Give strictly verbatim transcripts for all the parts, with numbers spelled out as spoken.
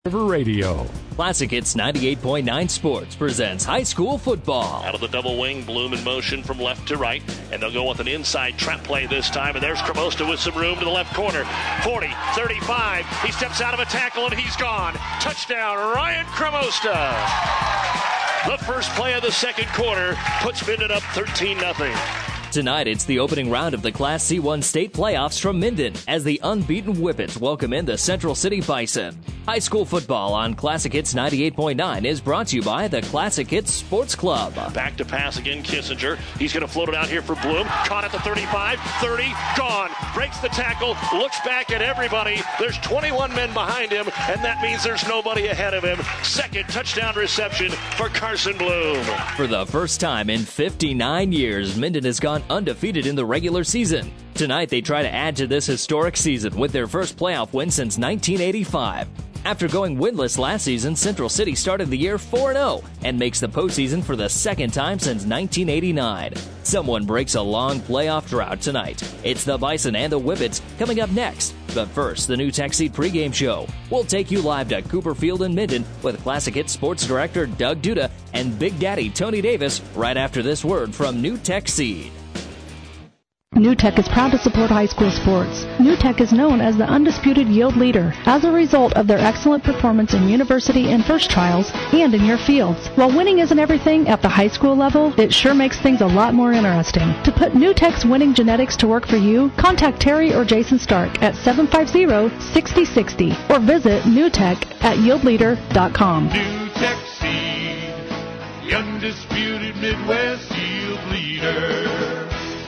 River Radio. Classic Hits ninety-eight point nine Sports presents high school football. Out of the double wing, Bloom in motion from left to right, and they'll go with an inside trap play this time, and there's Cremosta with some room to the left corner. forty, thirty-five, he steps out of a tackle and he's gone. Touchdown, Ryan Cremosta. The first play of the second quarter puts Minden up thirteen nothing. Tonight, it's the opening round of the Class C one state playoffs from Minden as the unbeaten Whippets welcome in the Central City Bison. High school football on Classic Hits ninety-eight point nine is brought to you by the Classic Hits Sports Club. Back to pass again, Kissinger. He's going to float it out here for Bloom. Caught at the thirty-five, thirty, gone. Breaks the tackle, looks back at everybody. There's twenty-one men behind him, and that means there's nobody ahead of him. Second touchdown reception for Carson Bloom. For the first time in fifty-nine years, Minden has gone undefeated in the regular season. Tonight, they try to add to this historic season with their first playoff win since nineteen eighty-five. After going winless last season, Central City started the year four and oh and makes the postseason for the second time since nineteen eighty-nine. Someone breaks a long playoff drought tonight. It's the Bison and the Whippets coming up next. But first, the New Tech Seed pregame show. We'll take you live to Cooper Field in Minden with Classic Hits Sports Director Doug Duda and Big Daddy Tony Davis right after this word from New Tech Seed. New Tech is proud to support high school sports. New Tech is known as the undisputed yield leader as a result of their excellent performance in university and first trials and in your fields. While winning isn't everything at the high school level, it sure makes things a lot more interesting. To put New Tech's winning genetics to work for you, contact Terry or Jason Stark at seven five zero, six zero six zero or visit newtech at yield leader dot com. New Tech Seed, the undisputed Midwest yield leader.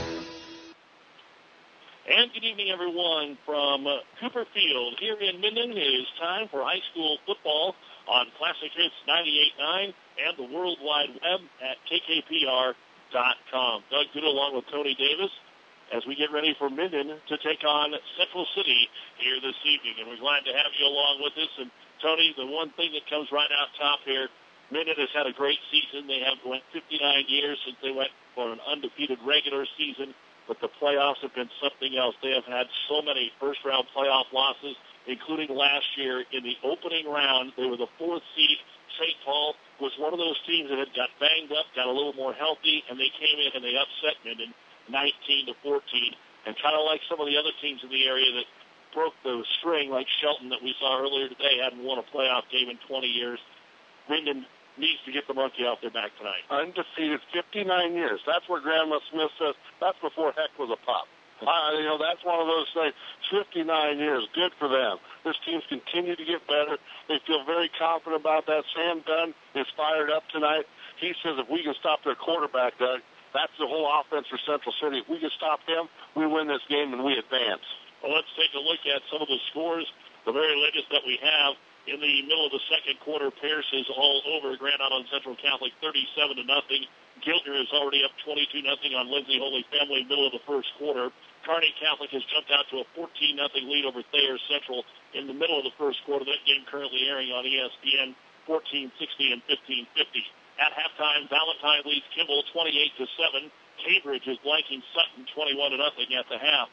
And good evening, everyone, from uh, Cooper Field here in Minden. It is time for high school football on Classic Hits ninety-eight point nine and the World Wide Web at K K P R dot com. Doug Duda along with Tony Davis as we get ready for Minden to take on Central City here this evening. And we're glad to have you along with us. And, Tony, the one thing that comes right out top here, Minden has had a great season. They have went fifty-nine years since they went for an undefeated regular season. But the playoffs have been something else. They have had so many first-round playoff losses, including last year in the opening round. They were the fourth seed. Saint Paul was one of those teams that had got banged up, got a little more healthy, and they came in and they upset Minden nineteen to fourteen. And kind of like some of the other teams in the area that broke the string, like Shelton that we saw earlier today, hadn't won a playoff game in twenty years. Minden needs to get the monkey off their back tonight. Undefeated fifty-nine years. That's where Grandma Smith says that's before heck was a pop. Uh, you know, that's one of those things. fifty-nine years. Good for them. This team's continued to get better. They feel very confident about that. Sam Dunn is fired up tonight. He says if we can stop their quarterback, Doug, that's the whole offense for Central City. If we can stop him, we win this game and we advance. Well, let's take a look at some of the scores, the very latest that we have. In the middle of the second quarter, Pierce is all over Grand Island Central Catholic, thirty-seven to nothing. Giltner is already up twenty-two nothing on Lindsay Holy Family, middle of the first quarter. Kearney Catholic has jumped out to a fourteen nothing lead over Thayer Central in the middle of the first quarter. That game currently airing on E S P N, fourteen sixty and fifteen fifty. At halftime, Valentine leads Kimball twenty-eight to seven. Cambridge is blanking Sutton twenty-one to nothing at the half.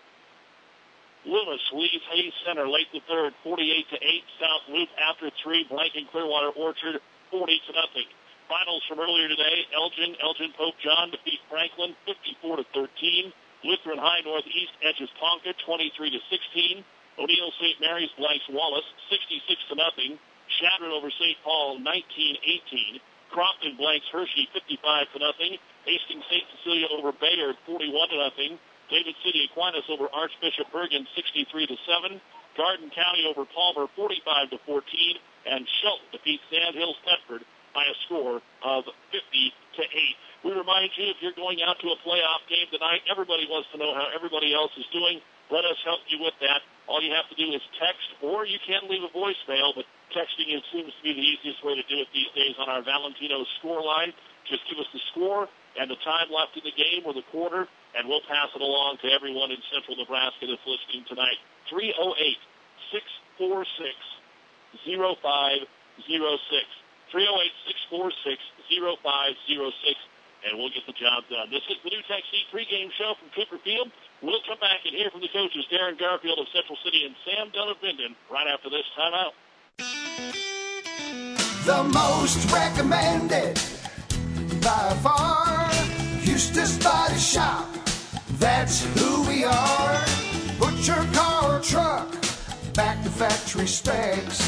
Loomis leads Hayes Center late the third, forty-eight to eight. South Loop after three, blanking Clearwater Orchard, forty to nothing. Finals from earlier today: Elgin, Elgin Pope John defeat Franklin, fifty-four to thirteen. Lutheran High Northeast edges Ponca, twenty-three to sixteen. O'Neill Saint Mary's blanks Wallace, sixty-six to nothing. Shadron over Saint Paul, nineteen eighteen. Crofton blanks Hershey, fifty-five to nothing. Hastings Saint Cecilia over Bayard, forty-one to nothing. David City Aquinas over Archbishop Bergen, sixty-three to seven. Garden County over Palmer, forty-five to fourteen. And Shelton defeats Sand Hills Thetford by a score of fifty to eight. We remind you, if you're going out to a playoff game tonight, everybody wants to know how everybody else is doing. Let us help you with that. All you have to do is text, or you can leave a voicemail, but texting is, seems to be the easiest way to do it these days on our Valentino score line. Just give us the score and the time left in the game or the quarter, and we'll pass it along to everyone in central Nebraska that's listening tonight. three oh eight, six four six, oh five oh six. three oh eight, six four six, oh five oh six, and we'll get the job done. This is the New Tech Seed pregame show from Cooper Field. We'll come back and hear from the coaches, Darren Garfield of Central City and Sam Dunn of Minden, right after this timeout. the most recommended by far. Eustace Body Shop, that's who we are. Put your car or truck back to factory specs.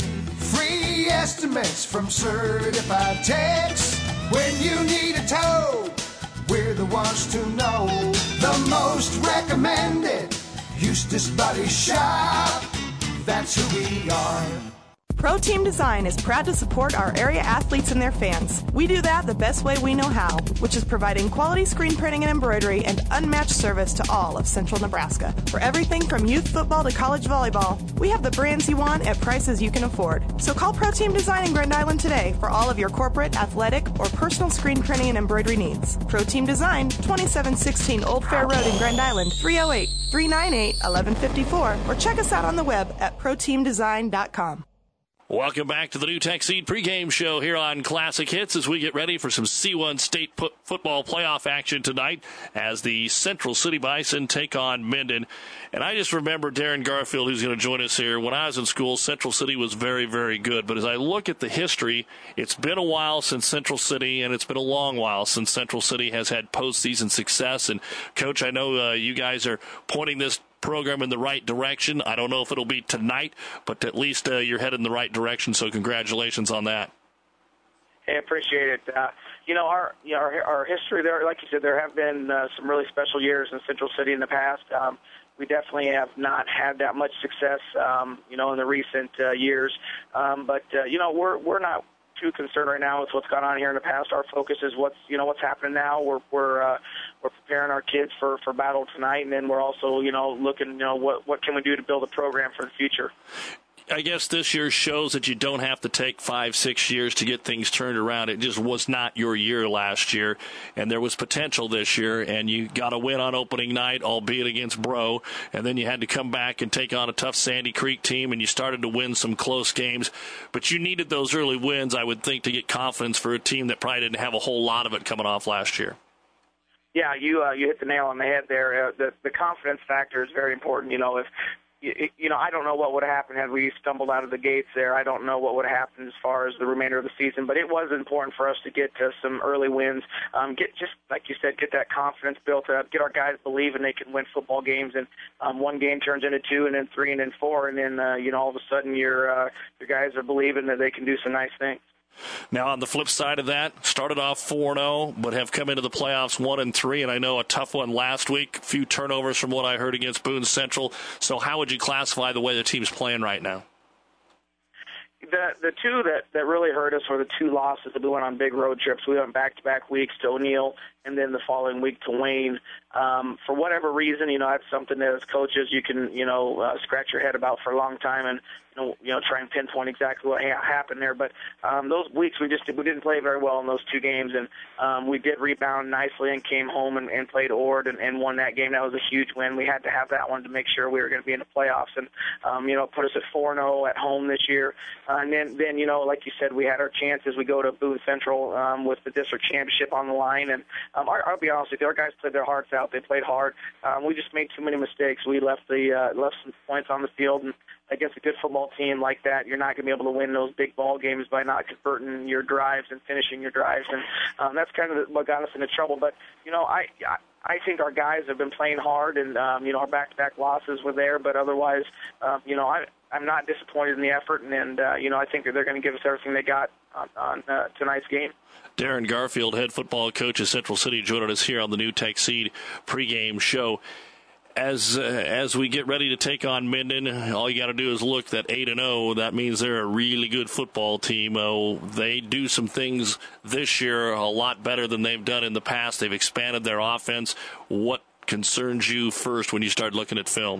Free estimates from certified techs. When you need a tow, we're the ones to know. The most recommended Eustace Body Shop, that's who we are. Pro Team Design is proud to support our area athletes and their fans. We do that the best way we know how, which is providing quality screen printing and embroidery and unmatched service to all of Central Nebraska. For everything from youth football to college volleyball, we have the brands you want at prices you can afford. So call Pro Team Design in Grand Island today for all of your corporate, athletic, or personal screen printing and embroidery needs. Pro Team Design, twenty-seven sixteen Old Fair Road in Grand Island, three oh eight, three nine eight, eleven fifty-four, or check us out on the web at pro team design dot com. Welcome back to the New Tech Seed pregame show here on Classic Hits as we get ready for some C one state p- football playoff action tonight as the Central City Bison take on Minden. And I just remember Darren Garfield, who's going to join us here. When I was in school, Central City was very, very good. But as I look at the history, it's been a while since Central City, and it's been a long while since Central City has had postseason success. And, Coach, I know uh, you guys are pointing this program in the right direction. I don't know if it'll be tonight, but at least uh, you're headed in the right direction, so congratulations on that. Hey, I appreciate it. Uh, you know, our, you know, our our history there, like you said, there have been uh, some really special years in Central City in the past. Um, we definitely have not had that much success, um, you know, in the recent uh, years. Um, but, uh, you know, we're we're not too concerned right now with what's gone on here in the past. Our focus is what's, you know, what's happening now. We're we're uh, we're preparing our kids for, for battle tonight, and then we're also, you know, looking, you know, what what can we do to build a program for the future. I guess this year shows that you don't have to take five, six years to get things turned around. It just was not your year last year, and there was potential this year, and you got a win on opening night, albeit against Bro, and then you had to come back and take on a tough Sandy Creek team, and you started to win some close games. But you needed those early wins, I would think, to get confidence for a team that probably didn't have a whole lot of it coming off last year. Yeah, you uh, you hit the nail on the head there. Uh, the, the confidence factor is very important. You know, if You, you know, I don't know what would have happened had we stumbled out of the gates there. I don't know what would have happened as far as the remainder of the season, but it was important for us to get to some early wins, um, get just like you said, get that confidence built up, get our guys believing they can win football games, and um, one game turns into two, and then three, and then four, and then uh, you know all of a sudden your uh, your guys are believing that they can do some nice things. Now, on the flip side of that, started off four and oh, but have come into the playoffs one and three, and I know a tough one last week, a few turnovers from what I heard against Boone Central. So how would you classify the way the team's playing right now? The the two that, that really hurt us were the two losses that we went on big road trips. We went back-to-back weeks to O'Neill and then the following week to Wayne. Um, for whatever reason, you know, that's something that as coaches you can, you know, uh, scratch your head about for a long time and, you know, you know try and pinpoint exactly what ha- happened there. But um, those weeks we just we didn't play very well in those two games, and um, we did rebound nicely and came home and, and played Ord and, and won that game. That was a huge win. We had to have that one to make sure we were going to be in the playoffs, and, um, you know, put us at four and oh at home this year. Uh, and then, then, you know, like you said, we had our chances. We go to Boone Central um, with the district championship on the line, and um, our, I'll be honest with you, our guys played their hearts out. They played hard. Um, we just made too many mistakes. We left the uh, left some points on the field, and against a good football team like that, you're not going to be able to win those big ball games by not converting your drives and finishing your drives, and um, that's kind of what got us into trouble. But you know, I. I I think our guys have been playing hard, and um, you know our back-to-back losses were there. But otherwise, um, you know, I, I'm not disappointed in the effort, and, and uh, you know I think that they're going to give us everything they got on, on uh, tonight's game. Darren Garfield, head football coach of Central City, joining us here on the New Tech Seed pregame show. As uh, as we get ready to take on Minden, all you got to do is look at eight and oh. That means they're a really good football team. Oh, they do some things this year a lot better than they've done in the past. They've expanded their offense. What concerns you first when you start looking at film?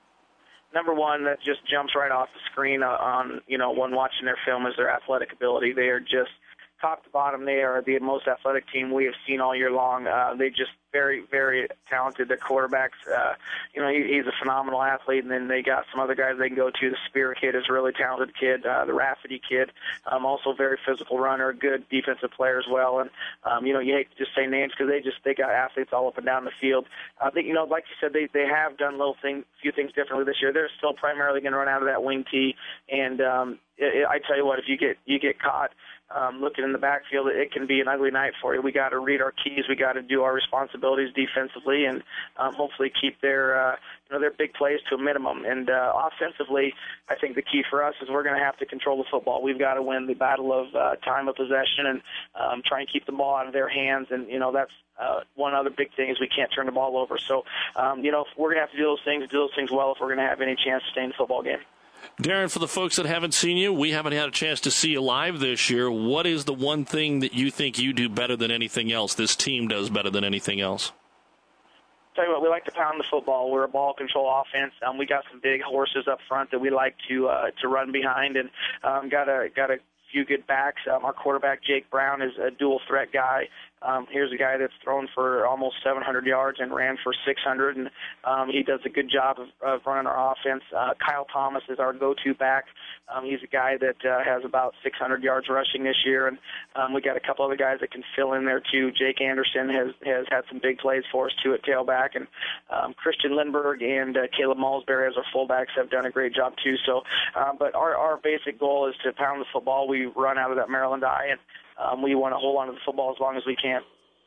Number one, that just jumps right off the screen on, you know, when watching their film is their athletic ability. They are just top to bottom. They are the most athletic team we have seen all year long. Uh, they just very, very talented. Their quarterbacks, uh, you know, he, he's a phenomenal athlete. And then they got some other guys they can go to. The Spear kid is a really talented kid. Uh, the Rafferty kid, um, also very physical runner, good defensive player as well. And, um, you know, you hate to just say names because they just, they got athletes all up and down the field. I think, you know, like you said, they, they have done little thing, few things differently this year. They're still primarily going to run out of that wing tee and, um, it, I tell you what, if you get you get caught um, looking in the backfield, it, it can be an ugly night for you. We got to read our keys. We got to do our responsibilities defensively, and um, hopefully keep their uh, you know their big plays to a minimum. And uh, offensively, I think the key for us is we're going to have to control the football. We've got to win the battle of uh, time of possession and um, try and keep the ball out of their hands. And you know that's uh, one other big thing is we can't turn the ball over. So um, you know we're going to have to do those things, do those things well if we're going to have any chance to stay in the football game. Darren, for the folks that haven't seen you, we haven't had a chance to see you live this year. What is the one thing that you think you do better than anything else, this team does better than anything else? Tell you what, we like to pound the football. We're a ball control offense. Um, we got some big horses up front that we like to uh, to run behind, and um, got a got a few good backs. Um, our quarterback Jake Brown is a dual threat guy. Um, here's a guy that's thrown for almost seven hundred yards and ran for six hundred, and um, he does a good job of, of running our offense. Uh, Kyle Thomas is our go-to back. Um, he's a guy that uh, has about six hundred yards rushing this year, and um, we got a couple other guys that can fill in there too. Jake Anderson has has had some big plays for us too at tailback, and um, Christian Lindbergh and uh, Caleb Malsbury as our fullbacks have done a great job too. So, uh, but our our basic goal is to pound the football. We run out of that Maryland eye, and um, we want to hold on to the football as long as we can.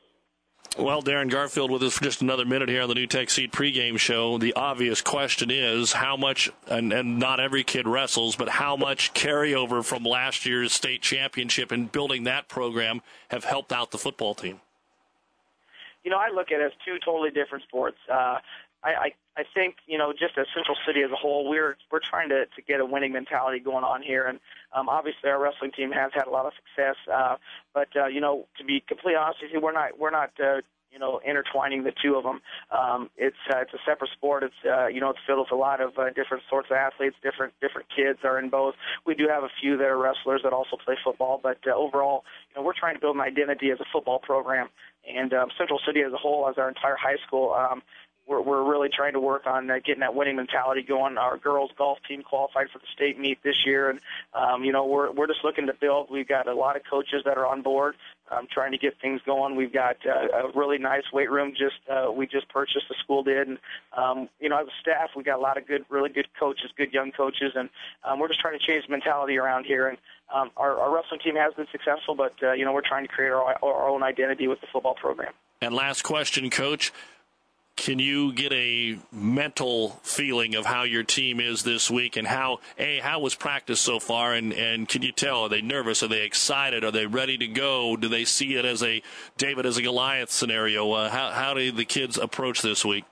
Well, Darren Garfield with us for just another minute here on the New Tech Seed pregame show. The obvious question is how much, and, and not every kid wrestles, but how much carryover from last year's state championship and building that program have helped out the football team? You know, I look at it as two totally different sports. Uh, I, I I think, you know, just as Central City as a whole, we're we're trying to, to get a winning mentality going on here. And um, obviously our wrestling team has had a lot of success. Uh, but, uh, you know, to be completely honest with you, we're not, we're not uh, you know, intertwining the two of them. Um, it's uh, it's a separate sport. It's, uh, you know, it's filled with a lot of uh, different sorts of athletes. Different different kids are in both. We do have a few that are wrestlers that also play football. But uh, overall, you know, we're trying to build an identity as a football program. And um, Central City as a whole, as our entire high school, um, We're, we're really trying to work on uh, getting that winning mentality going. Our girls golf team qualified for the state meet this year, and um, you know we're we're just looking to build. We've got a lot of coaches that are on board, um, trying to get things going. We've got uh, a really nice weight room. Just uh, we just purchased. The school did, and um, you know as a staff, we got a lot of good, really good coaches, good young coaches, and um, we're just trying to change the mentality around here. And um, our, our wrestling team has been successful, but uh, you know we're trying to create our, our own identity with the football program. And last question, Coach. Can you get a mental feeling of how your team is this week and how, A, how was practice so far? And, and can you tell, are they nervous? Are they excited? Are they ready to go? Do they see it as a David as a Goliath scenario? Uh, how, how do the kids approach this week?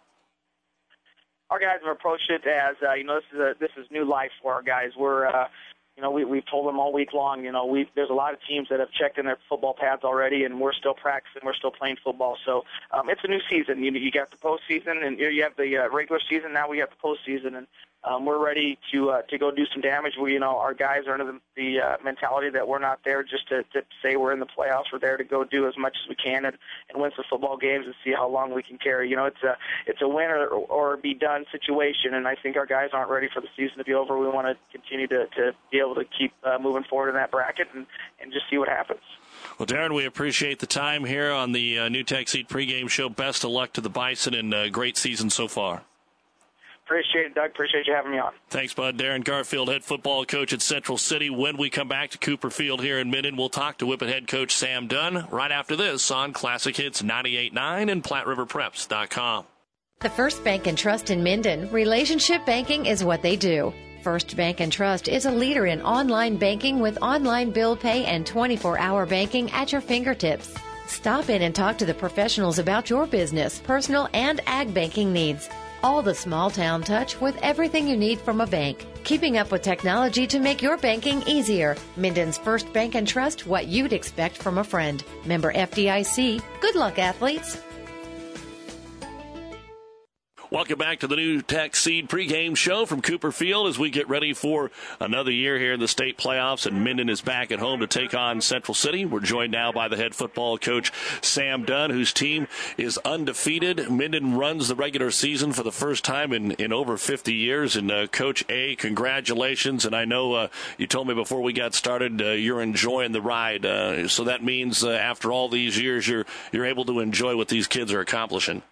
Our guys have approached it as, uh, you know, this is a, this is new life for our guys. We're, uh, you know, we, we've told them all week long, you know, we there's a lot of teams that have checked in their football pads already, and we're still practicing, we're still playing football. So um, it's a new season. You, you got the postseason, and you have the uh, regular season. Now we have the postseason, and um, we're ready to uh, to go do some damage. We, you know, our guys are under the, the uh, mentality that we're not there just to, to say we're in the playoffs. We're there to go do as much as we can and, and win some football games and see how long we can carry. You know, it's a it's a win or, or be done situation, and I think our guys aren't ready for the season to be over. We want to continue to, to be able to keep uh, moving forward in that bracket and, and just see what happens. Well, Darren, we appreciate the time here on the uh, New Tech Seed pregame show. Best of luck to the Bison, and uh, great season so far. Appreciate it, Doug. Appreciate you having me on. Thanks, bud. Darren Garfield, head football coach at Central City. When we come back to Cooper Field here in Minden, we'll talk to Whippet head coach Sam Dunn right after this on Classic Hits ninety-eight point nine and Platte River Preps dot com. The First Bank and Trust in Minden, relationship banking is what they do. First Bank and Trust is a leader in online banking with online bill pay and twenty-four hour banking at your fingertips. Stop in and talk to the professionals about your business, personal, and ag banking needs. All the small town touch with everything you need from a bank. Keeping up with technology to make your banking easier. Minden's First Bank and Trust, what you'd expect from a friend. Member F D I C. Good luck, athletes. Welcome back to the New Tech Seed pregame show from Cooper Field as we get ready for another year here in the state playoffs, and Minden is back at home to take on Central City. We're joined now by the head football coach, Sam Dunn, whose team is undefeated. Minden runs the regular season for the first time in, in over fifty years. And, uh, Coach A, congratulations. And I know uh, you told me before we got started uh, you're enjoying the ride. Uh, so that means uh, after all these years, you're you're able to enjoy what these kids are accomplishing.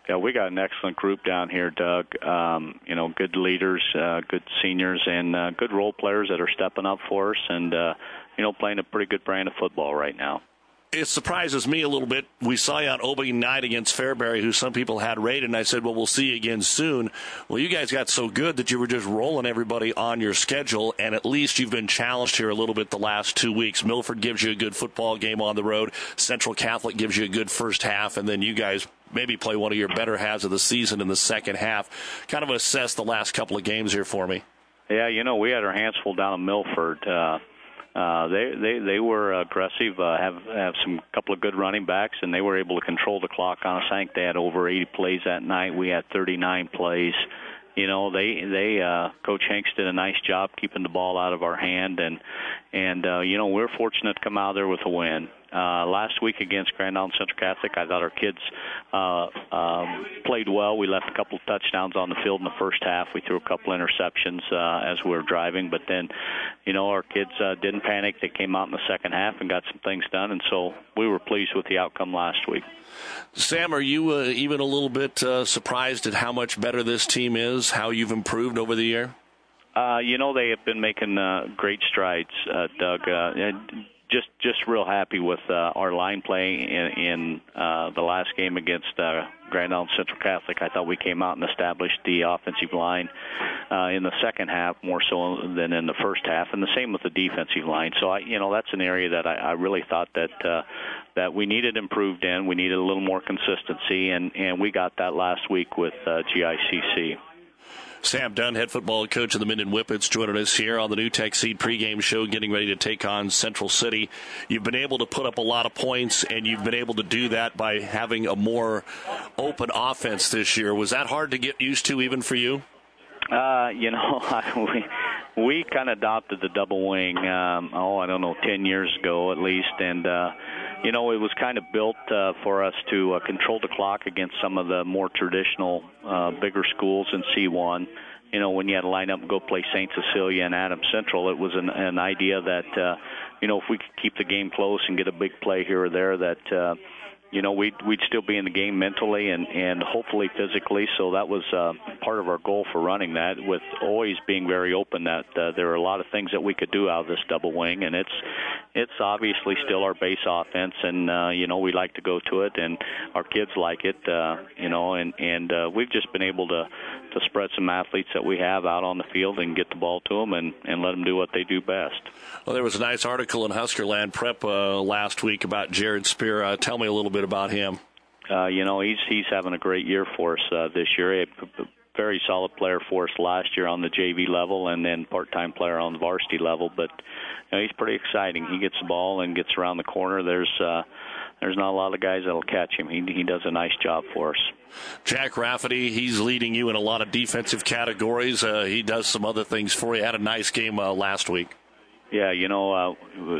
Yeah, we got an excellent group down here, Doug. Um, you know, good leaders, uh, good seniors, and uh, good role players that are stepping up for us and, uh, you know, playing a pretty good brand of football right now. It surprises me a little bit. We saw you on opening night against Fairbury, who some people had rated, and I said, well, we'll see you again soon. Well, you guys got so good that you were just rolling everybody on your schedule, and at least you've been challenged here a little bit the last two weeks. Milford gives you a good football game on the road. Central Catholic gives you a good first half, and then you guys maybe play one of your better halves of the season in the second half. Kind of assess the last couple of games here for me. Yeah, you know, we had our hands full down in Milford. Uh Uh, they, they they were aggressive, uh, have have some couple of good running backs, and they were able to control the clock on us. I think they had over eighty plays that night. We had thirty-nine plays. You know, they they uh, Coach Hanks did a nice job keeping the ball out of our hand, and and uh, you know, we're fortunate to come out there with a win. Uh, last week against Grand Island Central Catholic, I thought our kids uh, um, played well. We left a couple of touchdowns on the field in the first half. We threw a couple interceptions uh, as we were driving, but then, you know, our kids uh, didn't panic. They came out in the second half and got some things done, and so we were pleased with the outcome last week. Sam, are you uh, even a little bit uh, surprised at how much better this team is, how you've improved over the year? Uh, you know, they have been making uh, great strides, uh, Doug. Uh, and just just real happy with uh, our line play in, in uh, the last game against uh, Grand Island Central Catholic. I thought we came out and established the offensive line uh, in the second half more so than in the first half, and the same with the defensive line. So, I, you know, that's an area that I, I really thought that uh, that we needed improved in. We needed a little more consistency, and, and we got that last week with uh, G I C C. Sam Dunn, head football coach of the Minden Whippets, joining us here on the New Tech Seed pregame show, getting ready to take on Central City. You've been able to put up a lot of points, and you've been able to do that by having a more open offense this year. Was that hard to get used to even for you? Uh, you know, we we kind of adopted the double wing, um, oh, I don't know, ten years ago at least, and uh, you know, it was kind of built uh, for us to uh, control the clock against some of the more traditional, uh, bigger schools in C one. You know, when you had to line up and go play Saint Cecilia and Adams Central, it was an, an idea that, uh, you know, if we could keep the game close and get a big play here or there, that, uh, you know, we'd, we'd still be in the game mentally and, and hopefully physically. So that was uh, part of our goal for running that, with always being very open that uh, there are a lot of things that we could do out of this double wing. And it's it's obviously still our base offense, and, uh, you know, we like to go to it, and our kids like it, uh, you know, and, and uh, we've just been able to, to spread some athletes that we have out on the field and get the ball to them and, and let them do what they do best. Well, there was a nice article in Huskerland Prep uh, last week about Jared Spear. Uh, tell me a little bit about him. Uh, you know, he's he's having a great year for us uh, this year. A very solid player for us last year on the J V level, and then part-time player on the varsity level. But you know, he's pretty exciting. He gets the ball and gets around the corner. There's uh, there's not a lot of guys that'll catch him. He he does a nice job for us. Jack Rafferty, he's leading you in a lot of defensive categories. Uh, he does some other things for you. Had a nice game uh, last week. Yeah, you know, uh,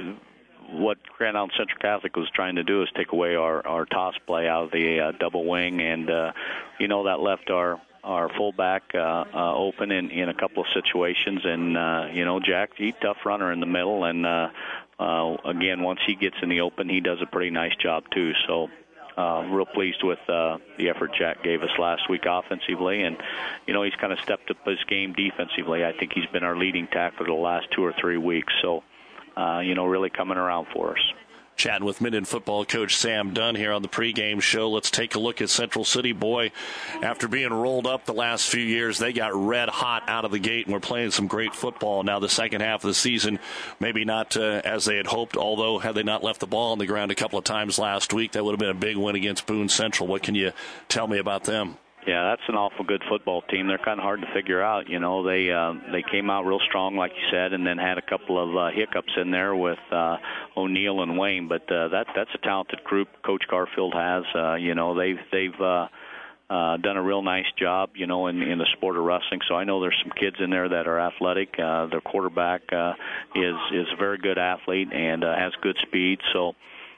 what Grand Island Central Catholic was trying to do is take away our, our toss play out of the uh, double wing, and, uh, you know, that left our, our fullback uh, uh, open in, in a couple of situations. And, uh, you know, Jack, he's a tough runner in the middle, and, uh, uh, again, once he gets in the open, he does a pretty nice job, too. So, Uh, real pleased with uh, the effort Jack gave us last week offensively, and you know, he's kind of stepped up his game defensively. I think he's been our leading tackler the last two or three weeks, so uh, you know, really coming around for us. Chatting with Minden football coach Sam Dunn here on the pregame show. Let's take a look at Central City. Boy, after being rolled up the last few years, they got red hot out of the gate and were playing some great football. Now the second half of the season, maybe not uh, as they had hoped, although had they not left the ball on the ground a couple of times last week, that would have been a big win against Boone Central. What can you tell me about them? Yeah, that's an awful good football team. They're kind of hard to figure out. You know, they uh, they came out real strong, like you said, and then had a couple of uh, hiccups in there with uh, O'Neill and Wayne. But uh, that that's a talented group Coach Garfield has. Uh, you know, they've they've uh, uh, done a real nice job, you know, in, in the sport of wrestling. So I know there's some kids in there that are athletic. Uh, their quarterback uh, is is a very good athlete and uh, has good speed. So,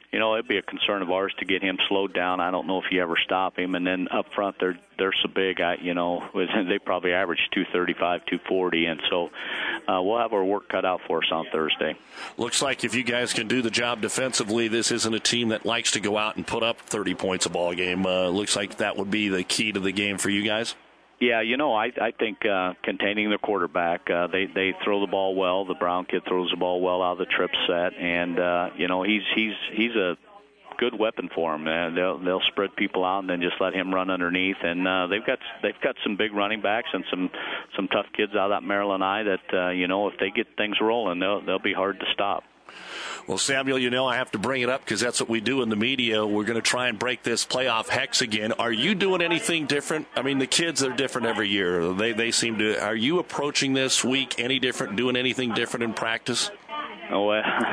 you know, it'd be a concern of ours to get him slowed down. I don't know if you ever stop him. And then up front, they're they're so big. I, you know, they probably average two thirty-five, two forty, and so uh, we'll have our work cut out for us on Thursday. Looks like if you guys can do the job defensively, this isn't a team that likes to go out and put up thirty points a ball game. Uh, looks like that would be the key to the game for you guys. Yeah, you know, I I think uh, containing the quarterback, uh, they they throw the ball well. The Brown kid throws the ball well out of the trip set, and uh, you know, he's he's he's a good weapon for them. Uh, they'll they'll spread people out and then just let him run underneath. And uh, they've got they've got some big running backs and some some tough kids out of that Maryland I that uh, you know, if they get things rolling, they'll they'll be hard to stop. Well, Samuel, you know I have to bring it up because that's what we do in the media. We're going to try and break this playoff hex again. Are you doing anything different? I mean, the kids are different every year. They they seem to. Are you approaching this week any different? Doing anything different in practice? Oh,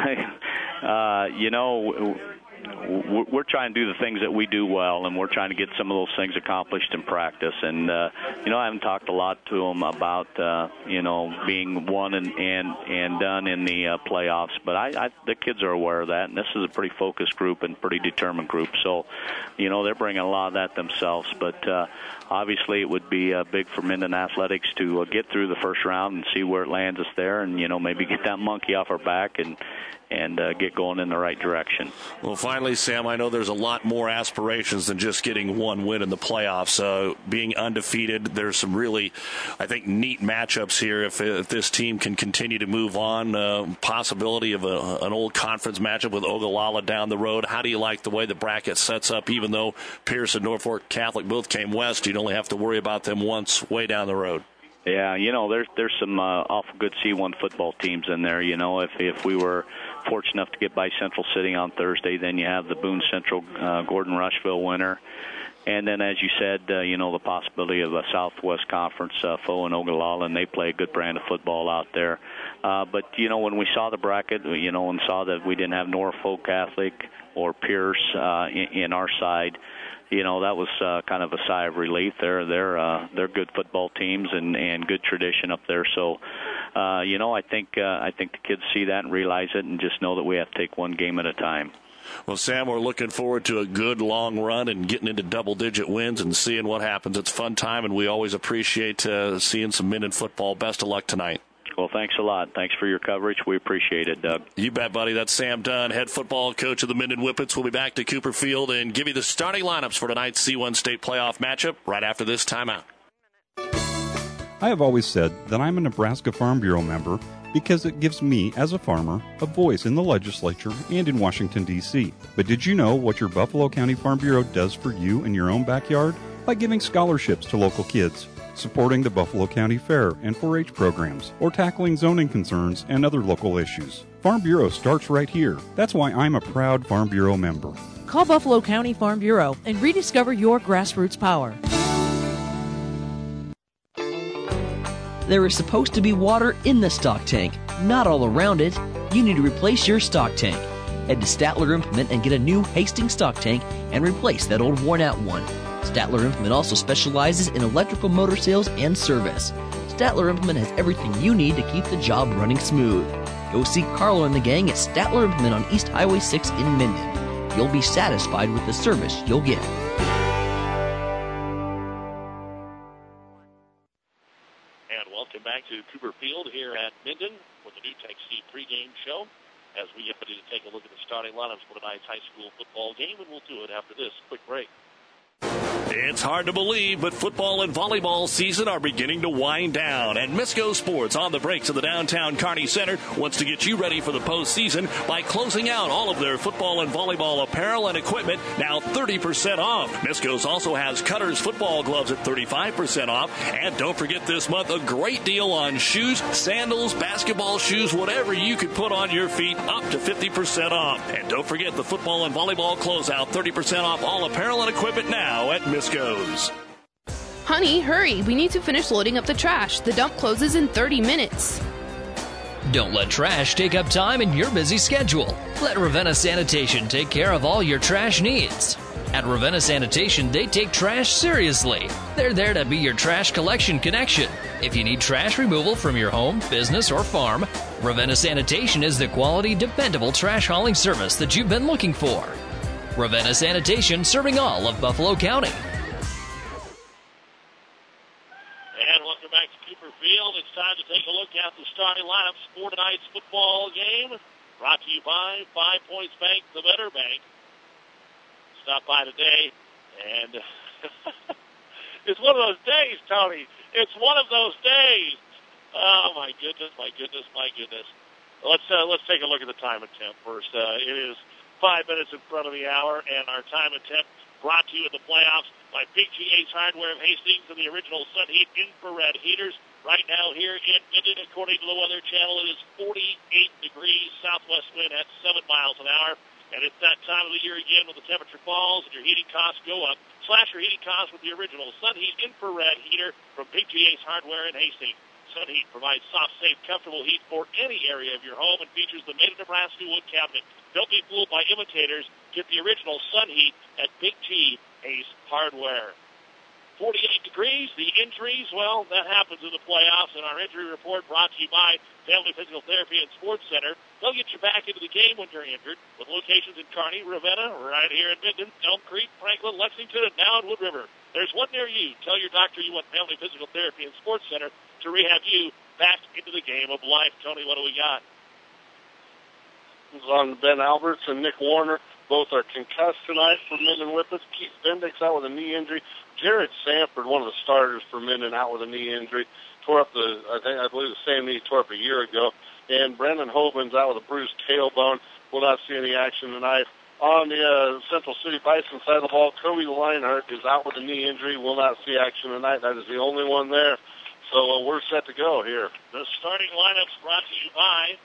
uh, you know. We're trying to do the things that we do well, and we're trying to get some of those things accomplished in practice. And, uh, you know, I haven't talked a lot to them about, uh, you know, being one and, and, and done in the uh, playoffs. But I, I, the kids are aware of that, and this is a pretty focused group and pretty determined group. So, you know, they're bringing a lot of that themselves. But uh, obviously it would be uh, big for Minden Athletics to uh, get through the first round and see where it lands us there and, you know, maybe get that monkey off our back and and uh, get going in the right direction. Well, finally, Sam, I know there's a lot more aspirations than just getting one win in the playoffs. Uh, being undefeated, there's some really, I think, neat matchups here if, if this team can continue to move on. Uh, possibility of a, an old conference matchup with Ogallala down the road. How do you like the way the bracket sets up? Even though Pierce and Norfolk Catholic both came west, you'd only have to worry about them once way down the road. Yeah, you know, there's there's some uh, awful good C one football teams in there. You know, if if we were fortunate enough to get by Central City on Thursday, then you have the Boone Central uh, Gordon Rushville winner, and then as you said, uh, you know, the possibility of a Southwest Conference uh, foe in Ogallala, and they play a good brand of football out there. Uh, but you know, when we saw the bracket, you know, and saw that we didn't have Norfolk Catholic or Pierce uh, in, in our side. You know, that was uh, kind of a sigh of relief. They're they're uh, they're good football teams and, and good tradition up there. So, uh, you know, I think uh, I think the kids see that and realize it, and just know that we have to take one game at a time. Well, Sam, we're looking forward to a good long run and getting into double-digit wins and seeing what happens. It's a fun time, and we always appreciate uh, seeing some Minden football. Best of luck tonight. Well, thanks a lot. Thanks for your coverage. We appreciate it, Doug. You bet, buddy. That's Sam Dunn, head football coach of the Minden Whippets. We'll be back to Cooper Field and give you the starting lineups for tonight's C one State playoff matchup right after this timeout. I have always said that I'm a Nebraska Farm Bureau member because it gives me, as a farmer, a voice in the legislature and in Washington, D C But did you know what your Buffalo County Farm Bureau does for you in your own backyard? By giving scholarships to local kids, supporting the Buffalo County Fair and four H programs, or tackling zoning concerns and other local issues. Farm Bureau starts right here. That's why I'm a proud Farm Bureau member. Call Buffalo County Farm Bureau and rediscover your grassroots power. There is supposed to be water in the stock tank, not all around it. You need to replace your stock tank. Head to Statler Implement and get a new Hastings stock tank and replace that old worn-out one. Statler Implement also specializes in electrical motor sales and service. Statler Implement has everything you need to keep the job running smooth. Go see Carlo and the gang at Statler Implement on East Highway six in Minden. You'll be satisfied with the service you'll get. And welcome back to Cooper Field here at Minden with the New Tech Seed pregame show as we get ready to take a look at the starting lineups for tonight's high school football game, and we'll do it after this quick break. It's hard to believe, but football and volleyball season are beginning to wind down. And Misco Sports, on the breaks of the downtown Kearney Center, wants to get you ready for the postseason by closing out all of their football and volleyball apparel and equipment, now thirty percent off. Misco's also has Cutters football gloves at thirty-five percent off. And don't forget this month, a great deal on shoes, sandals, basketball shoes, whatever you could put on your feet, up to fifty percent off. And don't forget the football and volleyball closeout, thirty percent off all apparel and equipment now at Misco's. Honey, hurry. We need to finish loading up the trash. The dump closes in thirty minutes. Don't let trash take up time in your busy schedule. Let Ravenna Sanitation take care of all your trash needs. At Ravenna Sanitation, they take trash seriously. They're there to be your trash collection connection. If you need trash removal from your home, business, or farm, Ravenna Sanitation is the quality, dependable trash hauling service that you've been looking for. Ravenna Sanitation, serving all of Buffalo County. And welcome back to Cooper Field. It's time to take a look at the starting lineups for tonight's football game. Brought to you by Five Points Bank, the Better Bank. Stop by today, and it's one of those days, Tony. It's one of those days. Oh my goodness, my goodness, my goodness. Let's uh, let's take a look at the time attempt first. Uh, it is five minutes in front of the hour, and our time attempt brought to you in the playoffs by Big G Ace Hardware of Hastings and the original Sun Heat infrared heaters. Right now here in Minden, according to the Weather Channel, it is forty-eight degrees, southwest wind at seven miles an hour. And it's that time of the year again when the temperature falls and your heating costs go up. Slash your heating costs with the original Sun Heat infrared heater from Big G Ace Hardware in Hastings. Sun Heat provides soft, safe, comfortable heat for any area of your home and features the made in Nebraska wood cabinet. Don't be fooled by imitators. Get the original Sun Heat at Big G Ace Hardware. forty-eight degrees, the injuries, well, that happens in the playoffs, and our injury report brought to you by Family Physical Therapy and Sports Center. They'll get you back into the game when you're injured, with locations in Kearney, Ravenna, right here in Minden, Elm Creek, Franklin, Lexington, and now in Wood River. There's one near you. Tell your doctor you want Family Physical Therapy and Sports Center to rehab you back into the game of life. Tony, what do we got? On Ben Alberts and Nick Warner. Both are concussed tonight for Minden Whippets. Keith Bendix out with a knee injury. Jared Sanford, one of the starters for Minden, out with a knee injury. Tore up the, I think, I believe the same knee tore up a year ago. And Brendan Hoban's out with a bruised tailbone. Will not see any action tonight. On the uh, Central City Bison side of the ball, Kobe Leinhardt is out with a knee injury. Will not see action tonight. That is the only one there. So uh, we're set to go here. The starting lineups brought to you by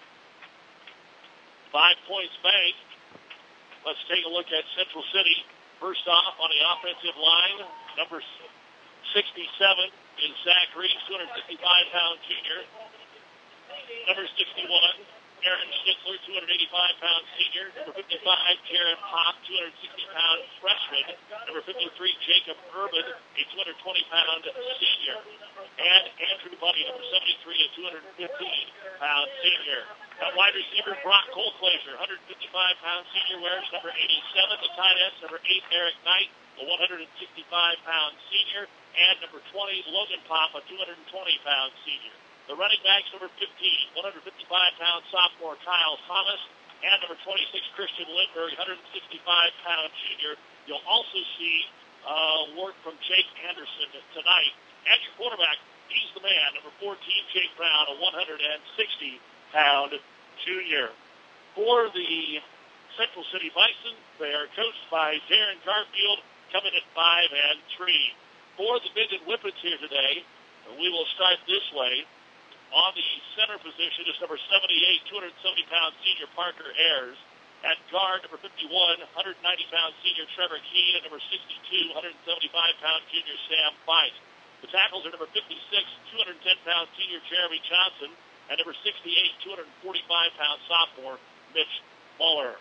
Five Points Bank. Let's take a look at Central City. First off, on the offensive line, number sixty-seven is Zach Reeves, two hundred fifty-five pound junior. Number sixty-one, Aaron Schnitzler, two hundred eighty-five pound senior. Number fifty-five, Jared Pop, two hundred sixty pound freshman. Number fifty-three, Jacob Urban, a two hundred twenty pound senior. And Andrew Buddy, number seventy-three, a two hundred fifteen pound senior. At wide receiver, Brock Colclaser, one hundred fifty-five pound senior, wears number eighty-seven. The tight ends, number eight, Eric Knight, a one hundred sixty-five pound senior. And number twenty, Logan Pop, a two hundred twenty pound senior. The running backs, number fifteen, one hundred fifty-five pound sophomore, Kyle Thomas. And number twenty-six, Christian Lindbergh, one hundred sixty-five pound junior. You'll also see uh, work from Jake Anderson tonight. And your quarterback, he's the man, number fourteen, Jake Brown, a one hundred sixty pound junior. For the Central City Bison, they are coached by Darren Garfield, coming at five and three. For the Minden Whippets here today, we will start this way. On the center position is number seventy-eight, two hundred seventy pound senior Parker Ayers. At guard, number fifty-one, one hundred ninety pound senior Trevor Keene, and number sixty-two, one hundred seventy-five pound junior Sam Feist. The tackles are number fifty-six, two hundred ten pound senior Jeremy Johnson, and number sixty-eight, two hundred forty-five pound sophomore Mitch Muller.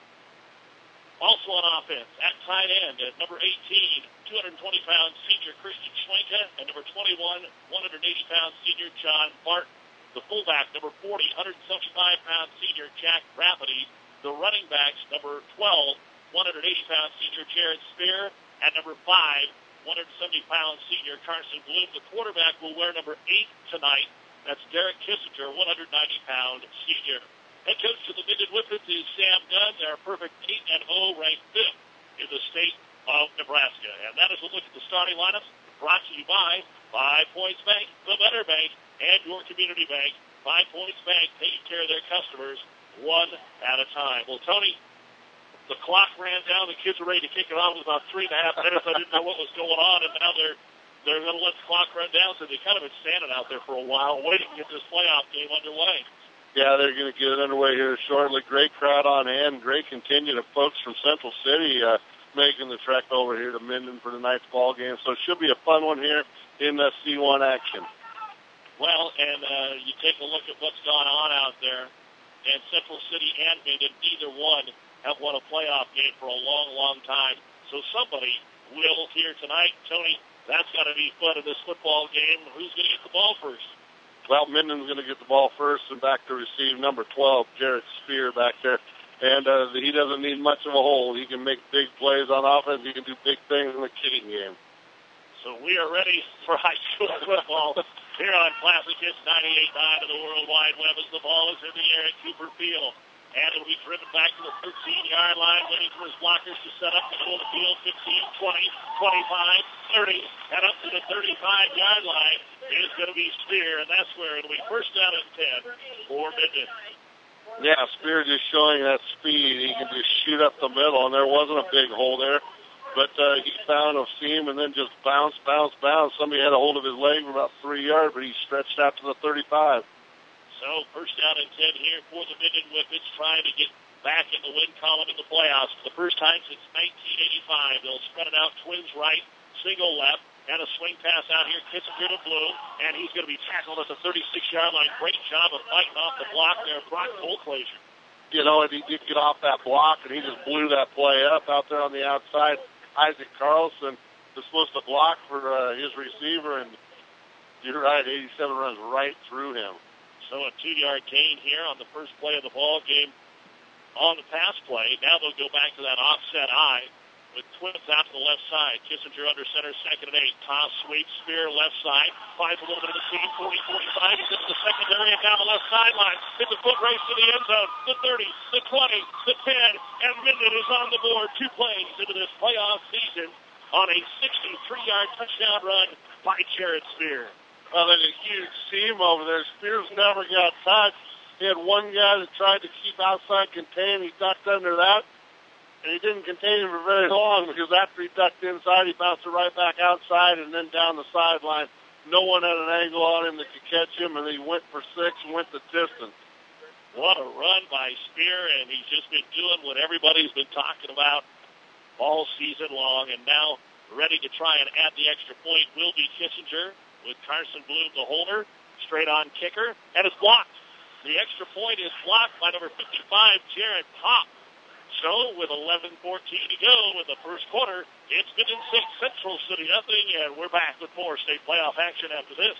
Also on offense, at tight end, at number eighteen, two hundred twenty pound senior Christian Schwenka, and number twenty-one, one hundred eighty pound senior John Barton. The fullback, number forty, one hundred seventy-five pound senior Jack Rafferty. The running backs, number twelve, one hundred eighty pound senior Jared Spear, and number five, one hundred seventy pound senior Carson Bloom. The quarterback will wear number eight tonight. That's Derek Kissinger, one hundred ninety pound senior. Head coach of the Minden Whippets is Sam Dunn. They're a perfect eight and oh, ranked fifth in the state of Nebraska. And that is a look at the starting lineups brought to you by Five Points Bank, the Better Bank, and your community bank. Five Points Bank, taking care of their customers one at a time. Well, Tony, the clock ran down. The kids were ready to kick it off with about three and a half minutes. I didn't know what was going on, and now they're they're going to let the clock run down. So they kind of been standing out there for a while, waiting to get this playoff game underway. Yeah, they're going to get it underway here shortly. Great crowd on hand. Great contingent of folks from Central City uh, making the trek over here to Minden for tonight's ball game. So it should be a fun one here in the C one action. Well, and uh, you take a look at what's gone on out there. And Central City and Minden, neither one have won a playoff game for a long, long time. So somebody will here tonight. Tony, that's got to be fun in this football game. Who's going to get the ball first? Well, Minden's going to get the ball first and back to receive number twelve, Jarrett Spear back there. And uh, he doesn't need much of a hole. He can make big plays on offense. He can do big things in the kicking game. So we are ready for high school football here on Classic Hits ninety-eight point nine of the World Wide Web as the ball is in the air at Cooper Field. And it'll be driven back to the thirteen-yard line, waiting for his blockers to set up the middle of the field, fifteen, twenty, twenty-five, thirty, and up to the thirty-five-yard line is going to be Spear, and that's where it'll be first down and ten for Minden. Yeah, Spear just showing that speed. He can just shoot up the middle, and there wasn't a big hole there. But uh, he found a seam and then just bounced, bounced, bounced. Somebody had a hold of his leg for about three yards, but he stretched out to the thirty-five. So first down and ten here for the Minden Whippets, trying to get back in the win column in the playoffs for the first time since nineteen eighty-five. They'll spread it out, twins right, single left, and a swing pass out here. Kissinger to Blue, and he's going to be tackled at the thirty-six-yard line. Great job of fighting off the block there, Brock Bolklaser. You know, and he did get off that block, and he just blew that play up out there on the outside. Isaac Carlson was supposed to block for uh, his receiver, and you're right, eighty-seven runs right through him. So a two-yard gain here on the first play of the ball game on the pass play. Now they'll go back to that offset eye with twins out to the left side. Kissinger under center, second and eight. Toss, sweep, Spear, left side. Finds a little bit of the seam, forty, forty-five. He gets the secondary and down the left sideline. It's a foot race to the end zone. The thirty, the twenty, the ten, and Minden is on the board. Two plays into this playoff season on a sixty-three-yard touchdown run by Jarrett Spear. Well, there's a huge seam over there. Spears never got touched. He had one guy that tried to keep outside contained. He ducked under that, and he didn't contain him for very long because after he ducked inside, he bounced it right back outside and then down the sideline. No one had an angle on him that could catch him, and he went for six and went the distance. What a run by Spear, and he's just been doing what everybody's been talking about all season long, and now ready to try and add the extra point will be Kissinger, with Carson Bloom, the holder, straight on kicker, and it's blocked. The extra point is blocked by number fifty-five, Jared Pop. So with eleven fourteen to go in the first quarter, it's Minden six, Central City nothing, and we're back with more state playoff action after this.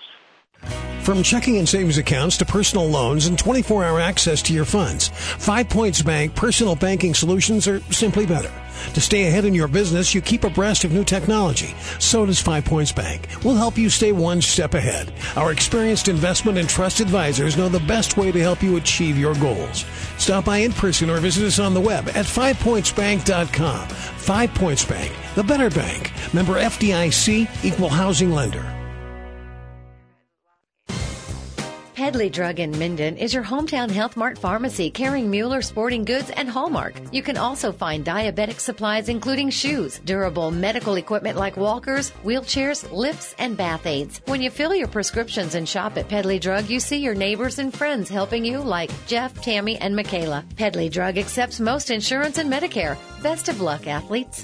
From checking and savings accounts to personal loans and twenty-four hour access to your funds, Five Points Bank personal banking solutions are simply better. To stay ahead in your business, you keep abreast of new technology. So does Five Points Bank. We'll help you stay one step ahead. Our experienced investment and trust advisors know the best way to help you achieve your goals. Stop by in person or visit us on the web at five points bank dot com. Five Points Bank, the better bank. Member F D I C, equal housing lender. Pedley Drug in Minden is your hometown Health Mart pharmacy carrying Mueller sporting goods and Hallmark. You can also find diabetic supplies including shoes, durable medical equipment like walkers, wheelchairs, lifts, and bath aids. When you fill your prescriptions and shop at Pedley Drug, you see your neighbors and friends helping you like Jeff, Tammy, and Michaela. Pedley Drug accepts most insurance and Medicare. Best of luck, athletes.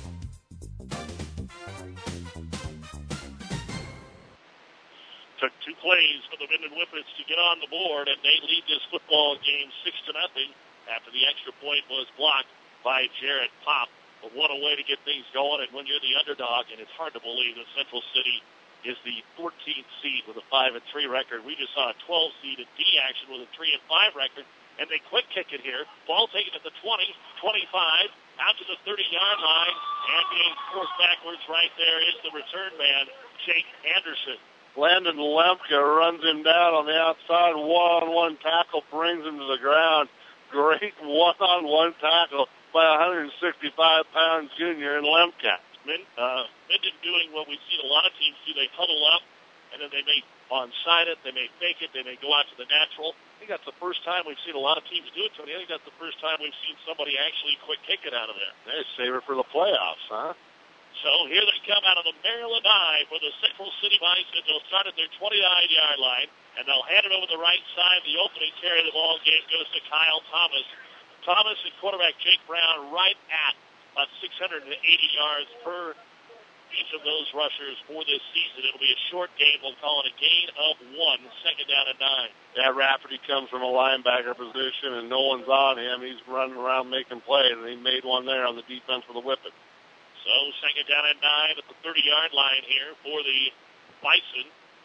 Took two plays for the Minden Whippets to get on the board, and they lead this football game six to nothing after the extra point was blocked by Jarrett Pop. But what a way to get things going, and when you're the underdog, and it's hard to believe that Central City is the fourteenth seed with a five and three record. We just saw a twelve seed in D action with a three and five record, and they quick kick it here. Ball taken at the twenty, twenty-five, out to the thirty-yard line, and being forced backwards right there is the return man, Jake Anderson. Landon Lemke runs him down on the outside. One-on-one tackle brings him to the ground. Great one-on-one tackle by a one hundred sixty-five pound junior in Lemke. Min, uh, Minden doing what we've seen a lot of teams do. They huddle up, and then they may onside it, they may fake it, they may go out to the natural. I think that's the first time we've seen a lot of teams do it, Tony. I think that's the first time we've seen somebody actually quick kick it out of there. They save it for the playoffs, huh? So here they come out of the Maryland I for the Central City Bison. They'll start at their twenty-nine-yard line, and they'll hand it over the right side. The opening carry of the ball game goes to Kyle Thomas. Thomas and quarterback Jake Brown right at about six hundred eighty yards per each of those rushers for this season. It'll be a short game. We'll call it a gain of one, second down and nine. Yeah, Rafferty comes from a linebacker position, and no one's on him. He's running around making plays, and he made one there on the defense for the Whippet. So second down and nine at the thirty-yard line here for the Bison.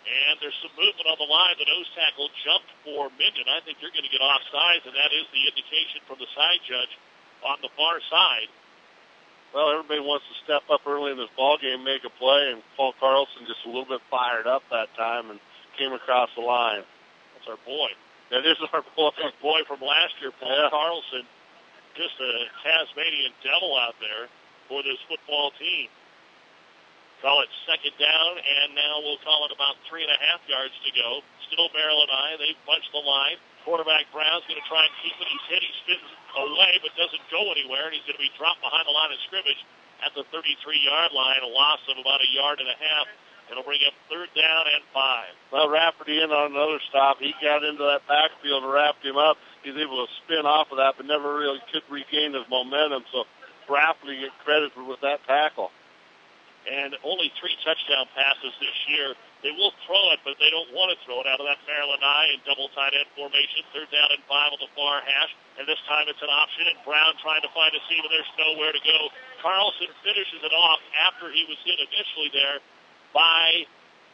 And there's some movement on the line. The nose tackle jumped for Minden. I think you're going to get offsides, and that is the indication from the side judge on the far side. Well, everybody wants to step up early in this ball game, make a play, and Paul Carlson just a little bit fired up that time and came across the line. That's our boy. That is our boy. Our boy from last year, Paul yeah. Carlson. Just a Tasmanian devil out there for this football team. Call it second down, and now we'll call it about three and a half yards to go. Still Maryland I. They've bunched the line. Quarterback Brown's going to try and keep it. He's hit. He spins away, but doesn't go anywhere, and he's going to be dropped behind the line of scrimmage at the thirty-three-yard line, a loss of about a yard and a half. It'll bring up third down and five. Well, Rafferty in on another stop. He got into that backfield and wrapped him up. He's able to spin off of that, but never really could regain his momentum, so Rafferty get credit for with that tackle. And only three touchdown passes this year. They will throw it, but they don't want to throw it out of that Maryland I in double tight end formation. Third down and five on the far hash, and this time it's an option, and Brown trying to find a seam, and there's nowhere to go. Carlson finishes it off after he was hit initially there by,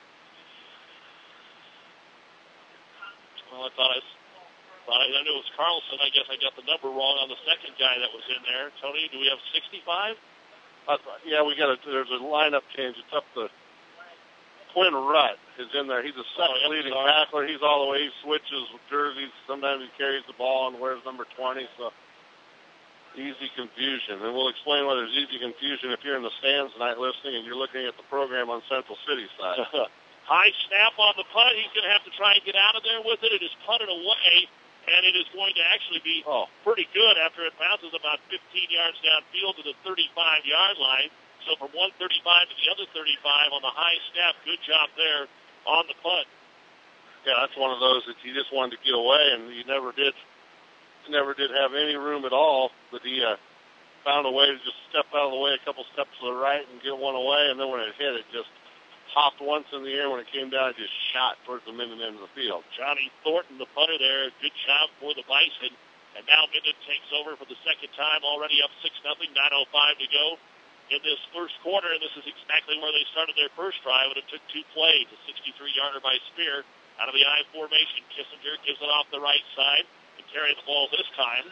well, I thought I, thought I knew it was Carlson. I guess I got the number wrong on the second guy that was in there. Tony, do we have sixty-five? Uh, yeah, we got a, there's a lineup change. It's up the Quinn Rutt is in there. He's a second oh, leading tackler. He's all the way. He switches jerseys. Sometimes he carries the ball and wears number twenty. So easy confusion. And we'll explain why there's easy confusion if you're in the stands tonight listening and you're looking at the program on Central City side. High snap on the punt. He's going to have to try and get out of there with it. It is punted away. And it is going to actually be oh. pretty good after it bounces about fifteen yards downfield to the thirty-five-yard line. So from one thirty-five to the other thirty-five on the high snap, good job there on the punt. Yeah, that's one of those that you just wanted to get away, and you never did never did have any room at all. But he uh, found a way to just step out of the way a couple steps to the right and get one away, and then when it hit, it just hopped once in the air. When it came down, it just shot towards the Minden end of the field. Johnny Thornton, the punter there, good job for the Bison. And now Minden takes over for the second time, already up six nothing, nine oh five to go in this first quarter. And this is exactly where they started their first drive, and it took two plays. A sixty-three-yarder by Spear out of the I formation. Kissinger gives it off the right side and carry the ball this time.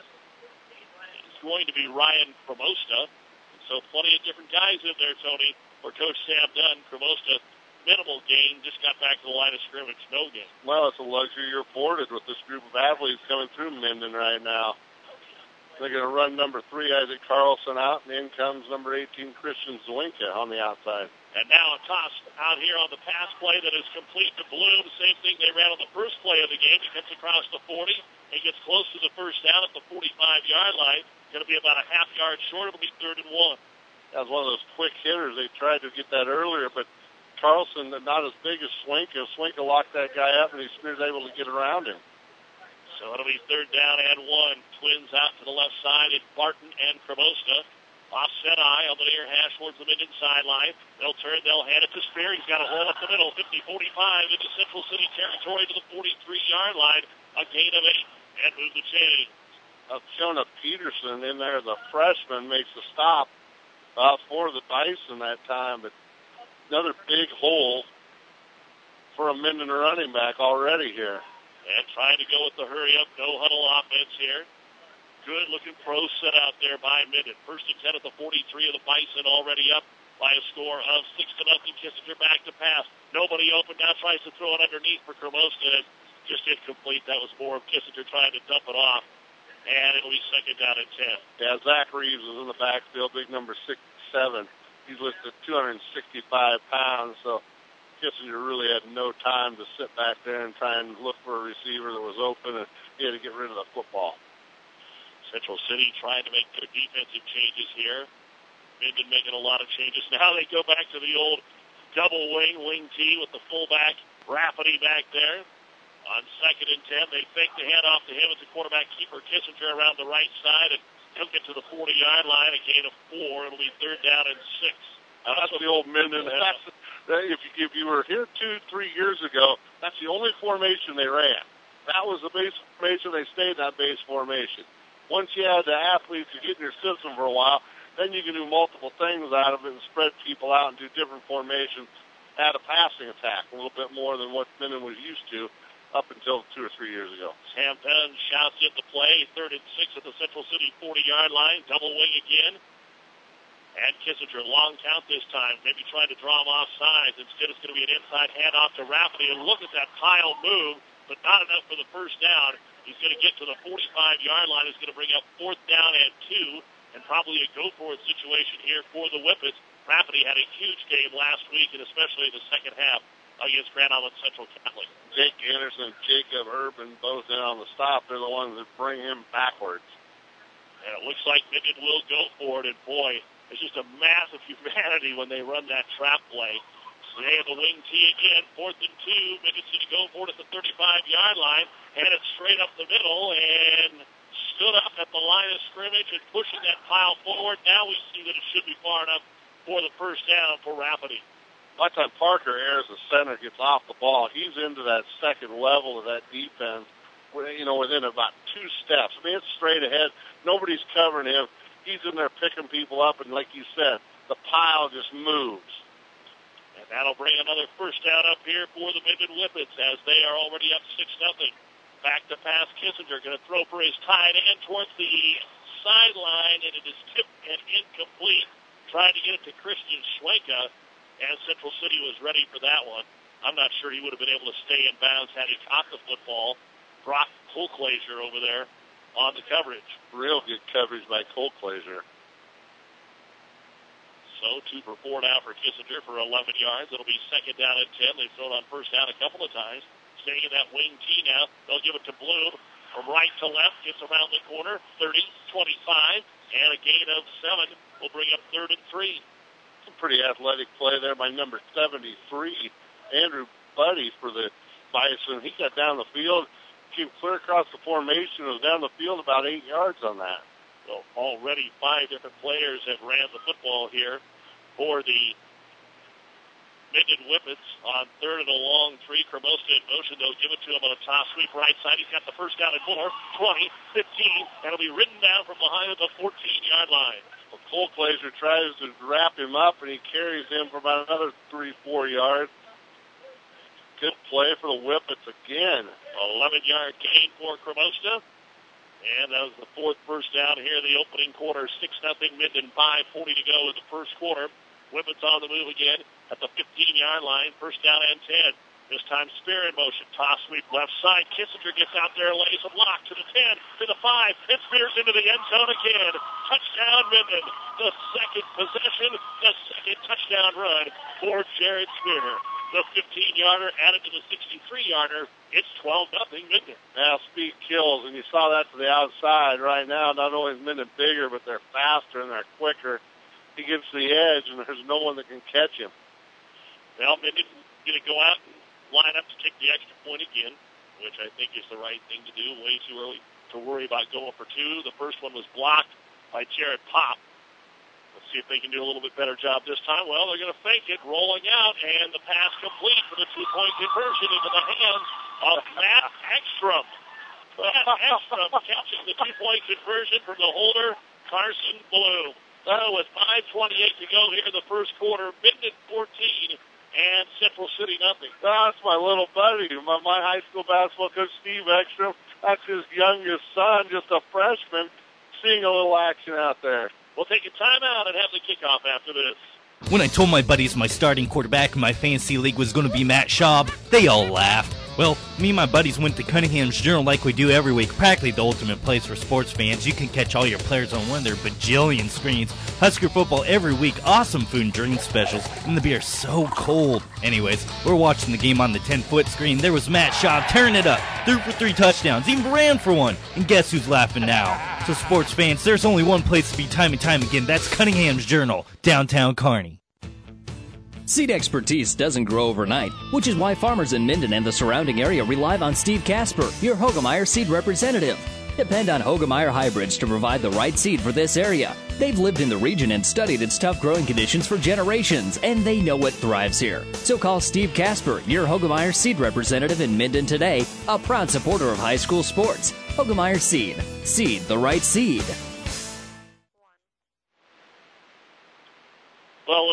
It's going to be Ryan Cremosta. And so plenty of different guys in there, Tony. For Coach Sam Dunn, Cremosta, minimal gain, just got back to the line of scrimmage, no gain. Well, it's a luxury you're afforded with this group of athletes coming through Minden right now. They're going to run number three, Isaac Carlson, out, and in comes number eighteen, Christian Zwinka on the outside. And now a toss out here on the pass play that is complete to Bloom. Same thing they ran on the first play of the game. He cuts across the forty. He gets close to the first down at the forty-five-yard line. Going to be about a half yard short. It'll be third and one. That was one of those quick hitters. They tried to get that earlier, but Carlson, not as big as Swinka. Swinka locked that guy up, and he Spear's able to get around him. So it'll be third down and one. Twins out to the left side in Barton and Cremosta. Offset eye on the near hash towards the Minden sideline. They'll turn, they'll hand it to Spear. He's got a hole up the middle, fifty forty-five into Central City territory to the forty-three-yard line. A gain of eight and move the chain. Uh, Jonah Peterson in there, the freshman, makes a stop uh, for the Bison that time, but another big hole for a Minden running back already here. And trying to go with the hurry-up, no-huddle offense here. Good-looking pro set out there by Minden. First and ten at the forty-three of the Bison, already up by a score of six to nothing. Kissinger back to pass. Nobody open now, tries to throw it underneath for Cremosta. Just incomplete. That was more of Kissinger trying to dump it off. And it'll be second down and ten. Yeah, Zach Reeves is in the backfield, big number six seven. He's listed two hundred sixty-five pounds, so Kissinger really had no time to sit back there and try and look for a receiver that was open, and he had to get rid of the football. Central City trying to make good defensive changes here. Minden making a lot of changes. Now they go back to the old double wing, wing T with the fullback, Rafferty back there. On second and ten, they fake the handoff to him as the quarterback keeper Kissinger around the right side, and he'll get to the forty-yard line, a gain of four. It'll be third down and six. Now, that's the old Minden. That's, if, you, if you were here two, three years ago, that's the only formation they ran. That was the base formation. They stayed in that base formation. Once you had the athletes to get in your system for a while, then you can do multiple things out of it and spread people out and do different formations. had a passing attack, a little bit more than what Minden was used to up until two or three years ago. Sam Penn shouts at the play, third and six at the Central City forty-yard line, double wing again. And Kissinger, long count this time, maybe trying to draw him off sides. Instead, it's going to be an inside handoff to Rafferty. And look at that pile move, but not enough for the first down. He's going to get to the forty-five-yard line. It's going to bring up fourth down and two, and probably a go-for-it situation here for the Whippets. Rafferty had a huge game last week, and especially in the second half against Grand Island Central Catholic. Jake Anderson, Jacob Urban, both in on the stop. They're the ones that bring him backwards. And it looks like Minden will go for it, and boy, it's just a massive humanity when they run that trap play. So they have the wing tee again, fourth and two. Minden's going to go for it at the thirty-five-yard line, and it's straight up the middle, and stood up at the line of scrimmage and pushing that pile forward. Now we see that it should be far enough for the first down for Rafferty. By the time Parker Ayers, the center, gets off the ball, he's into that second level of that defense, you know, within about two steps. I mean, it's straight ahead. Nobody's covering him. He's in there picking people up, and like you said, the pile just moves. And that'll bring another first down up here for the Minden Whippets as they are already up six nothing. Back to pass Kissinger, going to throw for his tight end towards the sideline, and it is tipped and incomplete. Trying to get it to Christian Schwenka, and Central City was ready for that one. I'm not sure he would have been able to stay in bounds had he caught the football. Brock Colclaser over there on the coverage. Real good coverage by Colclaser. So two for four now for Kissinger for eleven yards. It'll be second down and ten. They've thrown on first down a couple of times. Staying in that wing tee now. They'll give it to Bloom from right to left. Gets around the corner. thirty, twenty-five, and a gain of seven will bring up third and three. Some pretty athletic play there by number seventy-three, Andrew Buddy for the Bison. He got down the field, came clear across the formation, was down the field about eight yards on that. So already five different players have ran the football here for the Minden Whippets on third and a long three. Cremosta in motion. They'll give it to him on a toss sweep right side. He's got the first down and more. twenty, fifteen, and it'll be ridden down from behind at the fourteen-yard line. Well, Colclaser tries to wrap him up, and he carries him for about another three, four yards. Good play for the Whippets again. eleven-yard gain for Cremosta. And that was the fourth first down here in the opening quarter. six nothing Minden, five forty to go in the first quarter. Whippets on the move again at the fifteen-yard line. First down and ten. This time Spear in motion. Toss sweep left side. Kissinger gets out there, lays a block to the ten, to the five. It Spears into the end zone again. Touchdown Minden. The second possession, the second touchdown run for Jared Spear. The fifteen-yarder added to the sixty-three-yarder. It's twelve nothing Minden. Now speed kills, and you saw that to the outside. Right now, not only is Minden bigger, but they're faster and they're quicker. He gets the edge, and there's no one that can catch him. Well, Minden going to go out and line up to kick the extra point again, which I think is the right thing to do. Way too early to worry about going for two. The first one was blocked by Jared Pop. Let's see if they can do a little bit better job this time. Well, they're going to fake it, rolling out, and the pass complete for the two-point conversion into the hands of Matt Ekstrom. Matt Ekstrom catches the two-point conversion from the holder, Carson Bloom. So with five twenty-eight to go here in the first quarter, Minden fourteen and Central City nothing. That's my little buddy, my, my high school basketball coach, Steve Ekstrom. That's his youngest son, just a freshman, seeing a little action out there. We'll take a timeout and have the kickoff after this. When I told my buddies my starting quarterback in my fantasy league was going to be Matt Schaub, they all laughed. Well, me and my buddies went to Cunningham's Journal like we do every week, practically the ultimate place for sports fans. You can catch all your players on one of their bajillion screens. Husker football every week, awesome food and drink specials, and the beer so cold. Anyways, we're watching the game on the ten-foot screen. There was Matt Schaub tearing it up, threw for three touchdowns, even ran for one. And guess who's laughing now? So sports fans, there's only one place to be time and time again. That's Cunningham's Journal, downtown Kearney. Seed expertise doesn't grow overnight, which is why farmers in Minden and the surrounding area rely on Steve Casper, your Hoegemeyer seed representative. Depend on Hoegemeyer hybrids to provide the right seed for this area. They've lived in the region and studied its tough growing conditions for generations, and they know what thrives here. So call Steve Casper, your Hoegemeyer seed representative in Minden today, a proud supporter of high school sports. Hoegemeyer Seed. Seed the right seed. Well, a little bit of a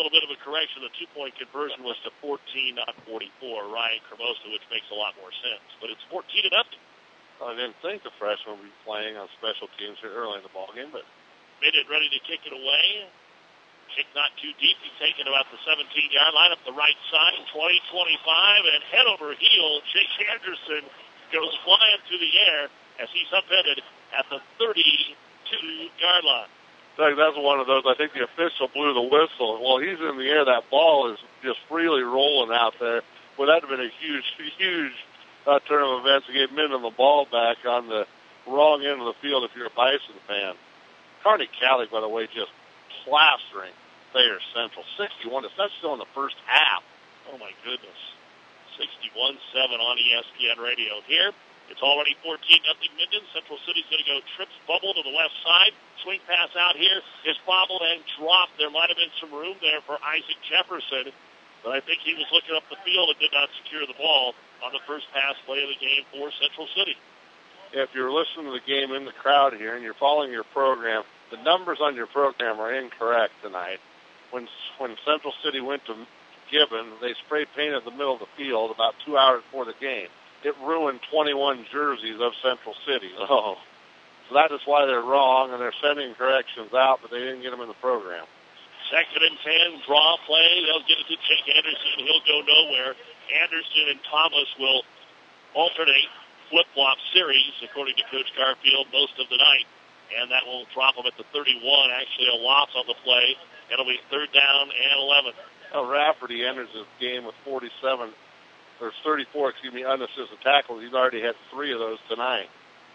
correction, the two-point conversion was to fourteen, not forty-four. Ryan Cremosa, which makes a lot more sense. But it's fourteen to nothing. I didn't think the freshman would be playing on special teams here early in the ballgame, but Minden ready to kick it away. Kick not too deep. He's taken about the seventeen-yard line up the right side, twenty twenty-five, and head over heel. Jake Anderson goes flying through the air as he's upended at the thirty-two-yard line. Doug, that's one of those. I think the official blew the whistle. While he's in the air, that ball is just freely rolling out there. Well, that would have been a huge, huge uh, turn of events to get Minden the ball back on the wrong end of the field if you're a Bison fan. Kearney Catholic, by the way, just plastering Thayer Central. sixty-one. That's still in the first half. Oh, my goodness. sixty-one seven on E S P N Radio here. It's already fourteen nothing Minden. Central City's going to go trips bubble to the left side. Swing pass out here is bobbled and dropped. There might have been some room there for Isaac Jefferson, but I think he was looking up the field and did not secure the ball on the first pass play of the game for Central City. If you're listening to the game in the crowd here and you're following your program, the numbers on your program are incorrect tonight. When when Central City went to Gibbon, they spray painted the middle of the field about two hours before the game. It ruined twenty-one jerseys of Central City. Oh, so that is why they're wrong, and they're sending corrections out, but they didn't get them in the program. Second and ten, draw play. They'll get it to Jake Anderson. He'll go nowhere. Anderson and Thomas will alternate flip-flop series, according to Coach Garfield, most of the night, and that will drop them at the thirty-one. Actually, a loss on the play. It'll be third down and eleven. Well, Rafferty enters this game with forty-seven. There's thirty-four, excuse me, unassisted tackles. He's already had three of those tonight.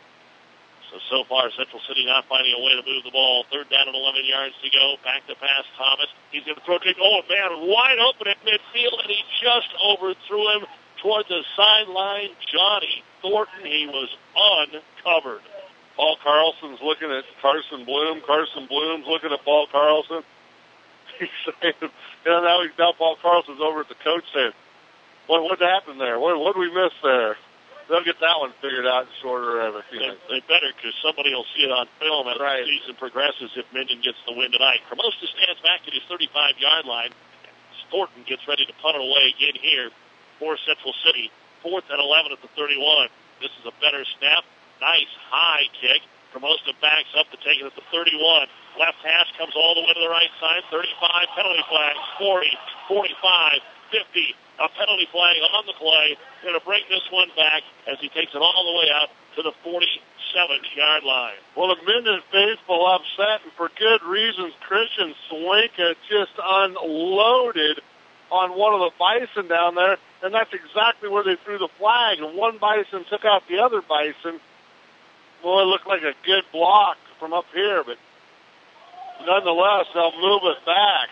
So, so far, Central City not finding a way to move the ball. Third down and eleven yards to go. Back to pass, Thomas. He's going to throw it. Oh, man, wide open at midfield, and he just overthrew him toward the sideline. Johnny Thornton, he was uncovered. Paul Carlson's looking at Carson Bloom. Carson Bloom's looking at Paul Carlson. He's saying, you know, now, he's, now Paul Carlson's over at the coach saying, What what happened there? What what did we miss there? They'll get that one figured out in shorter of a feeling. They, they better, because somebody will see it on film as right. the season progresses if Minden gets the win tonight. Cremosa stands back at his thirty-five-yard line. Thornton gets ready to punt it away again here for Central City. Fourth and eleven at the thirty-one. This is a better snap. Nice high kick. Cremosa backs up to take it at the thirty-one. Left hash comes all the way to the right side. thirty-five, penalty flag. forty, forty-five, fifty. A penalty flag on the play. Going to bring this one back as he takes it all the way out to the forty-seven-yard line. Well, the Minden faithful upset, and for good reasons. Christian Swanka just unloaded on one of the Bison down there, and that's exactly where they threw the flag. And one Bison took out the other Bison. Well, it looked like a good block from up here, but nonetheless, they'll move it back.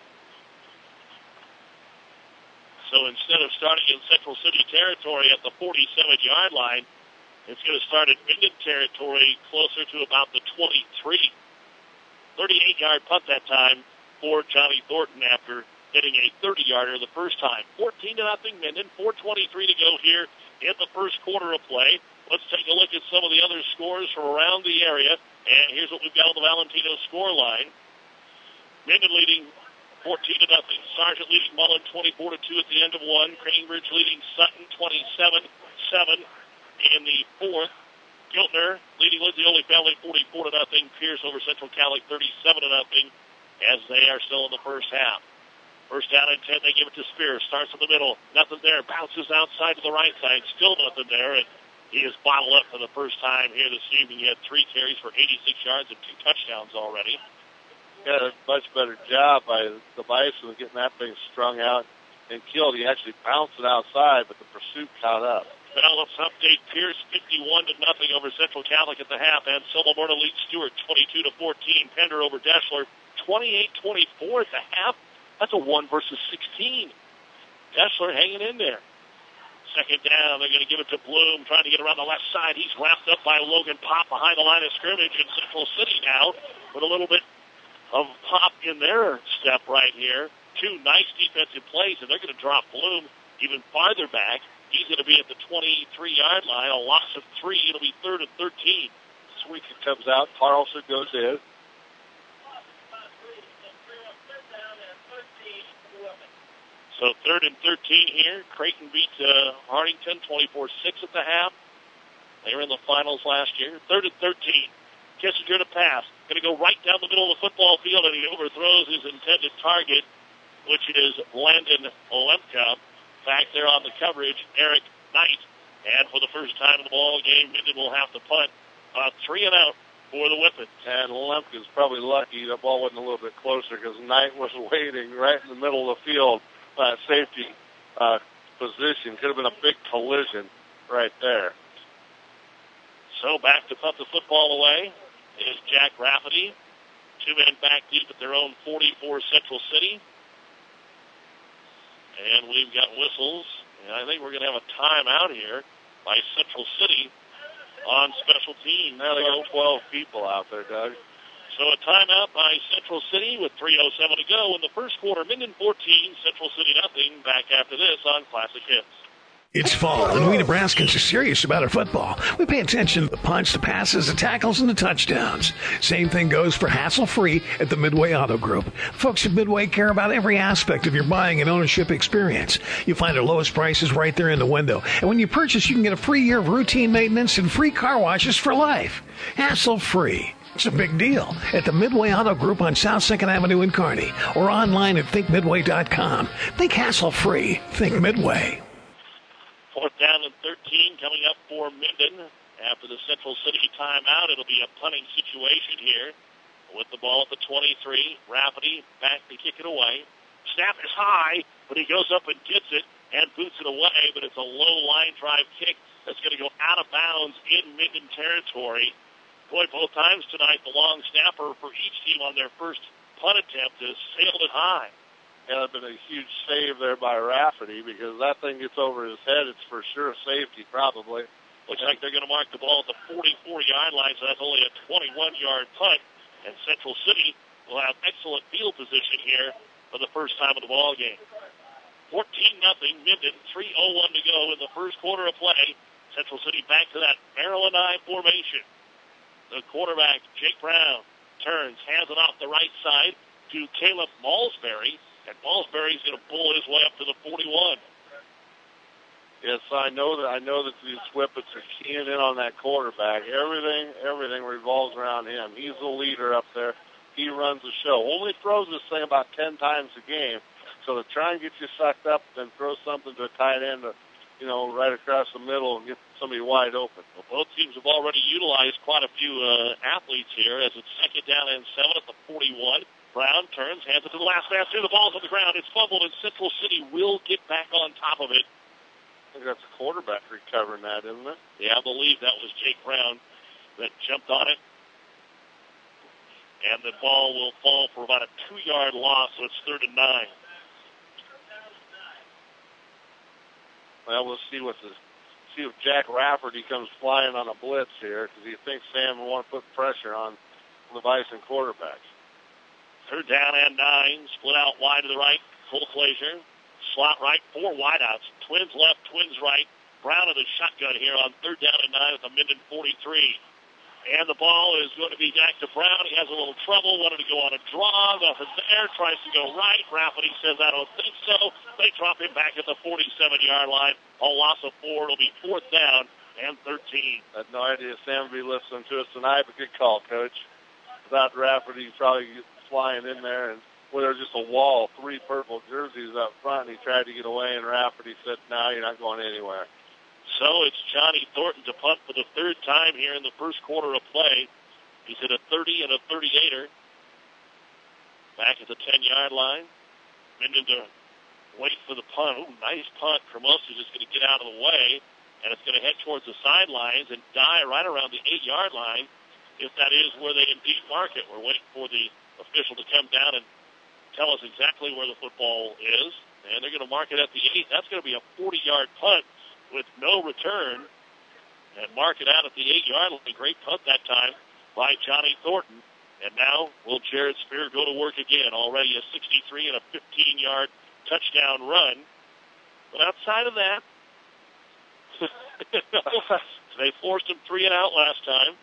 So instead of starting in Central City territory at the forty-seven-yard line, it's going to start at Minden territory closer to about the twenty-three. thirty-eight-yard punt that time for Johnny Thornton after hitting a thirty-yarder the first time. fourteen to nothing Minden, four twenty-three to go here in the first quarter of play. Let's take a look at some of the other scores from around the area. And here's what we've got on the Valentino score line. Minden leading fourteen to nothing. Sargent leading Mullen twenty-four to two at the end of one. Cranebridge leading Sutton twenty-seven seven in the fourth. Giltner leading Lindsay Ole Family forty-four to nothing. Pierce over Central Catholic thirty-seven to nothing as they are still in the first half. First down and ten, they give it to Spears. Starts in the middle. Nothing there. Bounces outside to the right side. Still nothing there. And he is bottled up for the first time here this evening. He had three carries for eighty-six yards and two touchdowns already. Got a much better job by the Bison of getting that thing strung out and killed. He actually bounced it outside, but the pursuit caught up. Phillips update. Pierce fifty-one to nothing over Central Catholic at the half. And Silvermorna leads Stewart twenty-two to fourteen. Pender over Deschler twenty-eight twenty-four at the half. That's a one versus sixteen. Deschler hanging in there. Second down, they're going to give it to Bloom, trying to get around the left side. He's wrapped up by Logan Pop behind the line of scrimmage in Central City now with a little bit of pop in their step right here. Two nice defensive plays, and they're going to drop Bloom even farther back. He's going to be at the twenty-three-yard line. A loss of three. It'll be third and thirteen. Sweekin comes out. Carlson goes in. So third and thirteen here. Creighton beat uh, Hartington twenty-four six at the half. They were in the finals last year. Third and thirteen. Kissinger to pass. Going to go right down the middle of the football field, and he overthrows his intended target, which is Landon Lemka. Back there on the coverage, Eric Knight. And for the first time in the ball game, Minden will have to punt. Uh, three and out for the Whippets. And Lemka's probably lucky the ball wasn't a little bit closer because Knight was waiting right in the middle of the field. Uh, safety uh, position. Could have been a big collision right there. So back to punt the football away is Jack Rafferty. Two men back deep at their own forty-four Central City. And we've got whistles. And I think we're going to have a timeout here by Central City on special teams. Now they got twelve people out there, Doug. So a timeout by Central City with three oh seven to go in the first quarter. Minden fourteen, Central City nothing. Back after this on Classic Hits. It's fall, and we Nebraskans are serious about our football. We pay attention to the punch, the passes, the tackles, and the touchdowns. Same thing goes for hassle-free at the Midway Auto Group. Folks at Midway care about every aspect of your buying and ownership experience. You find our lowest prices right there in the window. And when you purchase, you can get a free year of routine maintenance and free car washes for life. Hassle-free. It's a big deal at the Midway Auto Group on South second Avenue in Kearney or online at think midway dot com. Think hassle-free. Think Midway. Fourth down and thirteen coming up for Minden. After the Central City timeout, it'll be a punting situation here with the ball at the twenty-three. Rafferty back to kick it away. Snap is high, but he goes up and gets it and boots it away, but it's a low line drive kick that's going to go out of bounds in Minden territory. Boy, both times tonight, the long snapper for each team on their first punt attempt has sailed it high. Yeah, it's been a huge save there by Rafferty because that thing gets over his head. It's for sure safety, probably. Looks like they're going to mark the ball at the forty-four-yard line, so that's only a twenty-one-yard punt. And Central City will have excellent field position here for the first time of the ball game. fourteen nothing, Minden, three oh one to go in the first quarter of play. Central City back to that Maryland I formation. The quarterback, Jake Brown, turns, hands it off the right side to Caleb Malsbury. And Malsbury's going to pull his way up to the forty-one. Yes, I know that. I know that these Whippets are keying in on that quarterback. Everything, everything revolves around him. He's the leader up there. He runs the show. Only throws this thing about ten times a game. So to try and get you sucked up, then throw something to a tight end, to, you know, right across the middle and get somebody wide open. Well, both teams have already utilized quite a few uh, athletes here as it's second down and seven at the forty-one. Brown turns, hands it to the last man, through the ball's on the ground. It's fumbled, and Central City will get back on top of it. I think that's the quarterback recovering that, isn't it? Yeah, I believe that was Jake Brown that jumped on it. And the ball will fall for about a two-yard loss, so it's third and nine. Well, we'll see what the see if Jack Rafferty comes flying on a blitz here because he thinks Sam will want to put pressure on the Bison quarterbacks. Third down and nine, split out wide to the right, full closure. Slot right, four wideouts. Twins left, twins right. Brown in the shotgun here on third down and nine at the Minden forty-three. And the ball is going to be back to Brown. He has a little trouble, wanted to go on a draw. Nothing there, tries to go right. Rafferty says, I don't think so. They drop him back at the forty-seven-yard line. A loss of four. It'll be fourth down and thirteen. I had no idea Sam would be listening to us tonight, but good call, Coach. Without Rafferty, probably flying in there, and well, there's just a wall, three purple jerseys up front, and he tried to get away, and Rafferty said, no, you're not going anywhere. So it's Johnny Thornton to punt for the third time here in the first quarter of play. He's hit a thirty and a thirty-eighter. Back at the ten-yard line. Minden to wait for the punt. Ooh, nice punt from us. He's just going to get out of the way, and it's going to head towards the sidelines and die right around the eight-yard line, if that is where they indeed mark it. We're waiting for the official to come down and tell us exactly where the football is, and they're going to mark it at the eight. That's going to be a forty-yard punt with no return, and mark it out at the eight-yard line. Great punt that time by Johnny Thornton. And now will Jared Spear go to work again? Already a sixty-three and a fifteen-yard touchdown run. But outside of that, they forced him three and out last time.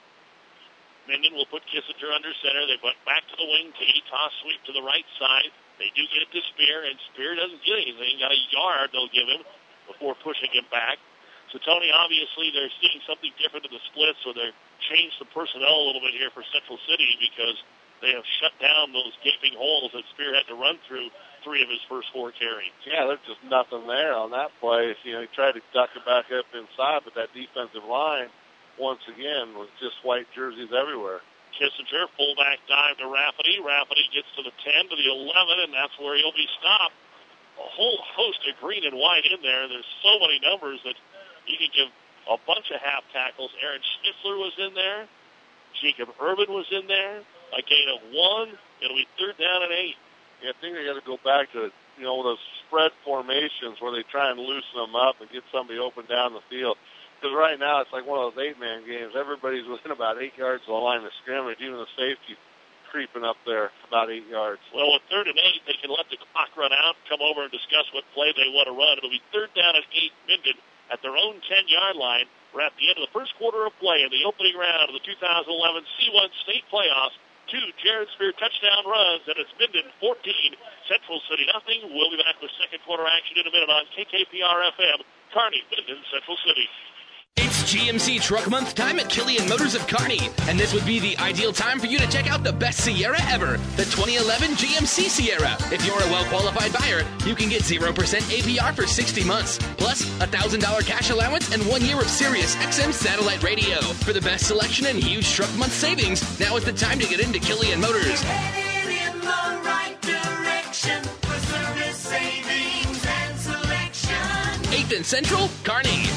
Minden will put Kissinger under center. They went back to the wing tee. Toss sweep to the right side. They do get it to Spear, and Spear doesn't get anything. Got a yard they'll give him before pushing him back. So, Tony, obviously they're seeing something different in the splits, so they've changed the personnel a little bit here for Central City because they have shut down those gaping holes that Spear had to run through three of his first four carries. Yeah, there's just nothing there on that play. You know, he tried to duck it back up inside, but that defensive line, once again, was just white jerseys everywhere. Kissinger, fullback dive to Rafferty. Rafferty gets to the ten, to the eleven, and that's where he'll be stopped. A whole host of green and white in there. There's so many numbers that you can give a bunch of half tackles. Aaron Schnitzler was in there. Jacob Urban was in there. A gain of one. It'll be third down and eight. Yeah, I think they got to go back to, you know, those spread formations where they try and loosen them up and get somebody open down the field. Because right now it's like one of those eight-man games. Everybody's within about eight yards of the line of scrimmage, even the safety creeping up there about eight yards. Well, with third and eight, they can let the clock run out, come over and discuss what play they want to run. It'll be third down and eight, Minden at their own ten-yard line. We're at the end of the first quarter of play in the opening round of the two thousand eleven C one State Playoffs. Two Jared Spear touchdown runs, and it's Minden fourteen, Central City nothing. We'll be back with second quarter action in a minute on K K P R F M, Kearney, Minden, Central City. It's G M C Truck Month time at Killian Motors of Kearney, and this would be the ideal time for you to check out the best Sierra ever, the twenty eleven G M C Sierra. If you're a well-qualified buyer, you can get zero percent A P R for sixty months, plus a one thousand dollars cash allowance and one year of Sirius X M satellite radio. For the best selection and huge Truck Month savings, now is the time to get into Killian Motors. Headed in the right direction for service savings and selection. eighth and Central, Kearney.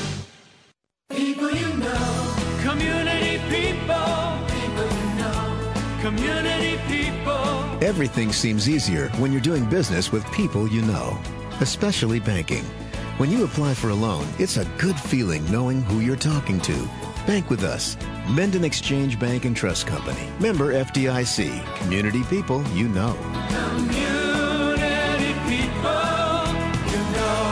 People you know. Community people. People you know. Community people. Everything seems easier when you're doing business with people you know, especially banking. When you apply for a loan, it's a good feeling knowing who you're talking to. Bank with us. Minden Exchange Bank and Trust Company. Member F D I C. Community people you know. Community people you know.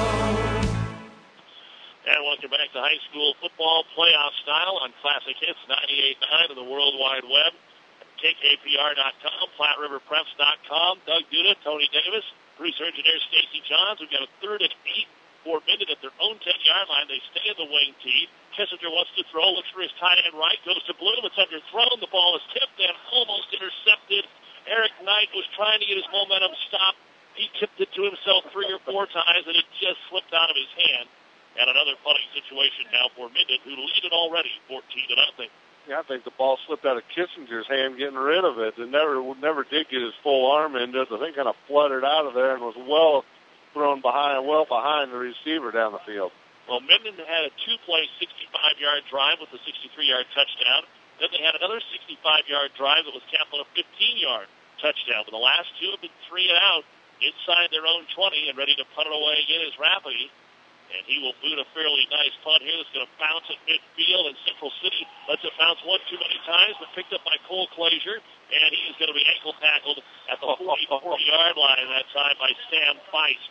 And welcome back to high school football playoff style on Classic Hits ninety-eight point nine and the World Wide Web. K K P R dot com, Platte River Preps dot com. Doug Duda, Tony Davis, producer engineer Stacy Johns. We've got a third and eight for Minden at their own ten-yard line. They stay in the wing tee. Kissinger wants to throw, looks for his tight end right, goes to Bloom. It's underthrown. The ball is tipped and almost intercepted. Eric Knight was trying to get his momentum stopped. He tipped it to himself three or four times, and it just slipped out of his hand. And another punting situation now for Minden, who lead it already, fourteen to nothing. Yeah, I think the ball slipped out of Kissinger's hand getting rid of it. It never never did get his full arm into it. The thing kind of fluttered out of there and was well thrown behind, well behind the receiver down the field. Well, Minden had a two-play sixty-five-yard drive with a sixty-three-yard touchdown. Then they had another sixty-five-yard drive that was capped on a fifteen-yard touchdown. But the last two have been three and out inside their own twenty, and ready to punt it away again is Rafferty. And he will boot a fairly nice punt here that's going to bounce at midfield, and Central City lets it bounce one too many times, but picked up by Cole Glazier, and he is going to be ankle tackled at the forty-yard line that time by Sam Feist.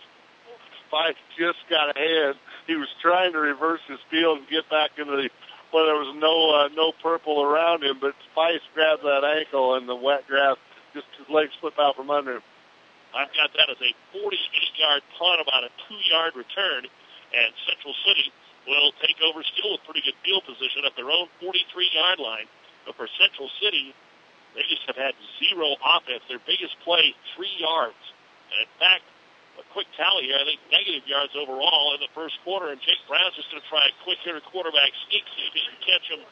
Feist just got ahead. He was trying to reverse his field and get back into the, well, there was no uh, no purple around him, but Feist grabbed that ankle, and the wet grass, just his legs slip out from under him. I've got that as a forty-eight-yard punt, about a two-yard return. And Central City will take over still with pretty good field position at their own forty-three-yard line. But for Central City, they just have had zero offense. Their biggest play, three yards. And in fact, a quick tally here, I think negative yards overall in the first quarter. And Jake Brown's just going to try a quick hitter quarterback sneak, see if he can catch him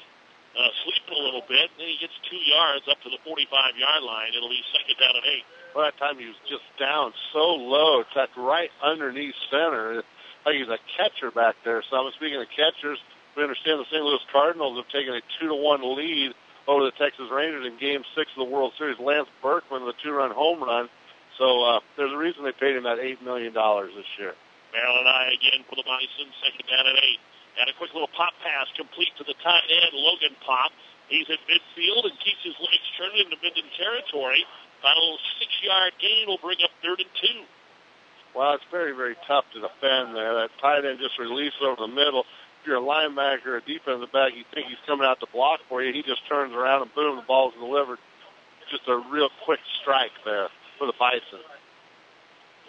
uh, sleeping a little bit. Then he gets two yards up to the forty-five-yard line. It'll be second down and eight. Well, that time he was just down so low, tucked right underneath center. I think he's a catcher back there. So I'm speaking of catchers, we understand the Saint Louis Cardinals have taken a two to one lead over the Texas Rangers in Game Six of the World Series. Lance Berkman, the two-run home run. So uh, there's a reason they paid him that eight million dollars this year. Maryland I again for the Bison, second down and eight. And a quick little pop pass complete to the tight end, Logan Pop. He's at midfield and keeps his legs turning into Minden territory. Final six-yard gain will bring up third and two. Well, it's very, very tough to defend there. That tight end just released over the middle. If you're a linebacker or a defensive back, you think he's coming out to block for you. He just turns around and boom, the ball's delivered. Just a real quick strike there for the Bison.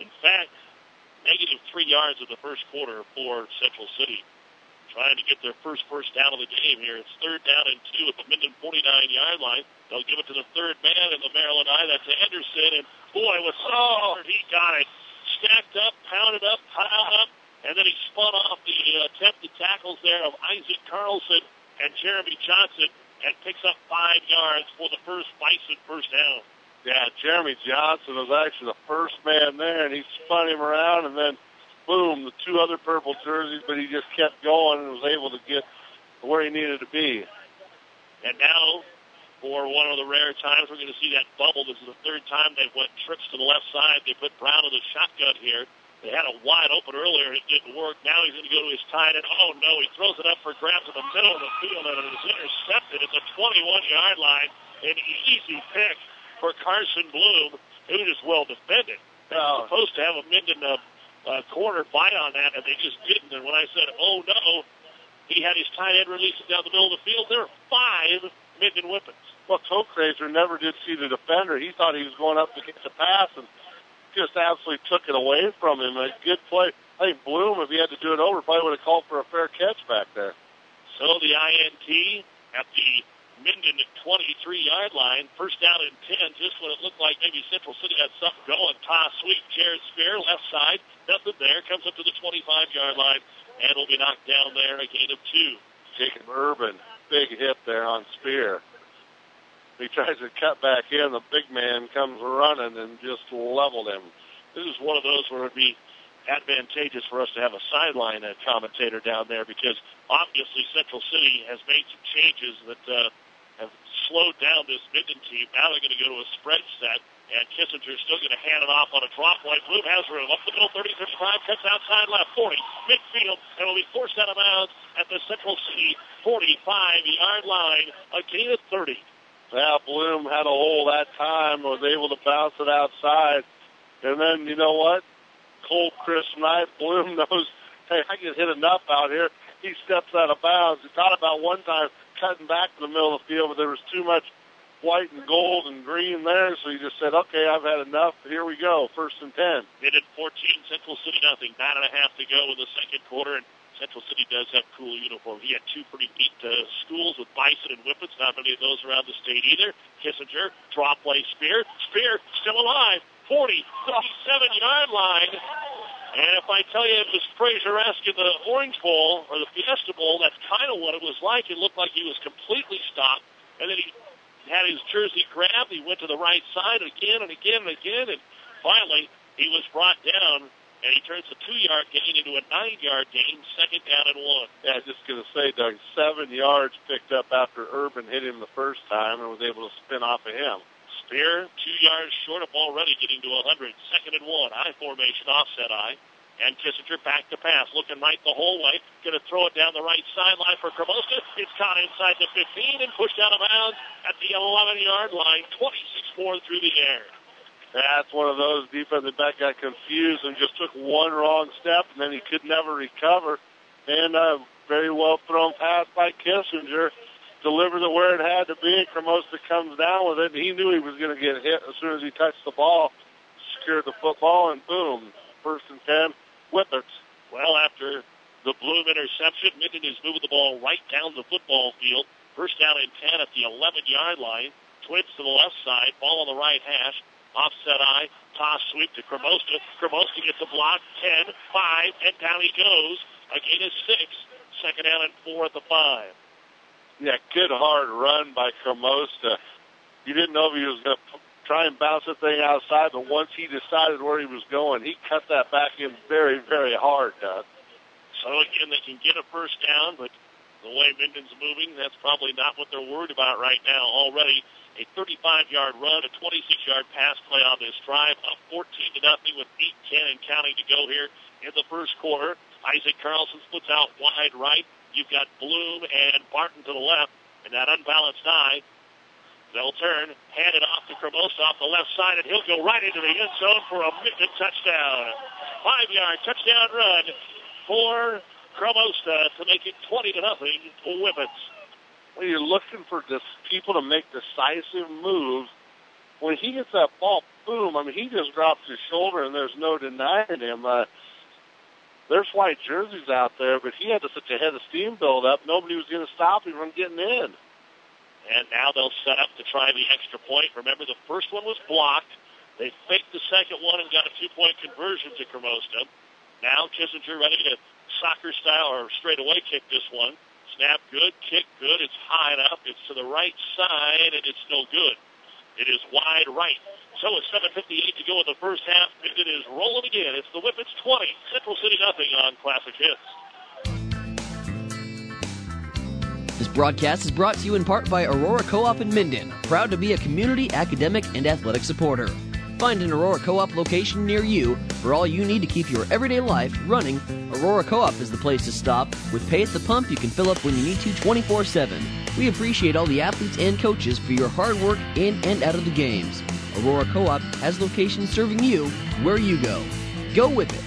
In fact, negative three yards in the first quarter for Central City. Trying to get their first first down of the game here. It's third down and two at the Minden forty-nine-yard line. They'll give it to the third man in the Maryland I. That's Anderson. And, boy, with oh, he got it. Stacked up, pounded up, piled up, and then he spun off the uh, attempted tackles there of Isaac Carlson and Jeremy Johnson and picks up five yards for the first Bison first down. Yeah, Jeremy Johnson was actually the first man there, and he spun him around, and then boom, the two other purple jerseys, but he just kept going and was able to get where he needed to be. And now, for one of the rare times, we're going to see that bubble. This is the third time they've went trips to the left side. They put Brown in the shotgun here. They had a wide open earlier. It didn't work. Now he's going to go to his tight end. Oh, no, he throws it up for grabs in the middle of the field, and it is intercepted at the twenty-one-yard line. An easy pick for Carson Bloom, who is well defended. They're Oh. supposed to have a Minden uh, uh, corner bite on that, and they just didn't. And when I said, oh, no, he had his tight end releasing down the middle of the field. There are five Minden whippets. Well, Toekraser never did see the defender. He thought he was going up to get the pass and just absolutely took it away from him. A good play. I think Bloom, if he had to do it over, probably would have called for a fair catch back there. So the I N T at the Minden twenty-three-yard line. First down and ten, just when it looked like maybe Central City had something going. Toss sweep, Jared Spear, left side. Nothing there. Comes up to the twenty-five-yard line and will be knocked down there, a gain of two. Jacob Urban, big hit there on Spear. He tries to cut back in. The big man comes running and just leveled him. This is one of those where it would be advantageous for us to have a sideline uh, commentator down there because obviously Central City has made some changes that uh, have slowed down this Minden team. Now they're going to go to a spread set, and Kissinger's still going to hand it off on a drop play. Bloom has room. Up the middle, thirty, thirty-five, cuts outside left, forty, midfield, and will be forced out of bounds at the Central City forty-five-yard line, a gain of thirty. Now Bloom had a hole that time, was able to bounce it outside. And then, you know what? Cold, crisp night. Bloom knows, hey, I can hit enough out here. He steps out of bounds. He thought about one time cutting back to the middle of the field, but there was too much white and gold and green there, so he just said, okay, I've had enough. Here we go, first and ten. They did fourteen, Central City nothing. Nine and a half to go in the second quarter, and Central City does have cool uniforms. He had two pretty neat uh, schools with Bison and Whippets. Not many of those around the state either. Kissinger, draw play, Spear. Spear still alive. forty, fifty-seven-yard line. And if I tell you it was Fraser-esque in the Orange Bowl or the Fiesta Bowl, that's kind of what it was like. It looked like he was completely stopped. And then he had his jersey grabbed. He went to the right side again and again and again. And finally, he was brought down. And he turns a two-yard gain into a nine-yard gain, second down and one. Yeah, just going to say, Doug, seven yards picked up after Urban hit him the first time and was able to spin off of him. Spear, two yards short of already getting to one hundred. Second and one, I formation, offset I. And Kissinger back to pass, looking right the whole way. Going to throw it down the right sideline for Cremosa. It's caught inside the fifteen and pushed out of bounds at the eleven-yard line, twenty-six four through the air. That's one of those defensive back got confused and just took one wrong step, and then he could never recover. And a very well thrown pass by Kissinger. Delivered it where it had to be. Cremosa comes down with it, and he knew he was going to get hit as soon as he touched the ball. Secured the football, and boom, first and ten, Whippets. Well, after the Bloom interception, Minden is moving the ball right down the football field. First down and ten at the eleven-yard line. Twins to the left side, ball on the right hash. Offset I, toss sweep to Cremosa. Cremosa gets a block, ten, five, and down he goes. A gain of six. Second down and four at the five. Yeah, good hard run by Cremosa. You didn't know if he was going to try and bounce the thing outside, but once he decided where he was going, he cut that back in very, very hard, Doug. So again, they can get a first down, but the way Minden's moving, that's probably not what they're worried about right now. Already a thirty-five-yard run, a twenty-six-yard pass play on this drive, up fourteen to nothing with eight ten and counting to go here in the first quarter. Isaac Carlson splits out wide right. You've got Bloom and Barton to the left, and that unbalanced eye. They'll turn, hand it off to Cremosa off the left side, and he'll go right into the end zone for a Minden touchdown. Five-yard touchdown run for Cremosa to make it twenty to nothing for Whippets. When you're looking for this people to make decisive moves, when he gets that ball boom. I mean, he just drops his shoulder, and there's no denying him. Uh, there's white jerseys out there, but he had such a head of steam build up, nobody was going to stop him from getting in. And now they'll set up to try the extra point. Remember, the first one was blocked. They faked the second one and got a two-point conversion to Kermosna. Now Kissinger ready to soccer style or straightaway kick this one. Snap good, kick good. It's high enough. It's to the right side, and it's no good. It is wide right. So with seven fifty-eight to go in the first half, it is rolling again. It's the Whippets twenty, Central City nothing on Classic Hits. This broadcast is brought to you in part by Aurora Co-op in Minden, proud to be a community, academic, and athletic supporter. Find an Aurora Co-op location near you for all you need to keep your everyday life running. Aurora Co-op is the place to stop. With pay at the pump, you can fill up when you need to twenty-four seven. We appreciate all the athletes and coaches for your hard work in and out of the games. Aurora Co-op has locations serving you where you go. Go Whippets!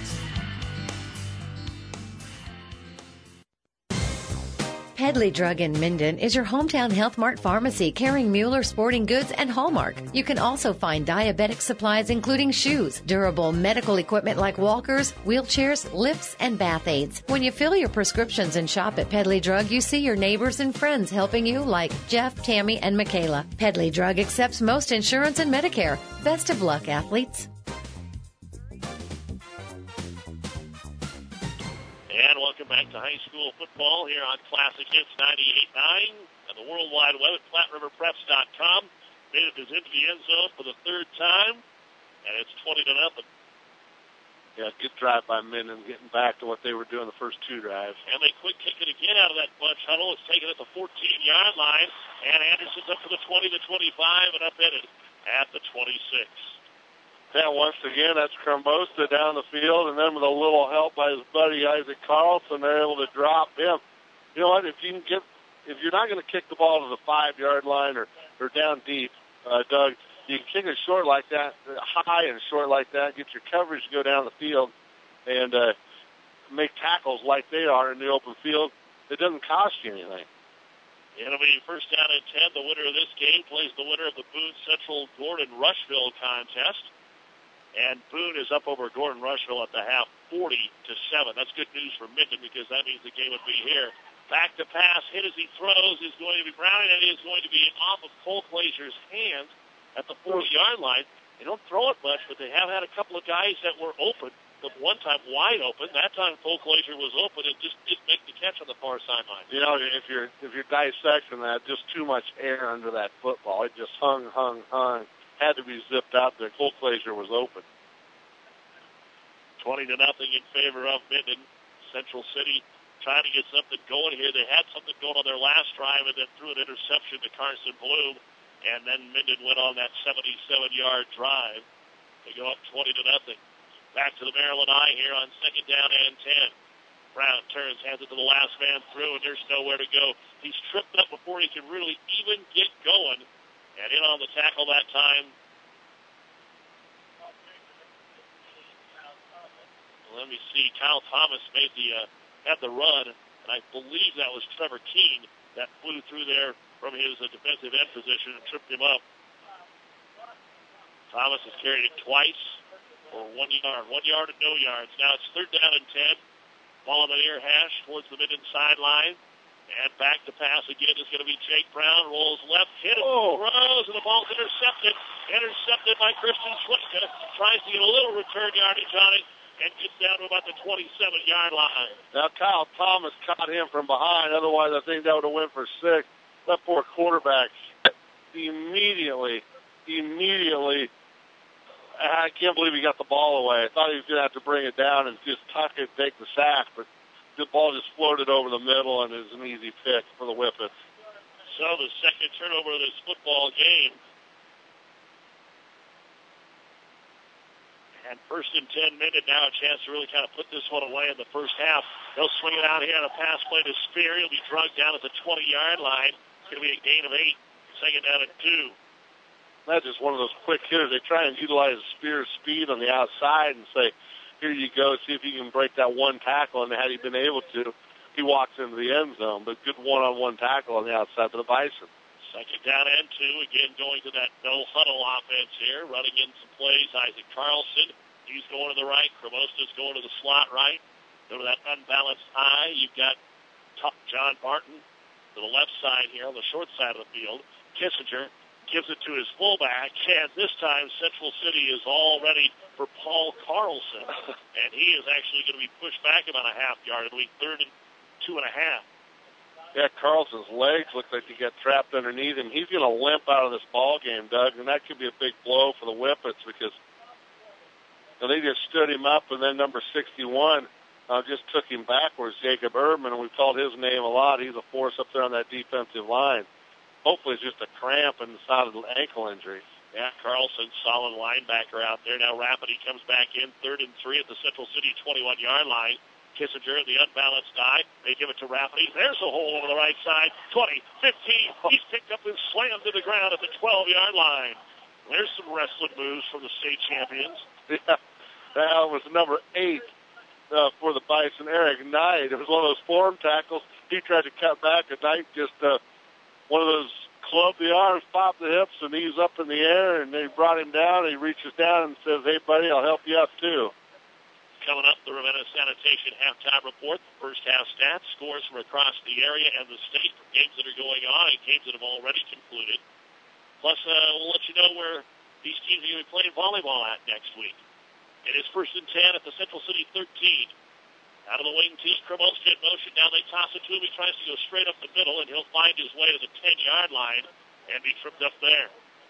Pedley Drug in Minden is your hometown Health Mart pharmacy carrying Mueller sporting goods and Hallmark. You can also find diabetic supplies including shoes, durable medical equipment like walkers, wheelchairs, lifts, and bath aids. When you fill your prescriptions and shop at Pedley Drug, you see your neighbors and friends helping you like Jeff, Tammy, and Michaela. Pedley Drug accepts most insurance and Medicare. Best of luck, athletes. And welcome back to high school football here on Classic Hits ninety-eight point nine and the World Wide Web at Flat River Preps dot com. Made it into the end zone for the third time, and it's twenty to nothing. Yeah, good drive by Minden, getting back to what they were doing the first two drives. And they quick kick it again out of that bunch huddle. It's taken at the fourteen-yard line, and Anderson's up to the twenty to twenty-five and upended at the twenty-six. Yeah, once again, that's Kermosna down the field, and then with a little help by his buddy Isaac Carlson, they're able to drop him. You know what? If you can get, if you're not going to kick the ball to the five-yard line or, or down deep, uh, Doug, you can kick it short like that, high and short like that, get your coverage to go down the field, and uh, make tackles like they are in the open field. It doesn't cost you anything. It'll be first down and ten. The winner of this game plays the winner of the Boone Central Gordon Rushville contest. And Boone is up over Gordon Rushville at the half, forty to seven. That's good news for Minden because that means the game would be here. Back to pass, hit as he throws is going to be Browning, and it is going to be off of Cole Glazier's hands at the forty-yard line. They don't throw it much, but they have had a couple of guys that were open. The one time wide open. That time Cole Glazier was open and just didn't make the catch on the far sideline. You know, if you're if you're dissecting that, just too much air under that football. It just hung, hung, hung. Had to be zipped out there. Cole Glazier was open. twenty to nothing in favor of Minden. Central City trying to get something going here. They had something going on their last drive and then threw an interception to Carson Bloom. And then Minden went on that seventy-seven-yard drive. They go up twenty to nothing. Back to the Maryland Eye here on second down and ten. Brown turns, hands it to the last man through, and there's nowhere to go. He's tripped up before he can really even get going. And in on the tackle that time. Let me see. Kyle Thomas made the uh, had the run, and I believe that was Trevor King that flew through there from his uh, defensive end position and tripped him up. Thomas has carried it twice for one yard. One yard and no yards. Now it's third down and ten. Ball on the near hash towards the Minden sideline. And back to pass again is going to be Jake Brown. Rolls left, hit it, oh. throws, and the ball's intercepted. Intercepted by Christian Schwitka. Tries to get a little return yardage on it and gets down to about the twenty-seven-yard line. Now Kyle Thomas caught him from behind. Otherwise, I think that would have went for six. That poor quarterback immediately, immediately, I can't believe he got the ball away. I thought he was going to have to bring it down and just tuck it and take the sack, but the ball just floated over the middle, and it was an easy pick for the Whippets. So the second turnover of this football game. And first and ten minutes now, a chance to really kind of put this one away in the first half. They'll swing it out here on a pass play to Spear. He'll be drugged down at the twenty-yard line. It's going to be a gain of eight. Second down and two. That's just one of those quick hitters. They try and utilize Spear's speed on the outside and say, here you go, see if you can break that one tackle. And had he been able to, he walks into the end zone. But good one-on-one tackle on the outside of the Bison. Second down and two. Again, going to that no-huddle offense here. Running in some plays, Isaac Carlson. He's going to the right. Cremosta's going to the slot right. Go to that unbalanced eye. You've got John Martin to the left side here on the short side of the field. Kissinger gives it to his fullback, and this time Central City is all ready for Paul Carlson, and he is actually going to be pushed back about a half yard. It'll be third and two and a half. Yeah, Carlson's legs look like he got trapped underneath him. He's going to limp out of this ball game, Doug, and that could be a big blow for the Whippets because you know, they just stood him up, and then number sixty-one uh, just took him backwards, Jacob Erdman, and we've called his name a lot. He's a force up there on that defensive line. Hopefully it's just a cramp and it's not an ankle injury. Yeah, Carlson, solid linebacker out there. Now Rafferty comes back in, third and three at the Central City twenty-one-yard line. Kissinger, the unbalanced eye. They give it to Rafferty. There's a hole over the right side. twenty, fifteen. He's picked up and slammed to the ground at the twelve-yard line. There's some wrestling moves from the state champions. Yeah, that was number eight uh, for the Bison, Eric Knight. It was one of those form tackles. He tried to cut back, and Knight just uh, one of those club the arms, pop the hips, and he's up in the air, and they brought him down. He reaches down and says, hey, buddy, I'll help you up, too. Coming up, the Ravenna Sanitation halftime report. First half stats, scores from across the area and the state for games that are going on and games that have already concluded. Plus, uh, we'll let you know where these teams are going to be playing volleyball at next week. It is first and ten at the Central City thirteen. Out of the wing tee, Cremosta in motion. Now they toss it to him. He tries to go straight up the middle, and he'll find his way to the ten-yard line and be tripped up there.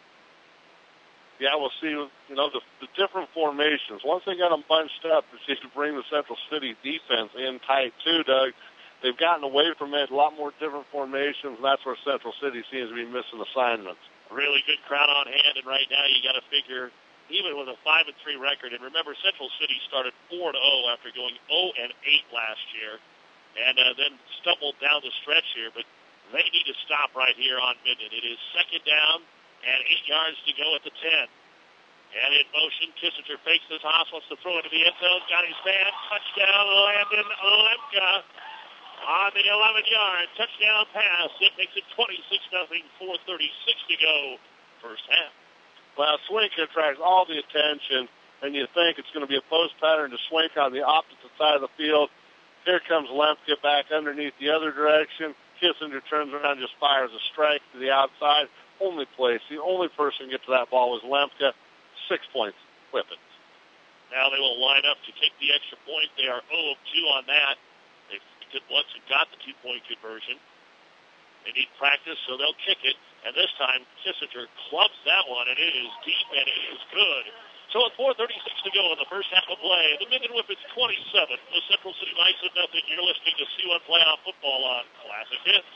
Yeah, we'll see, you know, the, the different formations. Once they got them bunched up, it's just to bring the Central City defense in tight, too, Doug. They've gotten away from it, a lot more different formations, and that's where Central City seems to be missing assignments. Really good crowd on hand, and right now you got to figure, even with a five and three record, and remember Central City started four and oh after going oh and eight last year, and uh, then stumbled down the stretch here, but they need to stop right here on Minden. It is second down and eight yards to go at the ten. And in motion, Kissinger fakes the toss, wants to throw it to the end zone, got his man, touchdown, Landon Lemka on the eleven-yard touchdown pass. It makes it twenty-six nothing, four thirty-six to go, first half. Well, Swinka attracts all the attention, and you think it's going to be a post pattern to Swinka on the opposite side of the field. Here comes Lemka back underneath the other direction. Kissinger turns around and just fires a strike to the outside. Only place, the only person to get to that ball was Lemka. Six points, Whippets. Now they will line up to take the extra point. They are oh of two on that. They once and got the two-point conversion. They need practice, so they'll kick it. And this time, Kissinger clubs that one, and it is deep, and it is good. So with four thirty-six to go in the first half of play, the Minden Whippets twenty-seven, the Central City Bison nothing. You're listening to C one Playoff Football on Classic Hits.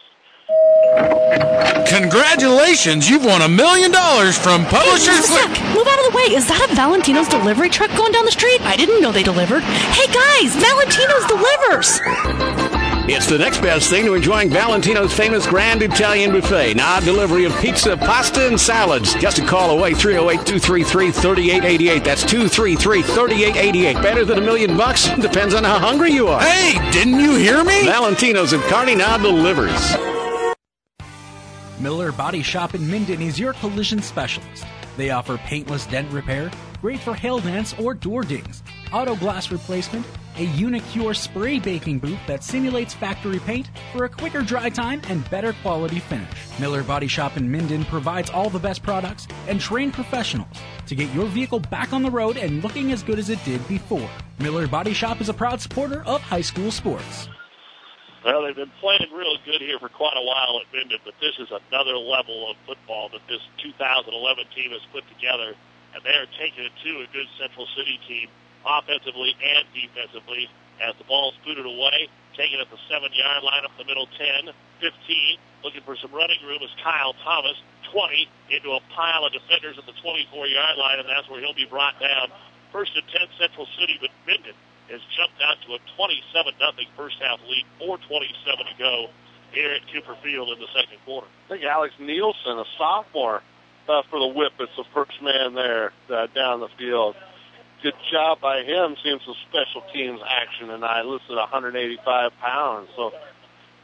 Congratulations, you've won a million dollars from Publishers. Hey, move out of the way. Is that a Valentino's delivery truck going down the street? I didn't know they delivered. Hey guys, Valentino's delivers. It's the next best thing to enjoying Valentino's famous Grand Italian Buffet. Now delivery of pizza, pasta, and salads. Just a call away, three oh eight, two three three, three eight eight eight. That's two three three, three eight eight eight. Better than a million bucks? Depends on how hungry you are. Hey, didn't you hear me? Valentino's of Kearney now delivers. Miller Body Shop in Minden is your collision specialist. They offer paintless dent repair, great for hail dents or door dings, auto glass replacement, a Unicure spray baking booth that simulates factory paint for a quicker dry time and better quality finish. Miller Body Shop in Minden provides all the best products and trained professionals to get your vehicle back on the road and looking as good as it did before. Miller Body Shop is a proud supporter of high school sports. Well, they've been playing real good here for quite a while at Minden, but this is another level of football that this two thousand eleven team has put together, and they are taking it to a good Central City team, offensively and defensively, as the ball's booted away, taking it at the seven-yard line up the middle, ten, fifteen, looking for some running room is Kyle Thomas, twenty, into a pile of defenders at the twenty-four-yard line, and that's where he'll be brought down. First and ten, Central City, but Minden has jumped out to a twenty-seven nothing first-half lead, four twenty-seven to go here at Cooper Field in the second quarter. I think Alex Nielsen, a sophomore uh, for the Whippets, the first man there uh, down the field. Good job by him, seeing some special teams action tonight, listed one hundred eighty-five pounds. So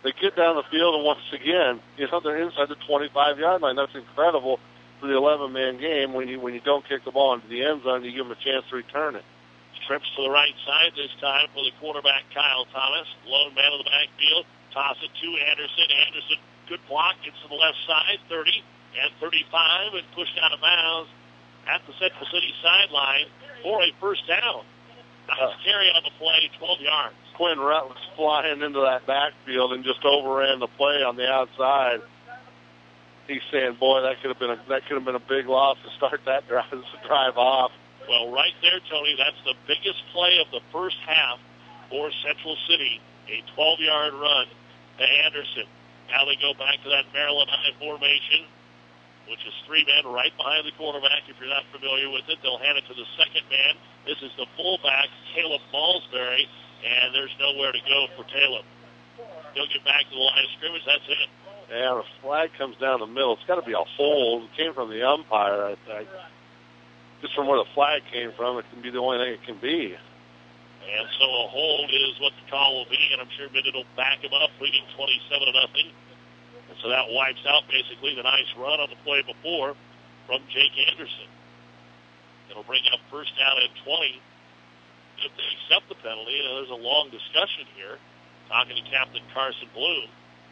They get down the field, and once again, you know, they're inside the twenty-five-yard line. That's incredible for the eleven-man game. When you when you don't kick the ball into the end zone, you give them a chance to return it. Trips to the right side this time for the quarterback, Kyle Thomas. Lone man of the backfield. Toss it to Anderson. Anderson, good block. Gets to the left side, thirty and thirty-five, and pushed out of bounds at the Central City sideline for a first down. Nice uh, carry on the play, twelve yards. Quinn Rutt was flying into that backfield and just overran the play on the outside. He's saying, "Boy, that could have been a that could have been a big loss to start that drive, drive off." Well, right there, Tony, that's the biggest play of the first half for Central City. A twelve-yard run to Anderson. Now they go back to that Maryland high formation, which is three men right behind the quarterback. If you're not familiar with it, they'll hand it to the second man. This is the fullback, Caleb Malsbury, and there's nowhere to go for Caleb. He'll get back to the line of scrimmage. That's it. Yeah, the flag comes down the middle. It's got to be a hold. It came from the umpire, I think. Just from where the flag came from, it can be the only thing it can be. And so a hold is what the call will be, and I'm sure Minden will back him up, leading twenty-seven to nothing. And so that wipes out basically the nice run on the play before from Jake Anderson. It'll bring up first down at twenty. If they accept the penalty, you know, there's a long discussion here, talking to Captain Carson Bloom.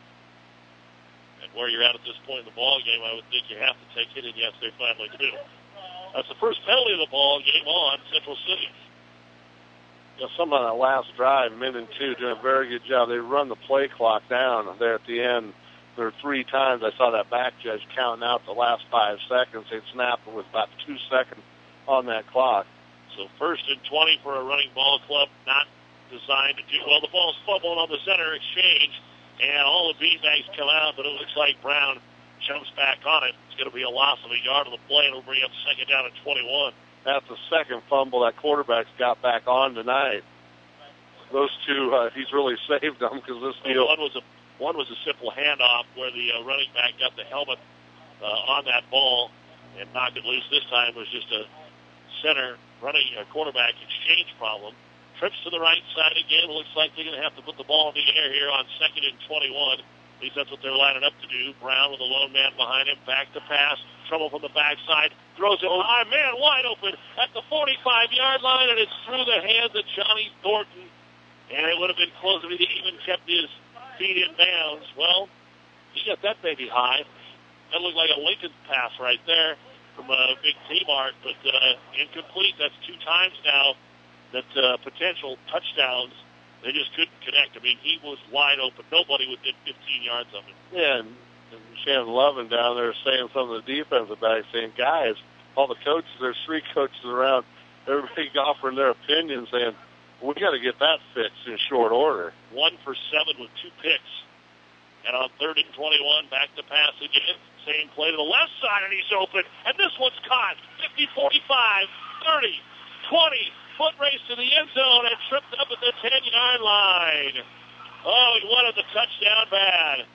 And where you're at at this point in the ball game, I would think you have to take it, and yes, they finally do. That's the first penalty of the ball game on Central City. You know, some on that last drive, Minden too, doing a very good job. They run the play clock down there at the end. There were three times I saw that back judge counting out the last five seconds. They'd snap it with about two seconds on that clock. So first and twenty for a running ball club, not designed to do well. The ball's fumbled on the center exchange, and all the beanbags come out, but it looks like Brown jumps back on it. It's going to be a loss of a yard on the play, and it'll bring up second down at twenty-one. That's the second fumble that quarterback's got back on tonight. Those two, uh, he's really saved them because this deal. One was a one was a simple handoff where the uh, running back got the helmet uh, on that ball and knocked it loose. This time was just a center running uh, quarterback exchange problem. Trips to the right side again. Looks like they're going to have to put the ball in the air here on second and twenty-one. At least that's what they're lining up to do. Brown with a lone man behind him. Back to pass. Trouble from the backside. Throws it high. Man, wide open at the forty-five-yard line, and it's through the hands of Johnny Thornton. And it would have been closer if he even kept his feet in bounds. Well, he got that baby high. That looked like a Lincoln pass right there from a big T-Mart, but uh, incomplete. That's two times now that uh, potential touchdowns. They just couldn't connect. I mean, he was wide open. Nobody within fifteen yards of him. Yeah, and, and Shannon Lovin down there saying some of the defensive backs, saying, guys, all the coaches, there's three coaches around, everybody offering their opinion, saying, we got to get that fixed in short order. One for seven with two picks. And on third and twenty-one, back to pass again. Same play to the left side, and he's open. And this one's caught. fifty, forty-five, thirty, twenty. Foot race to the end zone and tripped up at the ten-yard line. Oh, he wanted the touchdown bad.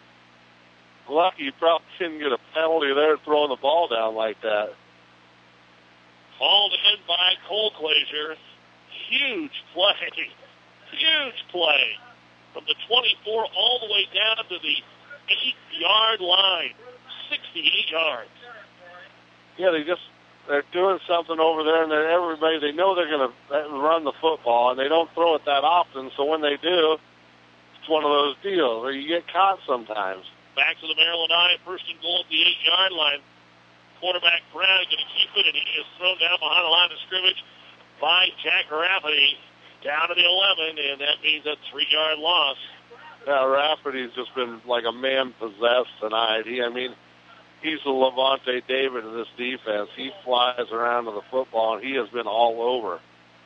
Lucky you probably didn't get a penalty there throwing the ball down like that. Hauled in by Cole Glazier. Huge play. Huge play. From the twenty-four all the way down to the eight-yard line. sixty-eight yards. Yeah, they just... They're doing something over there, and they're everybody, they know they're going to run the football, and they don't throw it that often, so when they do, it's one of those deals where you get caught sometimes. Back to the Maryland Eye, first and goal at the eight-yard line. Quarterback Brown going to keep it, and he is thrown down behind the line of scrimmage by Jack Rafferty down to the eleven, and that means a three-yard loss. Yeah, Rafferty's just been like a man possessed tonight. He, I mean, he's the Levante David of this defense. He flies around to the football, and he has been all over.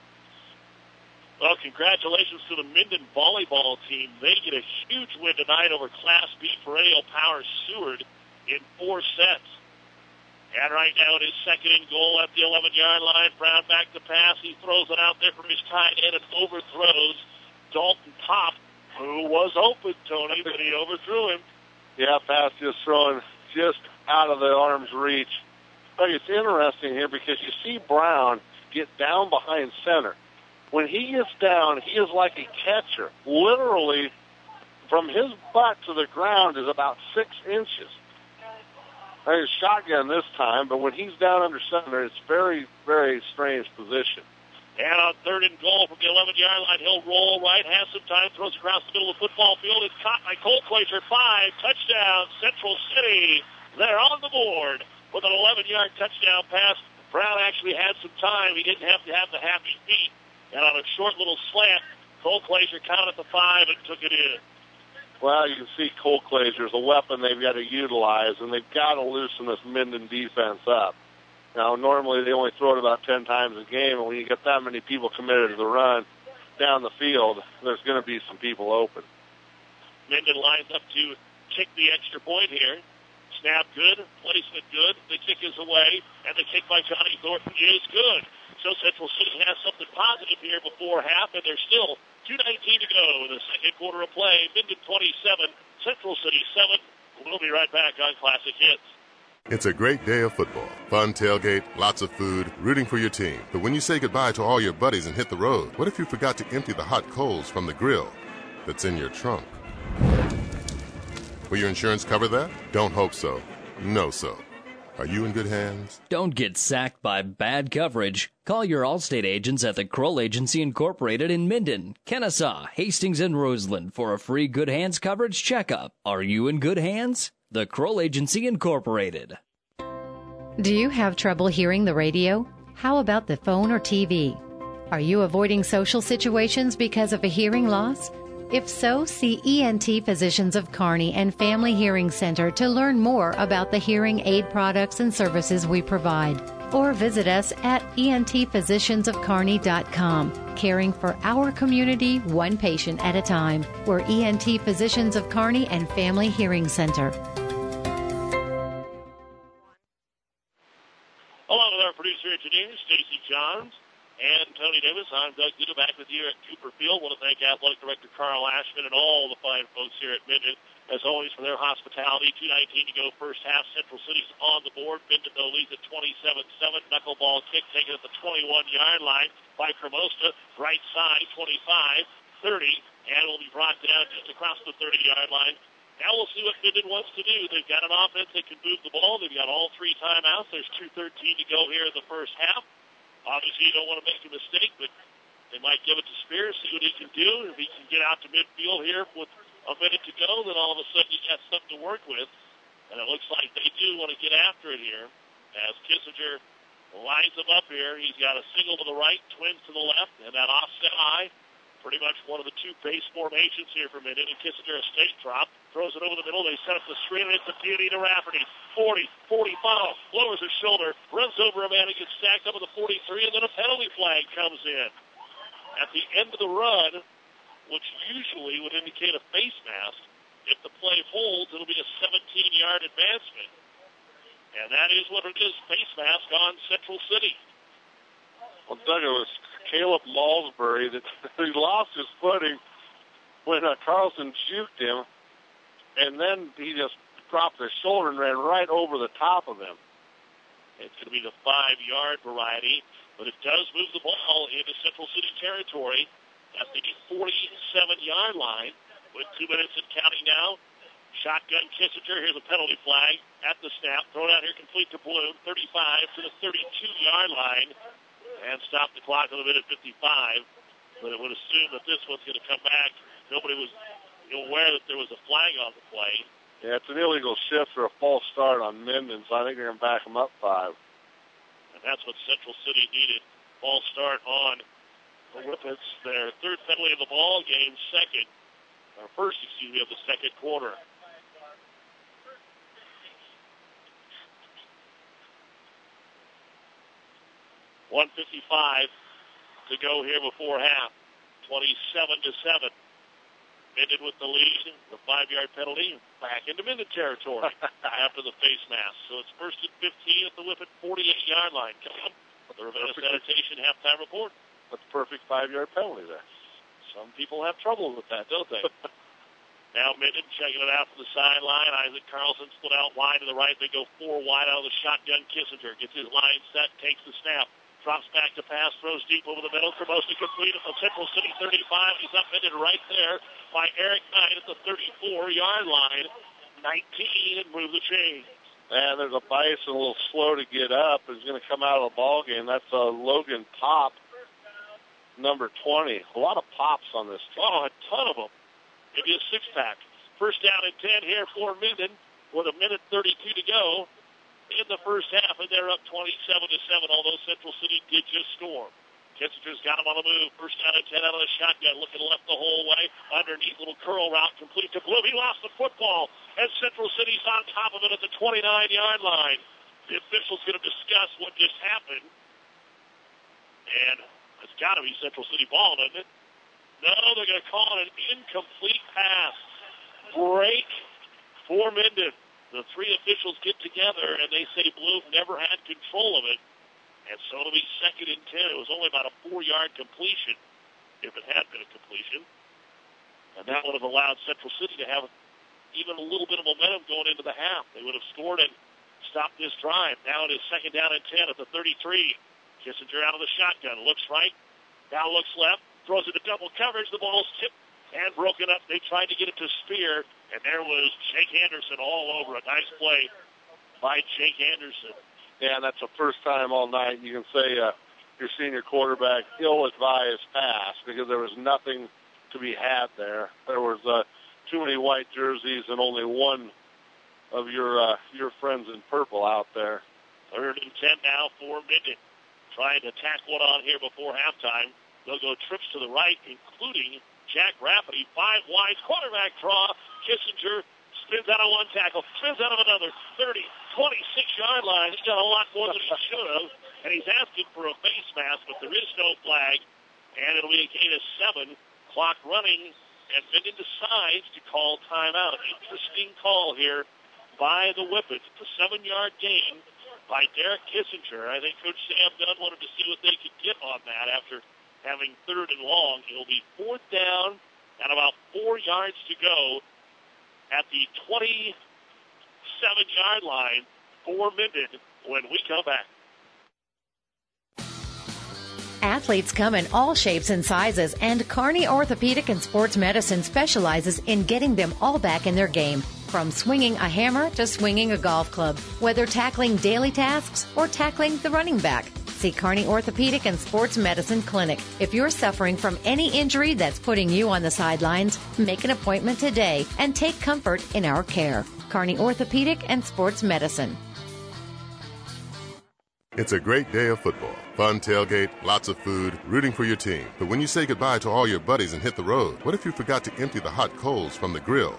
Well, congratulations to the Minden volleyball team. They get a huge win tonight over Class B Perennial Power Seward in four sets. And right now it is second and goal at the eleven-yard line. Brown back to pass. He throws it out there from his tight end and overthrows Dalton Pop, who was open, Tony, but he overthrew him. Yeah, pass just throwing just out of the arm's reach. But it's interesting here because you see Brown get down behind center. When he gets down, he is like a catcher. Literally, from his butt to the ground is about six inches. There's shotgun this time, but when he's down under center, it's very, very strange position. And on third and goal from the eleven-yard line, he'll roll right, has some time, throws across the middle of the football field. It's caught by Cole Glazer. Five, touchdown, Central City. They're on the board with an eleven-yard touchdown pass. Brown actually had some time. He didn't have to have the happy feet. And on a short little slant, Cole Glazer counted the five and took it in. Well, you can see Cole Glazer is a weapon they've got to utilize, and they've got to loosen this Minden defense up. Now, normally they only throw it about ten times a game, and when you get that many people committed to the run down the field, there's going to be some people open. Minden lines up to kick the extra point here. Snap good, placement good, the kick is away, and the kick by Johnny Thornton is good. So Central City has something positive here before half, and there's still two nineteen to go in the second quarter of play. Minden twenty-seven, Central City seven. We'll be right back on Classic Hits. It's a great day of football. Fun tailgate, lots of food, rooting for your team. But when you say goodbye to all your buddies and hit the road, what if you forgot to empty the hot coals from the grill that's in your trunk? Will your insurance cover that? Don't hope so. No so. Are you in good hands? Don't get sacked by bad coverage. Call your Allstate agents at the Kroll Agency Incorporated in Minden, Kennesaw, Hastings, and Roseland for a free Good Hands coverage checkup. Are you in good hands? The Kroll Agency Incorporated. Do you have trouble hearing the radio? How about the phone or T V? Are you avoiding social situations because of a hearing loss? If so, see E N T Physicians of Kearney and Family Hearing Center to learn more about the hearing aid products and services we provide. Or visit us at E N T physicians of kearney dot com. Caring for our community, one patient at a time. We're E N T Physicians of Kearney and Family Hearing Center. Along with our producer engineer, Stacy Johns, and Tony Davis, I'm Doug Duda back with you at Cooper Field. I want to thank Athletic Director Carl Ashman and all the fine folks here at Minden, as always, for their hospitality. two nineteen to go first half. Central City's on the board. Minden, though, leads at twenty-seven seven. Knuckleball kick taken at the twenty-one-yard line by Cremosta. Right side, twenty-five, thirty, and will be brought down just across the thirty-yard line. Now we'll see what Minden wants to do. They've got an offense that can move the ball. They've got all three timeouts. There's two thirteen to go here in the first half. Obviously, you don't want to make a mistake, but they might give it to Spears, see what he can do. If he can get out to midfield here with a minute to go, then all of a sudden you got something to work with. And it looks like they do want to get after it here. As Kissinger lines them up here, he's got a single to the right, twins to the left, and that offset eye. Pretty much one of the two base formations here for a minute. And Kissinger a straight drop, throws it over the middle. They set up the screen, and it's a beauty to Rafferty. forty, forty-five, lowers his shoulder, runs over a man who gets stacked up at the forty-three, and then a penalty flag comes in. At the end of the run, which usually would indicate a face mask, if the play holds, it'll be a seventeen-yard advancement. And that is what it is, face mask on Central City. Well, Doug, it was Caleb Malsbury that he lost his footing when uh, Carlson juked him, and then he just dropped his shoulder and ran right over the top of him. It's going to be the five-yard variety, but it does move the ball into Central City territory at the forty-seven-yard line with two minutes and counting now. Shotgun Kissinger. Here's a penalty flag at the snap. Thrown out here complete to Bloom. thirty-five to the thirty-two-yard line. And stop the clock on the minute fifty-five. But it would assume that this one's going to come back. Nobody was aware that there was a flag on the play. Yeah, it's an illegal shift or a false start on Minden, so I think they're going to back them up five. And that's what Central City needed. False start on the Whippets. Their third penalty of the ball game, second. Or first, excuse me, of the second quarter. one fifty-five to go here before half. twenty-seven to seven. Minden with the lead. The five-yard penalty back into Minden territory after the face mask. So it's first and fifteen at the Whippet forty-eight-yard line. The Ravenna Sanitation halftime report. That's a perfect five-yard penalty there. Some people have trouble with that, don't they? Now Minden checking it out from the sideline. Isaac Carlson split out wide to the right. They go four wide out of the shotgun. Kissinger gets his line set, takes the snap. Drops back to pass, throws deep over the middle. Hermosa complete at the Central City thirty-five. He's upended right there by Eric Knight at the thirty-four-yard line. nineteen and move the chains. And there's a Bison a little slow to get up. Is going to come out of the ball game. That's uh, Logan Pop, number twenty. A lot of pops on this team. Oh, a ton of them. Maybe a six-pack. First down and ten here for Minden with a minute thirty-two to go in the first half, and they're up twenty-seven to seven, although Central City did just score. Kissinger's got him on the move. First down and ten out of the shotgun, looking left the whole way. Underneath, little curl route, complete to Bloom. He lost the football, and Central City's on top of it at the twenty-nine-yard line. The official's going to discuss what just happened, and it's got to be Central City ball, doesn't it? No, they're going to call it an incomplete pass. Break for Minden. The three officials get together, and they say Bloom never had control of it. And so it'll be second and ten. It was only about a four-yard completion, if it had been a completion. And that would have allowed Central City to have even a little bit of momentum going into the half. They would have scored and stopped this drive. Now it is second down and ten at the thirty-three. Kissinger out of the shotgun. Looks right. Now looks left. Throws it to double coverage. The ball's tipped and broken up. They tried to get it to Spear, and there was Jake Anderson all over. A nice play by Jake Anderson. Yeah, and that's the first time all night you can say uh, your senior quarterback ill-advised pass because there was nothing to be had there. There was uh, too many white jerseys and only one of your uh, your friends in purple out there. Third and ten now for Minden. Trying to tack one on here before halftime. They'll go trips to the right, including Jack Rafferty. Five wide quarterback draw. Kissinger spins out of one tackle, spins out of another. thirty, twenty-six-yard line. He's got a lot more than he should have, and he's asking for a face mask, but there is no flag, and it'll be a gain of seven. Clock running, and Minden decides to call timeout. Interesting call here by the Whippets. It's a seven-yard gain by Derek Kissinger. I think Coach Sam Dunn wanted to see what they could get on that after having third and long. It'll be fourth down and about four yards to go at the twenty-seven-yard line for Minden when we come back. Athletes come in all shapes and sizes, and Kearney Orthopedic and Sports Medicine specializes in getting them all back in their game. From swinging a hammer to swinging a golf club, whether tackling daily tasks or tackling the running back. See Kearney Orthopedic and Sports Medicine Clinic. If you're suffering from any injury that's putting you on the sidelines, make an appointment today and take comfort in our care. Kearney Orthopedic and Sports Medicine. It's a great day of football. Fun tailgate, lots of food, rooting for your team. But when you say goodbye to all your buddies and hit the road, what if you forgot to empty the hot coals from the grill?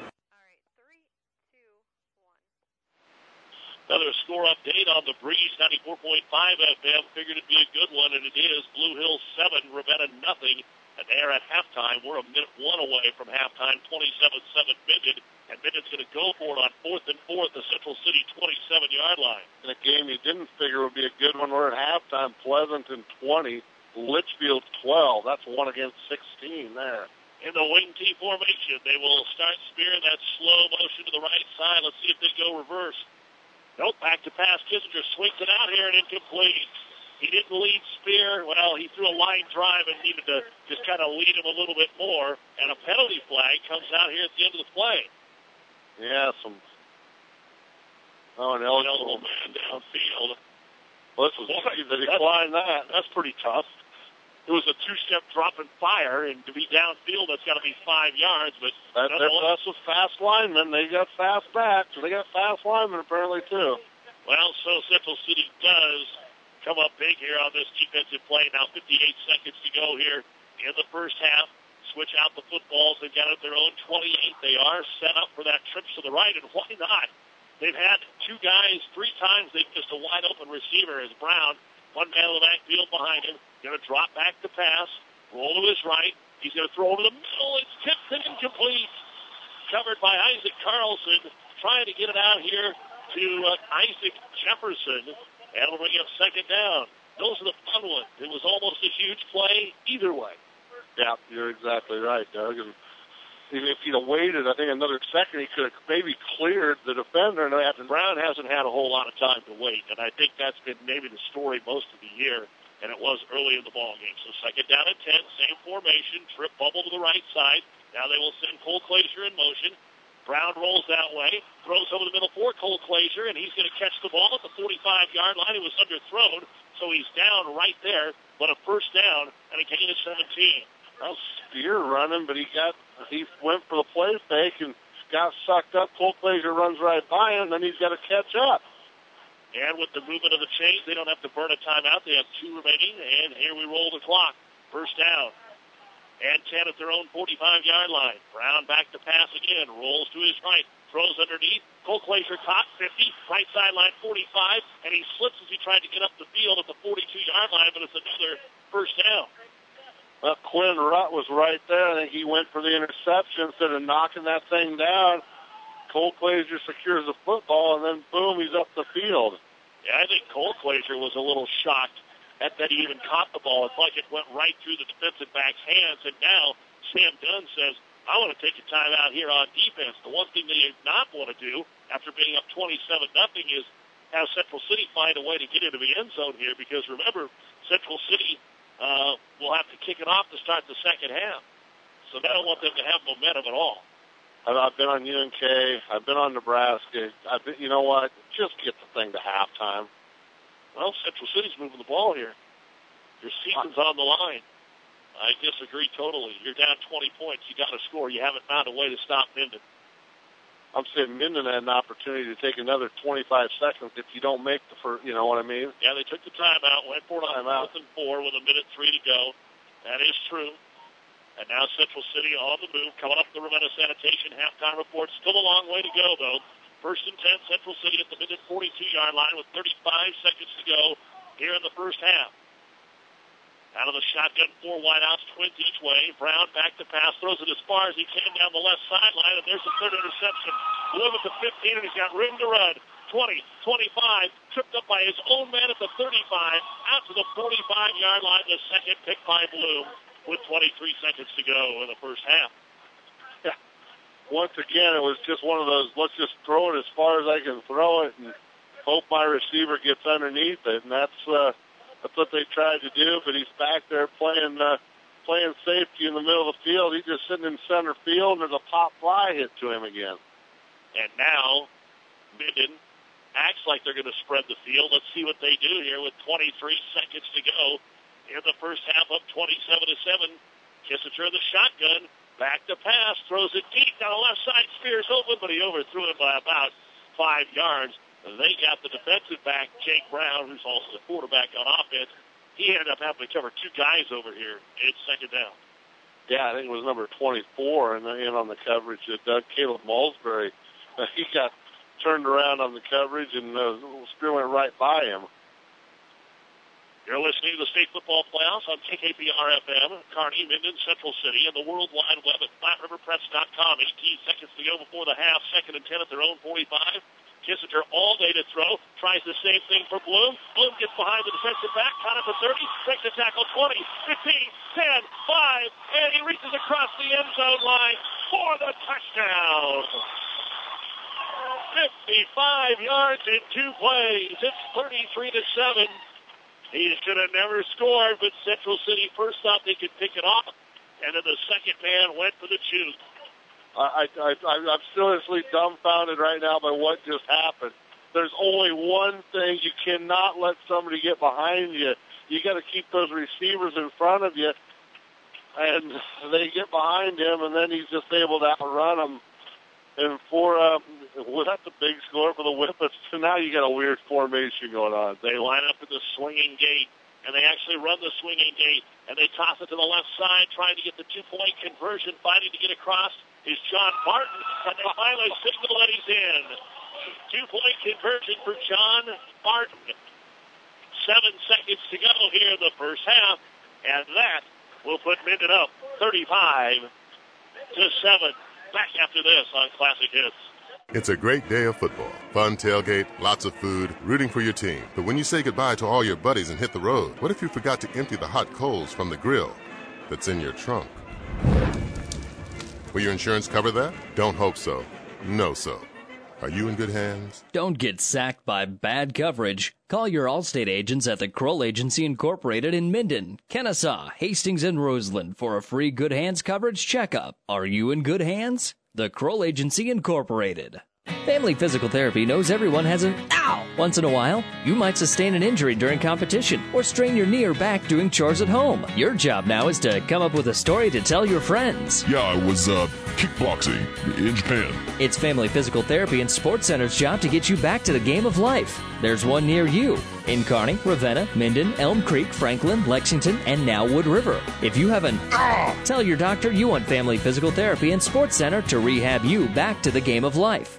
Another score update on the Breeze, ninety-four point five F M. Figured it'd be a good one, and it is. Blue Hills seven, Ravenna nothing. And they are at halftime. We're a minute one away from halftime, twenty-seven seven Minden. And Minden's going to go for it on fourth and fourth, the Central City twenty-seven-yard line. In a game you didn't figure would be a good one, we're at halftime. Pleasanton twenty, Litchfield twelve. That's one against sixteen there. In the wing T formation, they will start Spear that slow motion to the right side. Let's see if they go reverse. Nope, back to pass. Kissinger swings it out here and incomplete. He didn't lead Spear. Well, he threw a line drive and needed to just kind of lead him a little bit more. And a penalty flag comes out here at the end of the play. Yeah, some... Oh, an eligible man downfield. Well, this was... They declined that. That's pretty tough. It was a two-step drop and fire, and to be downfield, that's got to be five yards. But that, that's with fast linemen. They got fast backs. They got fast linemen apparently too. Well, so Central City does come up big here on this defensive play. Now fifty-eight seconds to go here in the first half. Switch out the footballs. They've got it at their own twenty-eight. They are set up for that trip to the right, and why not? They've had two guys three times. They've just a wide-open receiver is Brown. One man in the backfield behind him. Going to drop back to pass. Roll to his right. He's going to throw over the middle. It's tipped and incomplete. Covered by Isaac Carlson. Trying to get it out here to uh, Isaac Jefferson. And it'll bring up second down. Those are the fun ones. It was almost a huge play either way. Yeah, you're exactly right, Doug. And if he'd have waited, I think another second, he could have maybe cleared the defender. And after Brown hasn't had a whole lot of time to wait, and I think that's been maybe the story most of the year, and it was early in the ball game. So second down at ten, same formation, trip bubble to the right side. Now they will send Cole Glazier in motion. Brown rolls that way, throws over the middle for Cole Glazier, and he's going to catch the ball at the forty-five-yard line. It was underthrown, so he's down right there, but a first down and a gain of seventeen. Well, Spear running, but he got he went for the play fake and got sucked up. Cole Glazier runs right by him, then he's got to catch up. And with the movement of the chains, they don't have to burn a timeout. They have two remaining, and here we roll the clock. First down. And ten at their own forty-five-yard line. Brown back to pass again. Rolls to his right. Throws underneath. Cole Glazier caught fifty. Right sideline forty-five. And he slips as he tried to get up the field at the forty-two-yard line, but it's another first down. Well, Quinn Rutt was right there. I think he went for the interception instead of knocking that thing down. Cole Glazier secures the football, and then, boom, he's up the field. Yeah, I think Cole Glazier was a little shocked at that he even caught the ball. It's like it went right through the defensive back's hands, and now Sam Dunn says, I want to take a timeout here on defense. The one thing they did not want to do after being up twenty-seven nothing is have Central City find a way to get into the end zone here, because remember, Central City uh, will have to kick it off to start the second half. So they don't want them to have momentum at all. I've been on U N K. I've been on Nebraska. I've been, you know what? Just get the thing to halftime. Well, Central City's moving the ball here. Your season's on the line. I disagree totally. You're down twenty points. You got to score. You haven't found a way to stop Minden. I'm saying Minden had an opportunity to take another twenty-five seconds if you don't make the first, you know what I mean? Yeah, they took the timeout, went for it on fourth and four with a minute three to go. That is true. And now Central City on the move, coming up the Ravenna Sanitation halftime report. Still a long way to go, though. First and ten, Central City at the Minden forty-two-yard line with thirty-five seconds to go here in the first half. Out of the shotgun, four wideouts, twins each way. Brown back to pass, throws it as far as he can down the left sideline, and there's the third interception. Bloom at the fifteen, and he's got room to run. twenty, twenty-five, tripped up by his own man at the thirty-five, out to the forty-five-yard line, the second pick by Bloom with twenty-three seconds to go in the first half. Yeah. Once again, it was just one of those, let's just throw it as far as I can throw it and hope my receiver gets underneath it, and that's uh, that's what they tried to do, but he's back there playing uh, playing safety in the middle of the field. He's just sitting in center field, and there's a pop fly hit to him again. And now Minden acts like they're going to spread the field. Let's see what they do here with twenty-three seconds to go in the first half, up twenty-seven to seven. Kissinger in the shotgun, back to pass, throws it deep down the left side. Spears open, but he overthrew it by about five yards. They got the defensive back, Jake Brown, who's also the quarterback on offense. He ended up having to cover two guys over here. It's second down. Yeah, I think it was number twenty-four and in on the coverage. Uh, Doug Caleb Mulsbury, uh, he got turned around on the coverage, and uh, Spear went right by him. You're listening to the State Football Playoffs on K K P R F M, Kearney, Minden, Central City, and the World Wide Web at Flat River Press dot com. eighteen seconds to go before the half, second and ten at their own forty-five. Kissinger all day to throw, tries the same thing for Bloom. Bloom gets behind the defensive back, caught up at thirty, breaks the tackle twenty, fifteen, ten, five, and he reaches across the end zone line for the touchdown. fifty-five yards in two plays. It's thirty-three to seven. He should have never scored, but Central City first thought they could pick it off, and then the second man went for the juke. I, I, I, I'm seriously dumbfounded right now by what just happened. There's only one thing. You cannot let somebody get behind you. You got to keep those receivers in front of you. And they get behind him, and then he's just able to outrun them. And for, um, well, that's a big score for the Whippets. So now you got a weird formation going on. They line up at the swinging gate, and they actually run the swinging gate, and they toss it to the left side, trying to get the two-point conversion, fighting to get across. Is John Martin, and they finally signal that he's in. Two-point conversion for John Martin. Seven seconds to go here in the first half, and that will put Minden up thirty-five to seven. Back after this on Classic Hits. It's a great day of football. Fun tailgate, lots of food, rooting for your team. But when you say goodbye to all your buddies and hit the road, what if you forgot to empty the hot coals from the grill that's in your trunk? Will your insurance cover that? Don't hope so. No so. Are you in good hands? Don't get sacked by bad coverage. Call your Allstate agents at the Kroll Agency Incorporated in Minden, Kennesaw, Hastings, and Roseland for a free Good Hands coverage checkup. Are you in good hands? The Kroll Agency Incorporated. Family Physical Therapy knows everyone has an ow once in a while. You might sustain an injury during competition or strain your knee or back doing chores at home. Your job now is to come up with a story to tell your friends. Yeah, I was uh, kickboxing in Japan. It's Family Physical Therapy and Sports Center's job to get you back to the game of life. There's one near you in Kearney, Ravenna, Minden, Elm Creek, Franklin, Lexington, and now Wood River. If you have an ah, tell your doctor you want Family Physical Therapy and Sports Center to rehab you back to the game of life.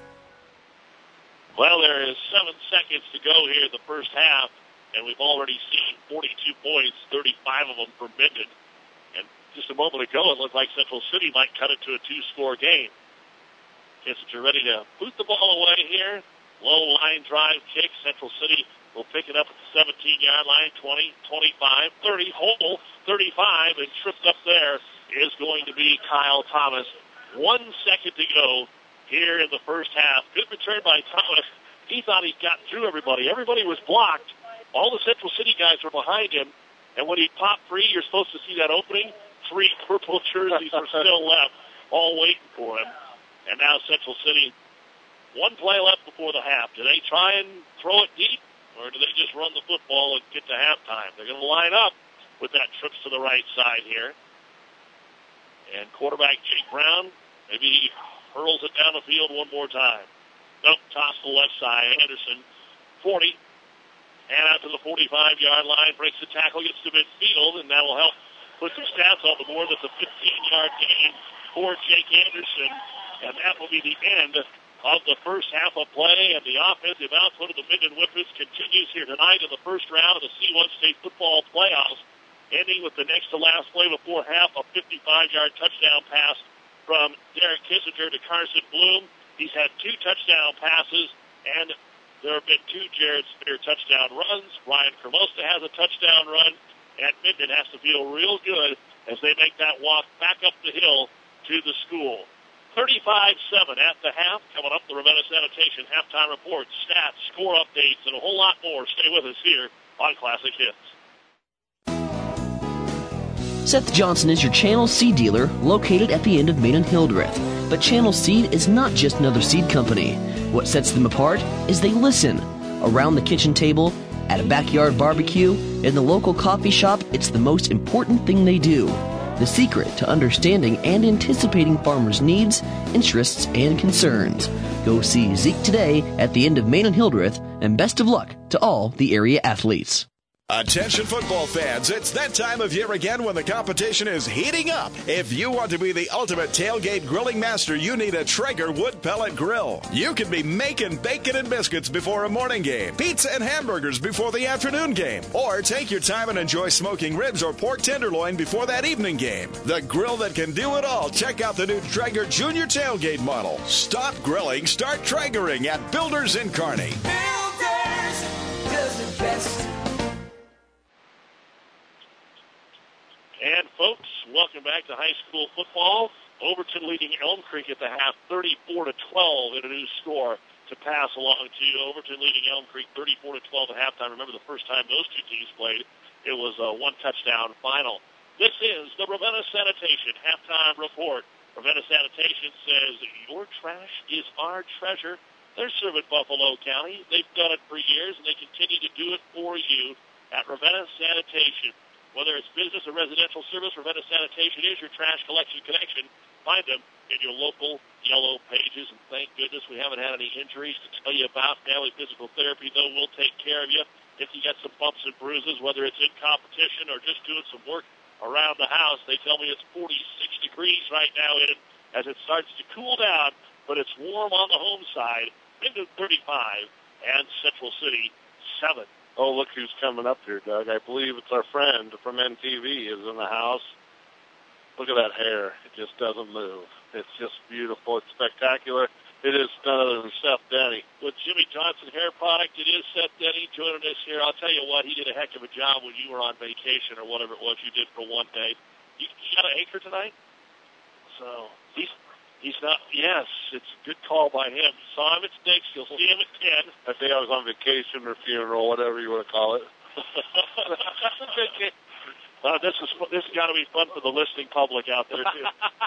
Well, there is seven seconds to go here in the first half, and we've already seen forty-two points, thirty-five of them for Minden. And just a moment ago, it looked like Central City might cut it to a two-score game. Kissinger ready to boot the ball away here. Low line drive kick. Central City will pick it up at the seventeen-yard line, twenty, twenty-five, thirty, hole, thirty-five, and tripped up there is going to be Kyle Thomas. One second to go here in the first half. Good return by Thomas. He thought he'd gotten through everybody. Everybody was blocked. All the Central City guys were behind him. And when he popped free, you're supposed to see that opening. Three purple jerseys were still left, all waiting for him. And now Central City, one play left before the half. Do they try and throw it deep, or do they just run the football and get to halftime? They're going to line up with that trips to the right side here. And quarterback Jake Brown, maybe he hurls it down the field one more time. Nope, toss to the left side. Anderson, forty. And out to the forty-five-yard line, breaks the tackle, gets to midfield, and that will help put some stats on the board. That's a fifteen-yard gain for Jake Anderson. And that will be the end of the first half of play. And the offensive output of the Minden Whippets continues here tonight in the first round of the C one State football playoffs, ending with the next to last play before half, a fifty-five-yard touchdown pass from Derek Kissinger to Carson Bloom. He's had two touchdown passes, and there have been two Jared Spear touchdown runs. Ryan Kermosta has a touchdown run, and Minden has to feel real good as they make that walk back up the hill to the school. thirty-five seven at the half. Coming up, the Ravenna Sanitation halftime report, stats, score updates, and a whole lot more. Stay with us here on Classic Hits. Seth Johnson is your Channel Seed dealer located at the end of Main and Hildreth. But Channel Seed is not just another seed company. What sets them apart is they listen. Around the kitchen table, at a backyard barbecue, in the local coffee shop, it's the most important thing they do. The secret to understanding and anticipating farmers' needs, interests, and concerns. Go see Zeke today at the end of Main and Hildreth, and best of luck to all the area athletes. Attention football fans, it's that time of year again when the competition is heating up. If you want to be the ultimate tailgate grilling master, you need a Traeger wood pellet grill. You can be making bacon and biscuits before a morning game, pizza and hamburgers before the afternoon game, or take your time and enjoy smoking ribs or pork tenderloin before that evening game. The grill that can do it all. Check out the new Traeger Junior Tailgate model. Stop grilling, start Traegering at Builders in Kearney. Builders does it best. And, folks, welcome back to high school football. Overton leading Elm Creek at the half, thirty-four to twelve in a new score to pass along to Overton leading Elm Creek, thirty-four to twelve at halftime. Remember the first time those two teams played, it was a one-touchdown final. This is the Ravenna Sanitation halftime report. Ravenna Sanitation says, your trash is our treasure. They're serving Buffalo County. They've done it for years, and they continue to do it for you at Ravenna Sanitation. Whether it's business or residential service, Ravenna Sanitation is your trash collection connection. Find them in your local yellow pages. And thank goodness we haven't had any injuries to tell you about. Family Physical Therapy, though, will take care of you. If you got some bumps and bruises, whether it's in competition or just doing some work around the house, they tell me it's forty-six degrees right now in it as it starts to cool down, but it's warm on the home side. Minden thirty-five and Central City seven. Oh, look who's coming up here, Doug. I believe it's our friend from M T V is in the house. Look at that hair. It just doesn't move. It's just beautiful. It's spectacular. It is none other than Seth Denny. With Jimmy Johnson Hair Product, it is Seth Denny joining us here. I'll tell you what, he did a heck of a job when you were on vacation or whatever it was you did for one day. You, you got an acre tonight? So he's He's not, yes, it's a good call by him. Saw him at six. You'll see him at ten. I think I was on vacation or funeral, whatever you want to call it. uh, this is this has got to be fun for the listening public out there, too.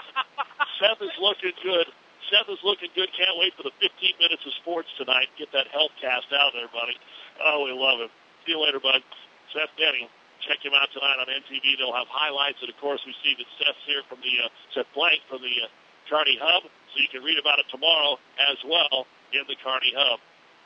Seth is looking good. Seth is looking good. Can't wait for the fifteen minutes of sports tonight. Get that health cast out there, buddy. Oh, we love him. See you later, bud. Seth Denny. Check him out tonight on N T V. They'll have highlights, and of course, we see that Seth's here from the uh, Seth Blank from the uh, Kearney Hub, so you can read about it tomorrow as well in the Kearney Hub.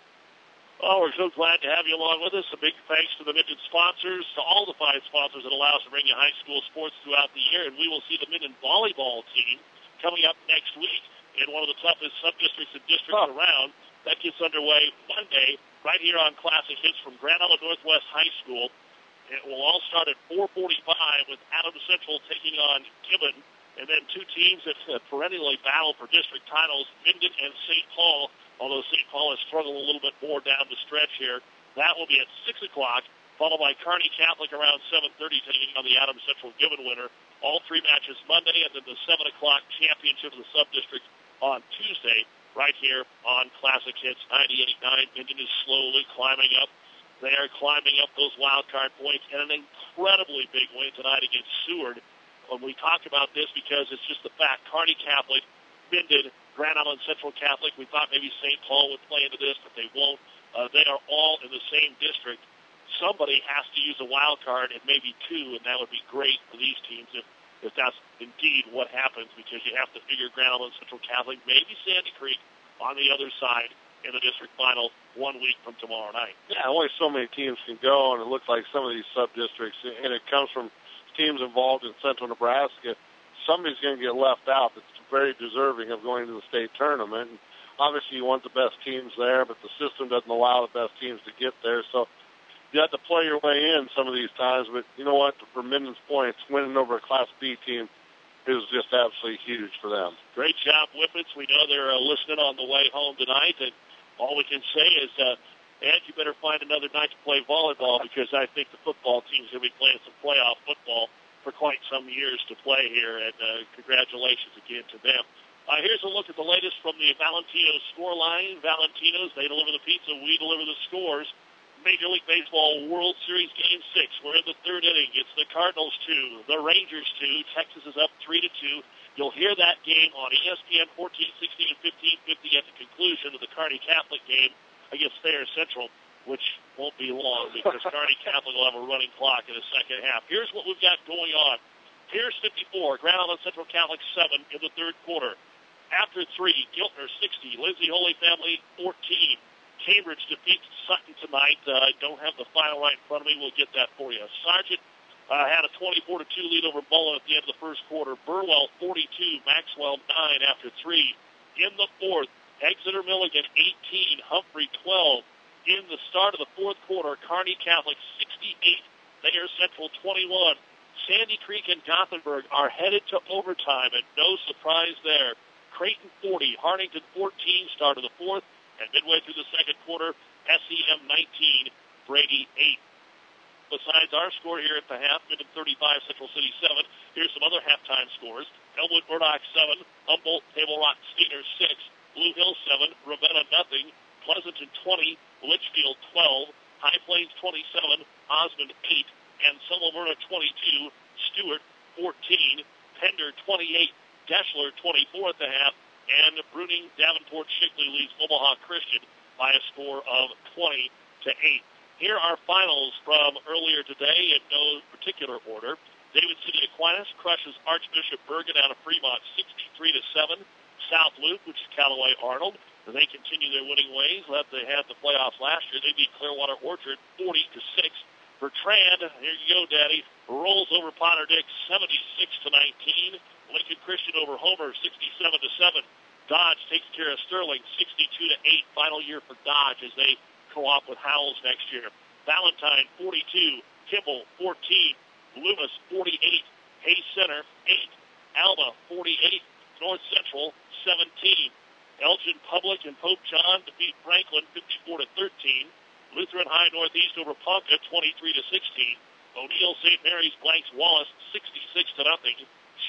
Oh, we're so glad to have you along with us. A big thanks to the Minden sponsors, to all the five sponsors that allow us to bring you high school sports throughout the year, and we will see the Minden volleyball team coming up next week in one of the toughest sub-districts and districts oh. around. That gets underway Monday right here on Classic Hits from Grand Island Northwest High School. It will all start at four forty-five with Adams Central taking on Gibbon. And then two teams that uh, perennially battle for district titles, Minden and Saint Paul, although Saint Paul has struggled a little bit more down the stretch here. That will be at six o'clock, followed by Kearney Catholic around seven thirty taking on the Adams Central Gibbon winner. All three matches Monday, and then the seven o'clock championship of the sub-district on Tuesday, right here on Classic Hits ninety-eight point nine. Minden is slowly climbing up. They are climbing up those wild card points, and an incredibly big win tonight against Seward. When we talk about this, because it's just the fact, Kearney Catholic, Minden, Grand Island Central Catholic, we thought maybe Saint Paul would play into this, but they won't. Uh, they are all in the same district. Somebody has to use a wild card, and maybe two, and that would be great for these teams if, if that's indeed what happens, because you have to figure Grand Island Central Catholic, maybe Sandy Creek on the other side in the district final one week from tomorrow night. Yeah, only so many teams can go, and it looks like some of these sub-districts, and it comes from teams involved in Central Nebraska, somebody's going to get left out that's very deserving of going to the state tournament. And obviously, you want the best teams there, but the system doesn't allow the best teams to get there. So you have to play your way in some of these times. But you know what? For Minden's points, winning over a Class B team is just absolutely huge for them. Great job, Whippets. We know they're uh, listening on the way home tonight, and all we can say is, uh, and you better find another night to play volleyball, because I think the football team's going to be playing some playoff football for quite some years to play here, and uh, congratulations again to them. Uh, here's a look at the latest from the Valentino's scoreline. Valentino's, they deliver the pizza, we deliver the scores. Major League Baseball World Series Game six. We're in the third inning. It's the Cardinals two, the Rangers two. Texas is up three to two. You'll hear that game on E S P N fourteen sixty and fifteen fifty at the conclusion of the Kearney Catholic game against Thayer Central, which won't be long because Kearney Catholic will have a running clock in the second half. Here's what we've got going on. Pierce fifty-four, Grand Island Central Catholic seven in the third quarter. After three, Giltner sixty, Lindsay Holy Family fourteen. Cambridge defeats Sutton tonight. Uh, I don't have the final right in front of me. We'll get that for you. Sargent uh, had a twenty-four to two lead over Mullen at the end of the first quarter. Burwell forty-two, Maxwell nine after three. In the fourth, Exeter Milligan eighteen, Humphrey twelve. In the start of the fourth quarter, Kearney Catholic sixty-eight, Thayer Central twenty-one. Sandy Creek and Gothenburg are headed to overtime, and no surprise there. Creighton forty, Hartington fourteen, start of the fourth, and midway through the second quarter, S E M nineteen, Brady eight. Besides our score here at the half, Minden thirty-five, Central City seven. Here's some other halftime scores. Elwood Murdoch seven, Humboldt Table Rock Steiner six, Blue Hill seven, Ravenna nothing, Pleasanton twenty, Litchfield twelve, High Plains twenty-seven, Osmond eight, and Silverberta twenty-two, Stewart fourteen, Pender twenty-eight, Deschler twenty-four at the half, and Bruning Davenport Shigley leads Omaha Christian by a score of twenty to eight. Here are finals from earlier today in no particular order. David City Aquinas crushes Archbishop Bergen out of Fremont sixty-three to seven. South Loop, which is Callaway Arnold, and they continue their winning ways. That they had the playoffs last year. They beat Clearwater Orchard forty to six. Bertrand, here you go, Daddy, rolls over Potter Dick seventy-six to nineteen. Lincoln Christian over Homer sixty-seven to seven. Dodge takes care of Sterling sixty-two to eight. Final year for Dodge as they co-op with Howells next year. Valentine forty-two, Kimball fourteen, Loomis forty-eight, Hayes Center eight, Alma forty-eight, North Central seventeen. Elgin Public and Pope John defeat Franklin fifty-four to thirteen. Lutheran High Northeast over Ponca twenty-three to sixteen. O'Neill Saint Mary's blanks Wallace sixty-six to nothing.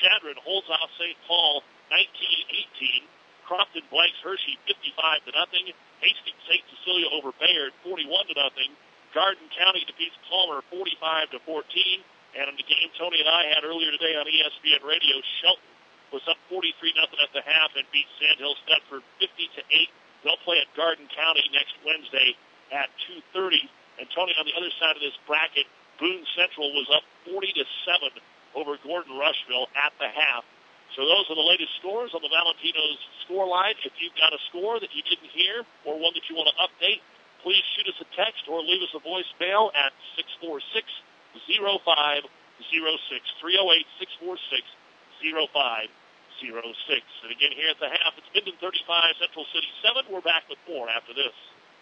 Chadron holds off Saint Paul nineteen eighteen. Crofton blanks Hershey fifty-five to nothing. Hastings Saint Cecilia over Bayard forty-one to nothing. Garden County defeats Palmer forty-five to fourteen. And in the game Tony and I had earlier today on E S P N Radio, Shelton was up forty-three nothing at the half and beat Sandhill Stedford fifty to eight. They'll play at Garden County next Wednesday at two thirty. And Tony, on the other side of this bracket, Boone Central was up forty to seven over Gordon Rushville at the half. So those are the latest scores on the Valentino's score line. If you've got a score that you didn't hear or one that you want to update, please shoot us a text or leave us a voicemail at six four six, zero five zero six, three oh eight, six four six, zero five zero six. And again, here at the half, it's Minden thirty-five, Central City seven. We're back with more after this.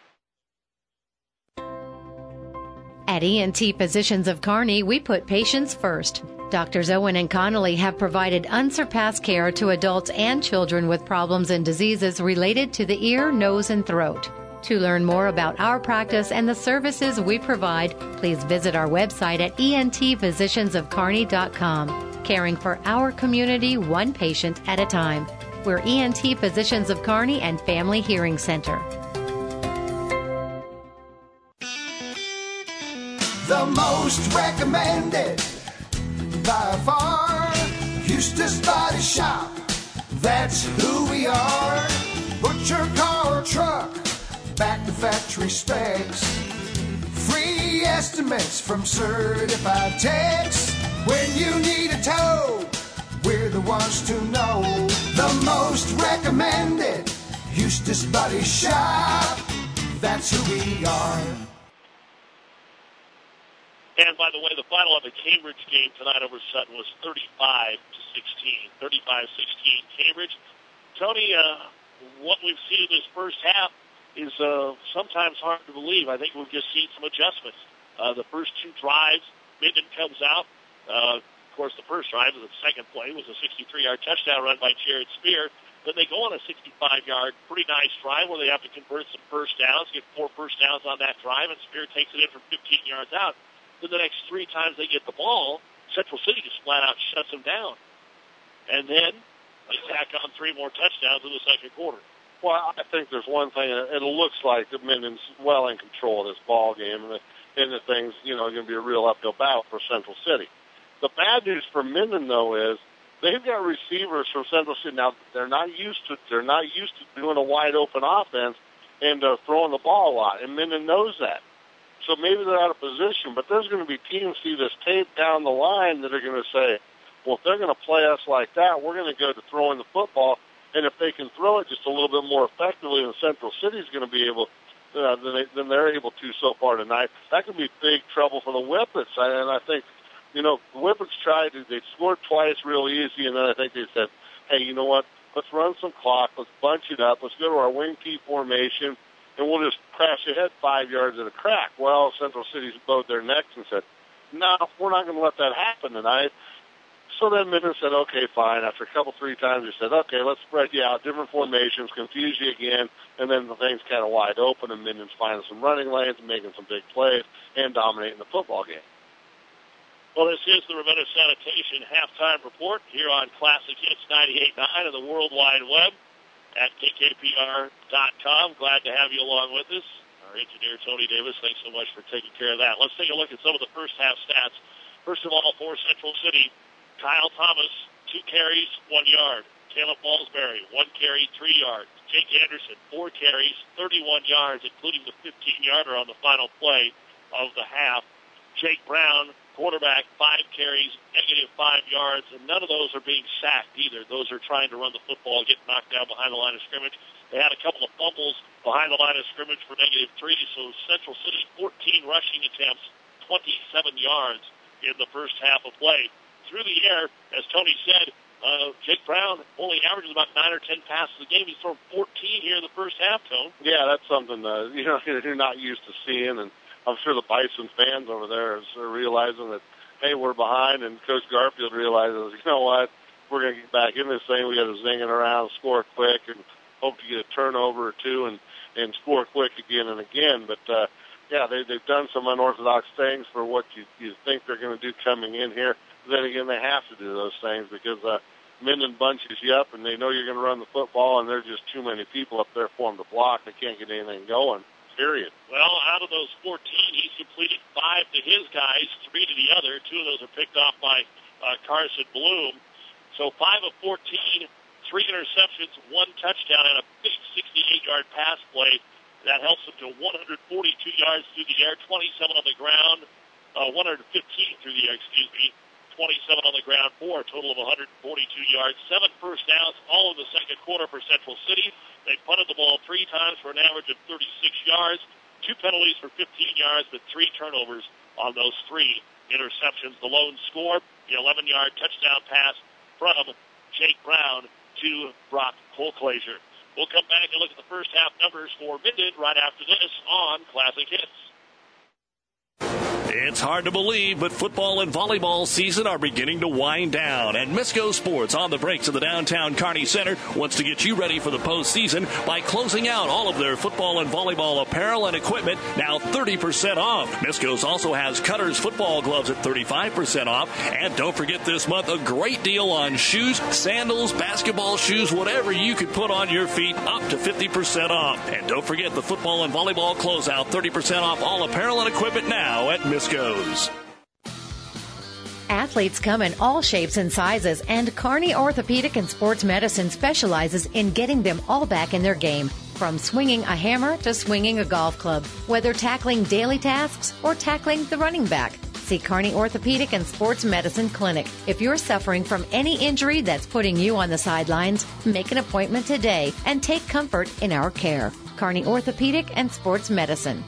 At E N T Physicians of Kearney, we put patients first. Doctors Owen and Connolly have provided unsurpassed care to adults and children with problems and diseases related to the ear, nose, and throat. To learn more about our practice and the services we provide, please visit our website at E N T physicians of kearney dot com. Caring for our community one patient at a time. We're E N T Physicians of Kearney and Family Hearing Center. The most recommended by far, Eustace Body Shop. That's who we are. Put your car or truck back to factory specs. Free estimates from certified techs. When you need a tow, we're the ones to know. The most recommended Eustace Body Shop. That's who we are. And by the way, the final of the Cambridge game tonight over Sutton was thirty-five to sixteen. thirty-five sixteen Cambridge. Tony, uh, what we've seen in this first half is uh, sometimes hard to believe. I think we've just seen some adjustments. Uh, the first two drives, Minden comes out. Uh, of course, the first drive, the second play, was a sixty-three-yard touchdown run by Jared Spear. Then they go on a sixty-five-yard, pretty nice drive where they have to convert some first downs, get four first downs on that drive, and Spear takes it in from fifteen yards out. Then the next three times they get the ball, Central City just flat out shuts them down. And then they tack on three more touchdowns in the second quarter. Well, I think there's one thing. It looks like that Minden's well in control of this ball game, and the, and the thing's, you know, going to be a real uphill battle for Central City. The bad news for Minden, though, is they've got receivers from Central City. Now, they're not used to they're not used to doing a wide open offense and uh, throwing the ball a lot, and Minden knows that. So maybe they're out of position, but there's going to be teams see this tape down the line that are going to say, well, if they're going to play us like that, we're going to go to throwing the football, and if they can throw it just a little bit more effectively than Central City's going to be able, uh, than, they, than they're able to so far tonight, that could be big trouble for the Whippets. And I think, you know, the Whippets tried to, they scored twice real easy, and then I think they said, hey, you know what, let's run some clock, let's bunch it up, let's go to our wing T formation, and we'll just crash ahead five yards at a crack. Well, Central City's bowed their necks and said, no, we're not going to let that happen tonight. So then Minden said, okay, fine. After a couple, three times, they said, okay, let's spread you out, different formations, confuse you again, and then the thing's kind of wide open, and Minden's finding some running lanes and making some big plays and dominating the football game. Well, this is the Ravenna Sanitation halftime report here on Classic Hits ninety-eight point nine of the World Wide Web at K K P R dot com. Glad to have you along with us. Our engineer, Tony Davis, thanks so much for taking care of that. Let's take a look at some of the first half stats. First of all, for Central City, Kyle Thomas, two carries, one yard. Caleb Ballsbury, one carry, three yards. Jake Anderson, four carries, thirty-one yards, including the fifteen-yarder on the final play of the half. Jake Brown, quarterback, five carries, negative five yards, and none of those are being sacked either. Those are trying to run the football, get knocked down behind the line of scrimmage. They had a couple of fumbles behind the line of scrimmage for negative three, so Central City, fourteen rushing attempts, twenty-seven yards in the first half of play. Through the air, as Tony said, uh, Jake Brown only averages about nine or ten passes a game. He's thrown fourteen here in the first half, Tone. Yeah, that's something uh, you know you're not used to seeing, and I'm sure the Bison fans over there are realizing that, hey, we're behind, and Coach Garfield realizes, you know what, we're going to get back in this thing. We got to zing it around, score quick, and hope to get a turnover or two and, and score quick again and again. But uh, yeah, they, they've done some unorthodox things for what you, you think they're going to do coming in here. Then again, they have to do those things because uh, Minden bunches you up, and they know you're going to run the football, and there's just too many people up there for them to block. They can't get anything going, period. Well, out of those fourteen, he's completed five to his guys, three to the other. Two of those are picked off by uh, Carson Bloom. So five of fourteen, three interceptions, one touchdown, and a big sixty-eight-yard pass play. That helps him to one hundred forty-two yards through the air, twenty-seven on the ground, uh, one hundred fifteen through the air, excuse me, twenty-seven on the ground for a total of one hundred forty-two yards. Seven first downs, all in the second quarter for Central City. They punted the ball three times for an average of thirty-six yards, two penalties for fifteen yards, but three turnovers on those three interceptions. The lone score, the eleven-yard touchdown pass from Jake Brown to Brock Colclaser. We'll come back and look at the first half numbers for Minden right after this on Classic Hits. It's hard to believe, but football and volleyball season are beginning to wind down. And Misco Sports on the breaks of the downtown Kearney Center wants to get you ready for the postseason by closing out all of their football and volleyball apparel and equipment now thirty percent off. Misco's also has Cutters football gloves at thirty-five percent off. And don't forget this month a great deal on shoes, sandals, basketball shoes, whatever you could put on your feet, up to fifty percent off. And don't forget the football and volleyball closeout, thirty percent off all apparel and equipment now at Misco's. Athletes come in all shapes and sizes, and Kearney Orthopedic and Sports Medicine specializes in getting them all back in their game. From swinging a hammer to swinging a golf club, whether tackling daily tasks or tackling the running back. See Kearney Orthopedic and Sports Medicine Clinic. If you're suffering from any injury that's putting you on the sidelines, make an appointment today and take comfort in our care. Kearney Orthopedic and Sports Medicine.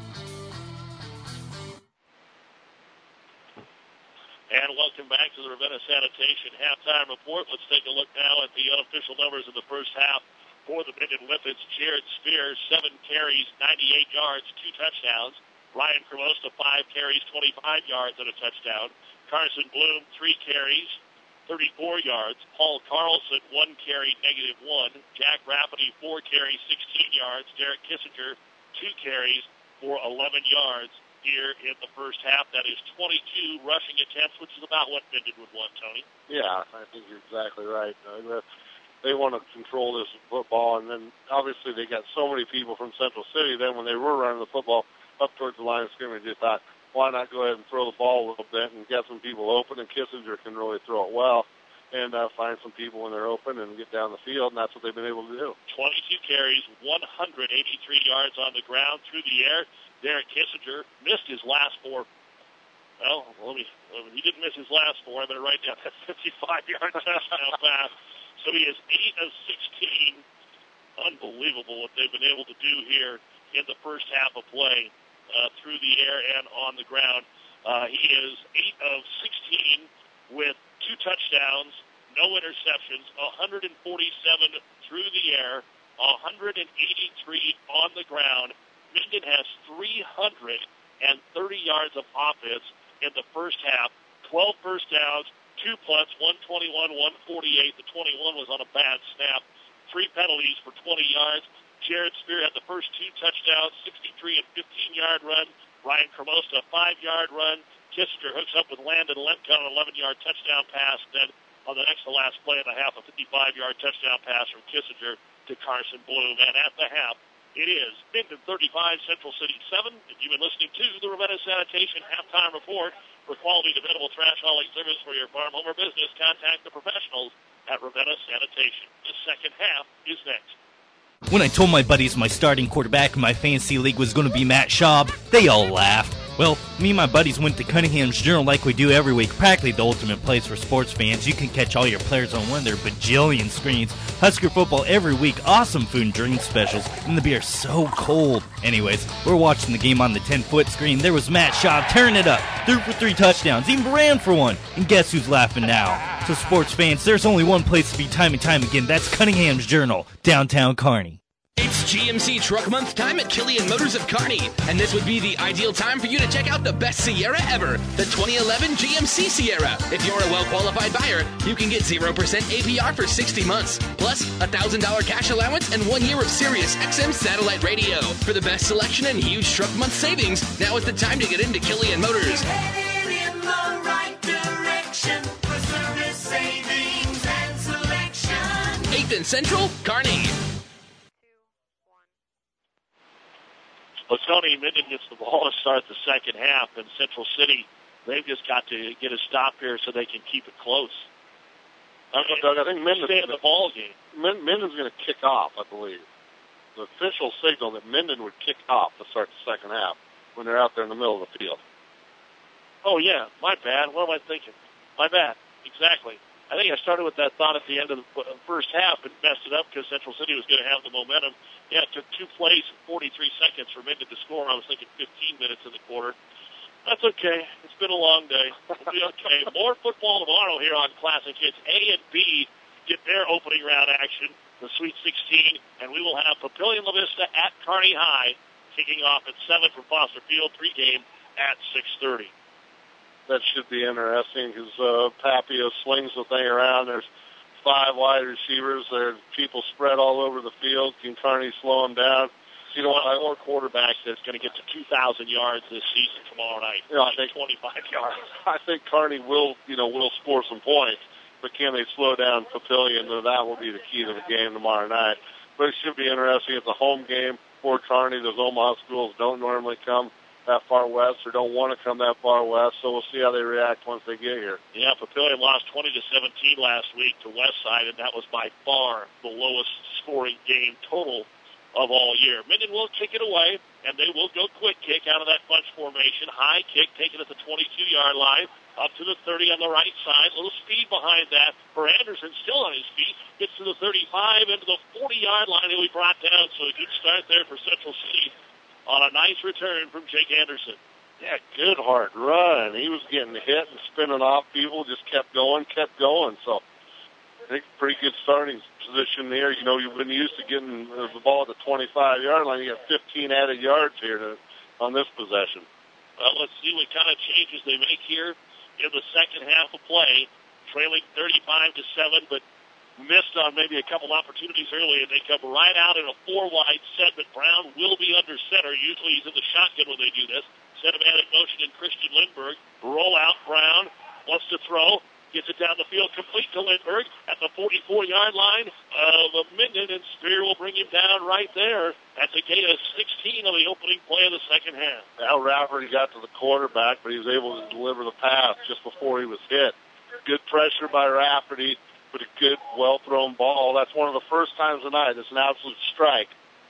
And welcome back to the Ravenna Sanitation halftime report. Let's take a look now at the unofficial numbers in the first half for the Minden Whippets. Jared Spears, seven carries, ninety-eight yards, two touchdowns. Ryan Cremosta, five carries, twenty-five yards and a touchdown. Carson Bloom, three carries, thirty-four yards. Paul Carlson, one carry, negative one. Jack Rafferty, four carries, sixteen yards. Derek Kissinger, two carries for eleven yards. Here in the first half, that is twenty-two rushing attempts, which is about what Minden would want, Tony. Yeah, I think you're exactly right. Uh, they want to control this football, and then obviously they got so many people from Central City. Then when they were running the football up towards the line of scrimmage, they thought, why not go ahead and throw the ball a little bit and get some people open, and Kissinger can really throw it well and uh, find some people when they're open and get down the field, and that's what they've been able to do. twenty-two carries, one hundred eighty-three yards on the ground through the air. Derek Kissinger missed his last four. Well, let me, he didn't miss his last four. I'm going to write down that fifty-five-yard touchdown pass. So he is eight of sixteen. Unbelievable what they've been able to do here in the first half of play uh, through the air and on the ground. Uh, he is eight of sixteen with two touchdowns, no interceptions, one hundred forty-seven through the air, one hundred eighty-three on the ground. Minden has three hundred thirty yards of offense in the first half, twelve first downs, two punts, one twenty-one, one forty-eight. The twenty-one was on a bad snap. Three penalties for twenty yards. Jared Spear had the first two touchdowns, sixty-three and fifteen-yard run. Ryan Cremosta, a five-yard run. Kissinger hooks up with Landon Lemke on an eleven-yard touchdown pass. Then on the next to last play of the half, a fifty-five-yard touchdown pass from Kissinger to Carson Bloom. And at the half, it is Minden thirty-five, Central City seven. If you've been listening to the Ravenna Sanitation halftime report for quality, dependable trash hauling service for your farm, home, or business, contact the professionals at Ravenna Sanitation. The second half is next. When I told my buddies my starting quarterback in my fantasy league was going to be Matt Schaub, they all laughed. Well, me and my buddies went to Cunningham's Journal like we do every week, practically the ultimate place for sports fans. You can catch all your players on one of their bajillion screens. Husker football every week, awesome food and drink specials, and the beer's so cold. Anyways, we're watching the game on the ten-foot screen. There was Matt Schaub tearing it up, threw for three touchdowns, even ran for one. And guess who's laughing now? So sports fans, there's only one place to be time and time again. That's Cunningham's Journal, downtown Kearney. It's G M C Truck Month time at Killian Motors of Kearney, and this would be the ideal time for you to check out the best Sierra ever, the twenty eleven G M C Sierra. If you're a well-qualified buyer, you can get zero percent A P R for sixty months, plus a one thousand dollars cash allowance and one year of Sirius X M satellite radio. For the best selection and huge Truck Month savings, now is the time to get into Killian Motors. Headed in the right direction for service savings and selection. eighth and Central, Kearney. Laconia Minden gets the ball to start the second half, and Central City, they've just got to get a stop here so they can keep it close. I don't know, Doug. I think Minden's stay in the ball game. Minden's going to kick off, I believe. The official signal that Minden would kick off to start the second half when they're out there in the middle of the field. Oh, yeah, my bad. What am I thinking? My bad. Exactly. I think I started with that thought at the end of the first half and messed it up because Central City was going to have the momentum. Yeah, it took two plays and forty-three seconds for Minden to score. I was thinking fifteen minutes in the quarter. That's okay. It's been a long day. We'll be okay. More football tomorrow here on Classic Hits. A and B get their opening round action, the Sweet sixteen, and we will have Papillion La Vista at Kearney High kicking off at seven from Foster Field, pregame at six thirty. That should be interesting because uh, Papio slings the thing around. There's five wide receivers. There's people spread all over the field. Can Kearney slow them down? You know what? Or quarterback that's going to get to two thousand yards this season tomorrow night. You know, I think twenty-five yards. I think Kearney will, you know, will score some points, but can they slow down Papillion? That will be the key to the game tomorrow night. But it should be interesting. It's a home game for Kearney. Those Omaha schools don't normally come that far west or don't want to come that far west, so we'll see how they react once they get here. Yeah, Papillion lost twenty to seventeen last week to Westside, and that was by far the lowest scoring game total of all year. Minden will kick it away, and they will go quick kick out of that bunch formation. High kick taken at the twenty-two-yard line, up to the thirty on the right side. A little speed behind that for Anderson, still on his feet. Gets to the thirty-five, into the forty-yard line. He'll be brought down, so a good start there for Central City on a nice return from Jake Anderson. Yeah, good hard run. He was getting hit and spinning off people, just kept going, kept going. So I think pretty good starting position there. You know, you've been used to getting the ball at the twenty-five-yard line. You got fifteen added yards here to, on this possession. Well, let's see what kind of changes they make here in the second half of play. Trailing thirty-five to seven, but missed on maybe a couple opportunities early, and they come right out in a four-wide set, but Brown will be under center. Usually he's in the shotgun when they do this. Set of added motion in Christian Lindbergh. Roll out, Brown wants to throw. Gets it down the field, complete to Lindbergh at the forty-four-yard line of Minden, and Spear will bring him down right there. That's a gain of sixteen on the opening play of the second half. Al Rafferty got to the quarterback, but he was able to deliver the pass just before he was hit. Good pressure by Rafferty, but a good, well-thrown ball. That's one of the first times tonight. It's an absolute strike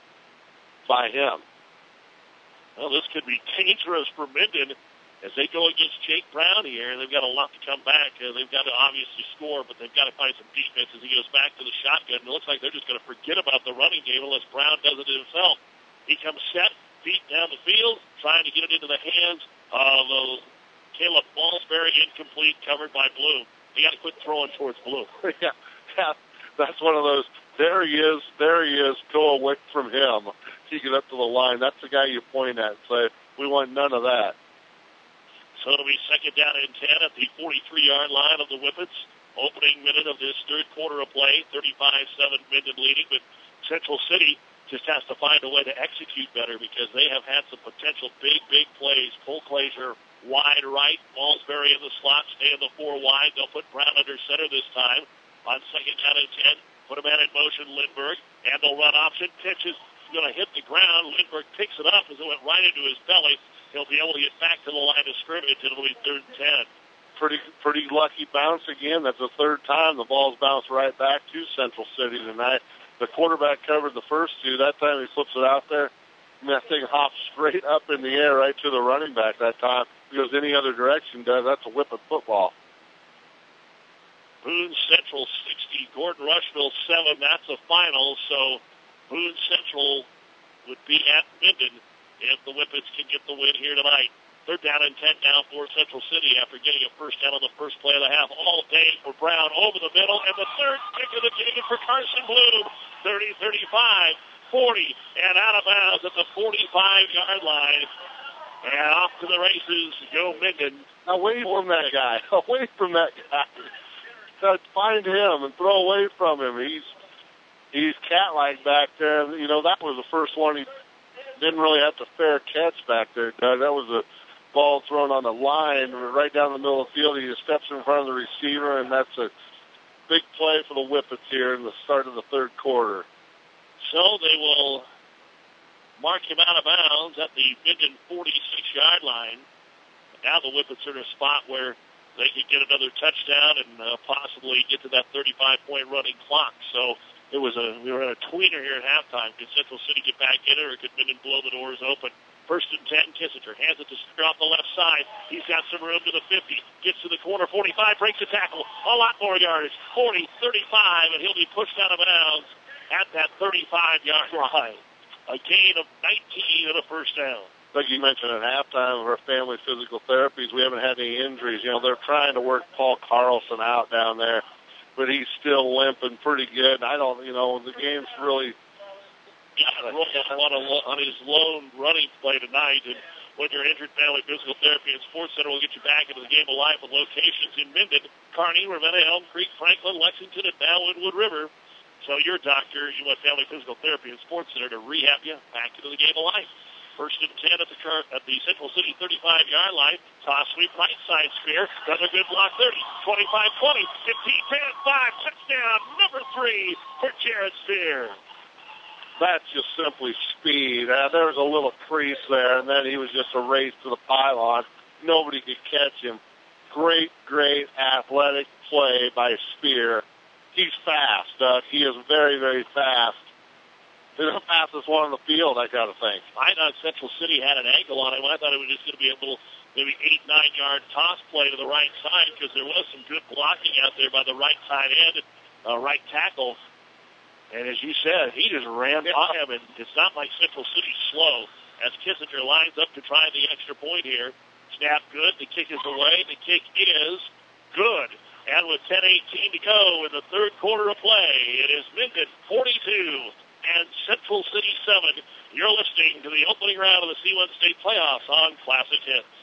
by him. Well, this could be dangerous for Minden as they go against Jake Brown here. They've got a lot to come back. Uh, they've got to obviously score, but they've got to find some defense as he goes back to the shotgun. It looks like they're just going to forget about the running game unless Brown does it himself. He comes set, feet down the field, trying to get it into the hands of uh, Caleb Ballsbury, incomplete, covered by Bloom. You got to quit throwing towards Blue. yeah, yeah, that's one of those. There he is. There he is. Go away from him. He get up to the line. That's the guy you point at and say, we want none of that. So it'll be second down and ten at the forty-three-yard line of the Whippets. Opening minute of this third quarter of play. thirty-five seven Minden leading, but Central City just has to find a way to execute better because they have had some potential big, big plays. Cole Glazier wide right, Ballsbury in the slot, stay in the four wide. They'll put Brown under center this time on second down and ten. Put him out in motion, Lindbergh, and they'll run option. Pitch is going to hit the ground. Lindbergh picks it up as it went right into his belly. He'll be able to get back to the line of scrimmage. It'll be third and ten. Pretty, pretty lucky bounce again. That's the third time the ball's bounced right back to Central City tonight. The quarterback covered the first two. That time he flips it out there. I mean, that thing hops straight up in the air right to the running back that time. If it goes any other direction, does that's a whipping football. Boone Central sixty, Gordon Rushville seven. That's a final, so Boone Central would be at Minden if the Whippets can get the win here tonight. Third down and ten now for Central City after getting a first down on the first play of the half. All day for Brown over the middle, and the third pick of the game for Carson Bloom. thirty thirty-five. forty, and out of bounds at the forty-five-yard line. And off to the races, Joe Minden. Away from that guy. Away from that guy. Find him and throw away from him. He's he's cat-like back there. And, you know, that was the first one. He didn't really have to fair catch back there, Doug. That was a ball thrown on the line right down the middle of the field. He just steps in front of the receiver, and that's a big play for the Whippets here in the start of the third quarter. So they will mark him out of bounds at the Minden forty-six-yard line. Now the Whippets are in a spot where they could get another touchdown and uh, possibly get to that thirty-five-point running clock. So it was a we were in a tweener here at halftime. Could Central City get back in it, or could Minden blow the doors open? First and ten, Kissinger hands it to Spear off the left side. He's got some room to the fifty. Gets to the corner, forty-five, breaks a tackle. A lot more yardage, forty, thirty-five, and he'll be pushed out of bounds at that thirty-five-yard line. A gain of nineteen and a first down. Like you mentioned at halftime of our family physical therapies, we haven't had any injuries. You know, they're trying to work Paul Carlson out down there, but he's still limping pretty good. I don't, you know, the game's really got a roll on, a, on his lone running play tonight. And when you're injured, family physical therapy and Sports Center will get you back into the game of life with locations in Minden, Kearney, Ravenna, Elm Creek, Franklin, Lexington, and now in Wood River. So your doctor, you want Family Physical Therapy and Sports Center to rehab you back into the game of life. First and ten at the at the Central City thirty-five-yard line. Toss sweep right side, Spear. Does a good block, thirty, twenty-five, twenty, fifteen, ten, five, touchdown, number three for Jared Spear. That's just simply speed. Uh, there was a little crease there, and then he was just a race to the pylon. Nobody could catch him. Great, great athletic play by Spear. He's fast. Uh, he is very, very fast. He's the fastest one on the field, I got to think. I thought Central City had an angle on him. I thought it was just going to be a little, maybe eight, nine-yard toss play to the right side because there was some good blocking out there by the right side end, uh, right tackle. And as you said, he just ran by him, and it's not like Central City's slow as Kissinger lines up to try the extra point here. Snap good. The kick is away. The kick is good. And with ten eighteen to go in the third quarter of play, it is Minden forty-two and Central City seven. You're listening to the opening round of the C one State Playoffs on Classic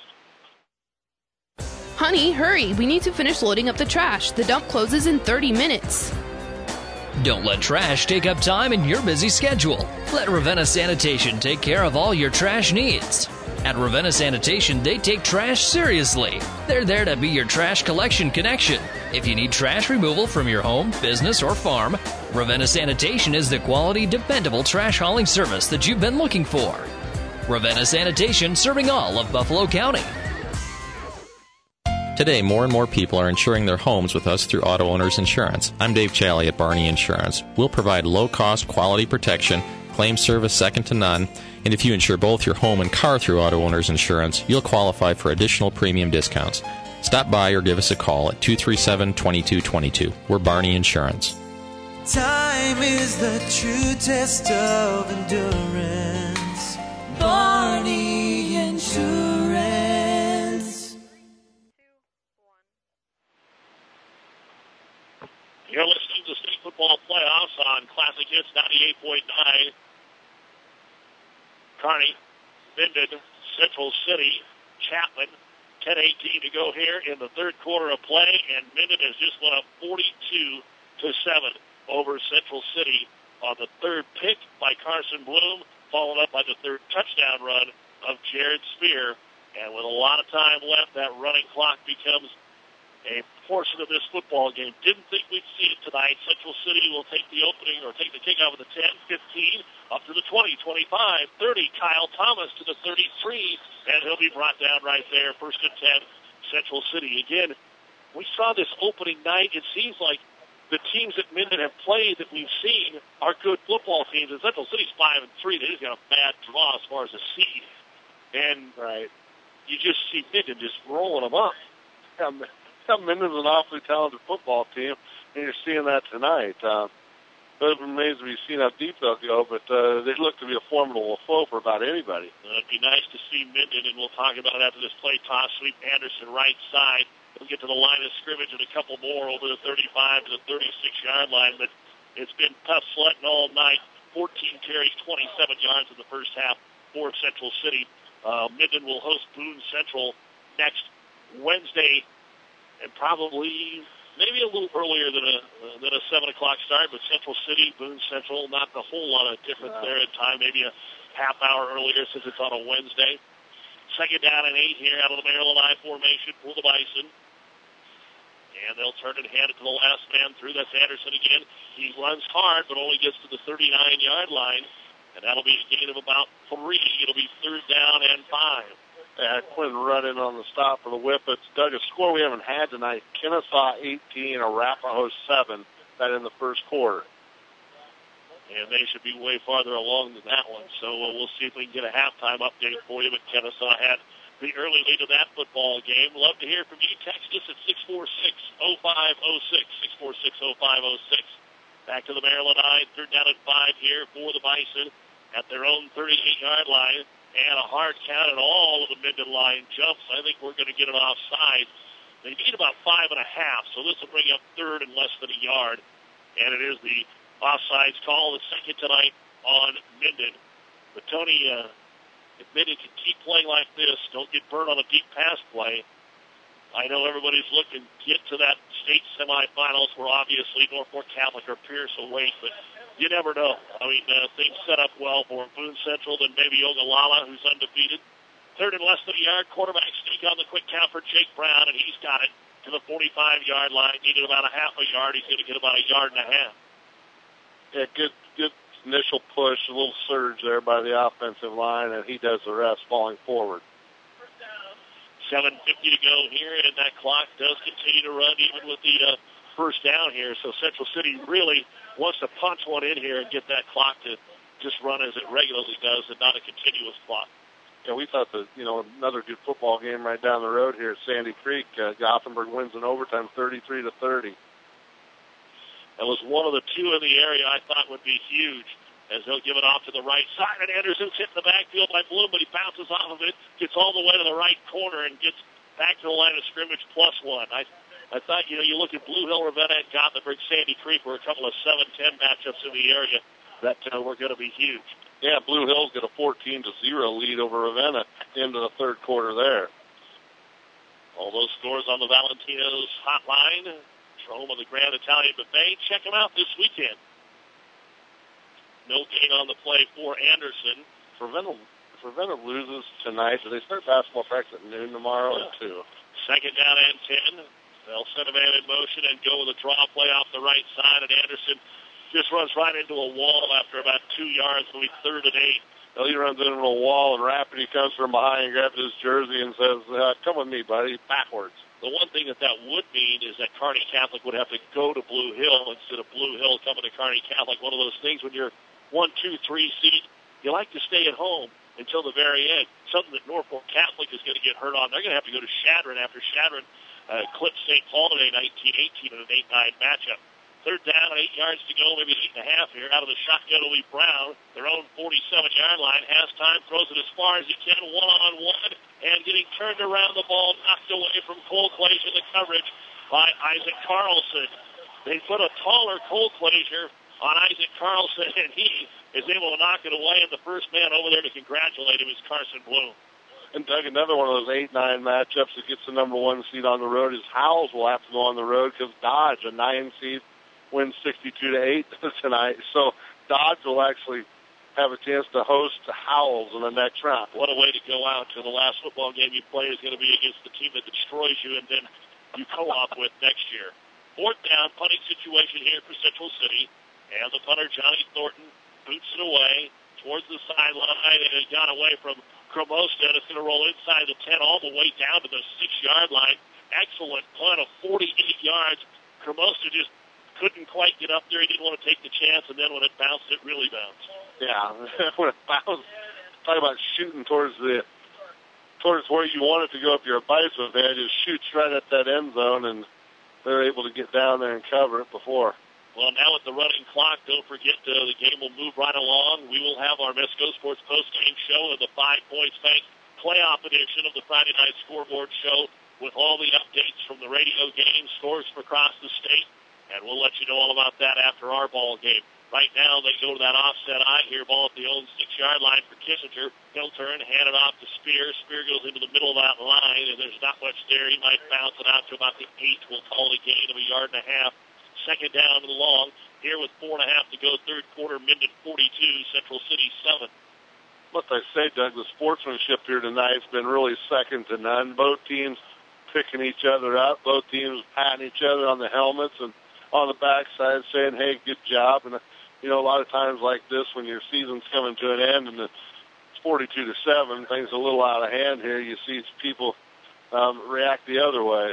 Hits. Honey, hurry. We need to finish loading up the trash. The dump closes in thirty minutes. Don't let trash take up time in your busy schedule. Let Ravenna Sanitation take care of all your trash needs. At Ravenna Sanitation, they take trash seriously. They're there to be your trash collection connection. If you need trash removal from your home, business, or farm, Ravenna Sanitation is the quality, dependable trash hauling service that you've been looking for. Ravenna Sanitation, serving all of Buffalo County. Today, more and more people are insuring their homes with us through Auto Owners Insurance. I'm Dave Challey at Barney Insurance. We'll provide low-cost, quality protection, claim service second to none, and if you insure both your home and car through Auto Owners Insurance, you'll qualify for additional premium discounts. Stop by or give us a call at two three seven, two two two two. We're Barney Insurance. Time is the true test of endurance. Barney Insurance. You're listening to State Football Playoffs on Classic Hits ninety-eight point nine. Kearney, Minden, Central City, Chapman. ten eighteen to go here in the third quarter of play, and Minden has just went up forty-two to seven over Central City on the third pick by Carson Bloom, followed up by the third touchdown run of Jared Spear. And with a lot of time left, that running clock becomes a portion of this football game. Didn't think we'd see it tonight. Central City will take the opening or take the kickoff at the ten, fifteen, up to the twenty, twenty-five, thirty. Kyle Thomas to the thirty-three, and he'll be brought down right there. First and ten, Central City. Again, we saw this opening night. It seems like the teams that Minden have played that we've seen are good football teams. And Central City's five and three. They just got a bad draw as far as a seed, and right, you just see Minden just rolling them up. Yeah, Minden's an awfully talented football team, and you're seeing that tonight. Uh, it remains to be seen how deep they'll go, but uh, they look to be a formidable foe for about anybody. Uh, it'd be nice to see Minden, and we'll talk about it after this play. Toss sweep, Anderson right side. He'll get to the line of scrimmage and a couple more over the thirty-five to the thirty-six-yard line, but it's been tough sledding all night fourteen carries, twenty-seven yards in the first half for Central City. Uh, Minden will host Boone Central next Wednesday, and probably maybe a little earlier than a uh, than a seven o'clock start. But Central City, Boone Central, not a whole lot of difference No. there in time. Maybe a half hour earlier since it's on a Wednesday. Second down and eight here out of the Maryland I formation for the Bison. And they'll turn it and hand it to the last man through. That's Anderson again. He runs hard, but only gets to the thirty-nine-yard line. And that'll be a gain of about three. It'll be third down and five. Yeah, Quinn running on the stop for the whip. It's Doug, a score we haven't had tonight. Kennesaw eighteen, Arapahoe seven. That in the first quarter. And they should be way farther along than that one. So uh, we'll see if we can get a halftime update for you. But Kennesaw had the early lead of that football game. Love to hear from you. Text us at six four six, oh five oh six, six four six, oh five oh six. Back to the Maryland I, third down and five here for the Bison at their own thirty-eight-yard line. And a hard count at all of the Minden line jumps. I think we're going to get an offside. They need about five and a half, so this will bring up third and less than a yard. And it is the offsides call, the second tonight on Minden. But Tony, uh, if Minden can keep playing like this, don't get burned on a deep pass play. I know everybody's looking to get to that state semifinals where obviously Norfolk Catholic or Pierce will wait, but you never know. I mean, uh, things set up well for Boone Central, then maybe Ogallala, who's undefeated. Third and less than a yard, quarterback sneak on the quick count for Jake Brown, and he's got it to the forty-five-yard line. Needed about a half a yard. He's going to get about a yard and a half. Yeah, good, good initial push, a little surge there by the offensive line, and he does the rest falling forward. seven fifty to go here, and that clock does continue to run even with the uh, first down here. So Central City really wants to punch one in here and get that clock to just run as it regularly does and not a continuous clock. Yeah, we thought that, you know, another good football game right down the road here at Sandy Creek. Uh, Gothenburg wins in overtime thirty-three to thirty. That was one of the two in the area I thought would be huge, as they'll give it off to the right side. And Anderson's hit in the backfield by Bloom, but he bounces off of it, gets all the way to the right corner, and gets back to the line of scrimmage plus one. I I thought, you know, you look at Blue Hill, Ravenna, and Gothenburg, Sandy Creek were a couple of seven ten matchups in the area that uh, were going to be huge. Yeah, Blue Hill's got a fourteen to zero lead over Ravenna at the end of the third quarter there. All those scores on the Valentino's hotline. Home of the Grand Italian Buffet. Check them out this weekend. No gain on the play for Anderson. If Ravenna, if Ravenna loses tonight, do they start basketball practice at noon tomorrow Yeah. at two? Second down and ten. They'll set a man in motion and go with a draw play off the right side, and Anderson just runs right into a wall after about two yards. It'll be third and eight. Well, he runs into a wall, and Rapid, he comes from behind and grabs his jersey and says, uh, come with me, buddy, backwards. The one thing that that would mean is that Kearney Catholic would have to go to Blue Hill instead of Blue Hill coming to Kearney Catholic. One of those things when you're one, two, three seed, you like to stay at home until the very end. Something that Norfolk Catholic is going to get hurt on. They're going to have to go to Shadron after Shadron uh, clipped Saint Paul today, nineteen eighteen in an eight nine matchup. Third down, eight yards to go, maybe eight and a half here. Out of the shotgun will be Brown, their own forty-seven-yard line. Has time, throws it as far as he can, one-on-one, and getting turned around the ball, knocked away from Cole Glazier, the coverage by Isaac Carlson. They put a taller Cole Glazier on Isaac Carlson, and he is able to knock it away, and the first man over there to congratulate him is Carson Bloom. And Doug, another one of those eight nine matchups that gets the number one seed on the road is Howells will have to go on the road because Dodge, a nine seed, wins sixty-two to eight tonight. So Dodge will actually have a chance to host Howells in the next round. What a way to go out. To the last football game you play is going to be against the team that destroys you and then you co-op with next year. Fourth down, punting situation here for Central City. And the punter, Johnny Thornton, boots it away towards the sideline, and it got away from Cremosta. It's going to roll inside the ten all the way down to the six-yard line. Excellent punt of forty-eight yards. Cremosta just couldn't quite get up there. He didn't want to take the chance, and then when it bounced, it really bounced. Yeah, when it bounced, talk about shooting towards the towards where you want it to go if you're a Bison fan. It just shoots right at that end zone, and they're able to get down there and cover it before. Well, now with the running clock, don't forget uh, the game will move right along. We will have our Mesco Sports post-game show of the Five Points Bank playoff edition of the Friday Night Scoreboard Show with all the updates from the radio game, scores from across the state, and we'll let you know all about that after our ball game. Right now, they go to that offset eye here, ball at the own six-yard line for Kissinger. He'll turn, hand it off to Spear. Spear goes into the middle of that line, and there's not much there. He might bounce it out to about the eight. We'll call it a gain of a yard and a half. Second down and long. Here with four and a half to go, third quarter, Minden forty-two, Central City seven. What I say, Doug, the sportsmanship here tonight has been really second to none. Both teams picking each other up. Both teams patting each other on the helmets and on the backside saying, hey, good job. And you know, a lot of times like this, when your season's coming to an end and it's forty-two to seven, things are a little out of hand here. You see people um, react the other way.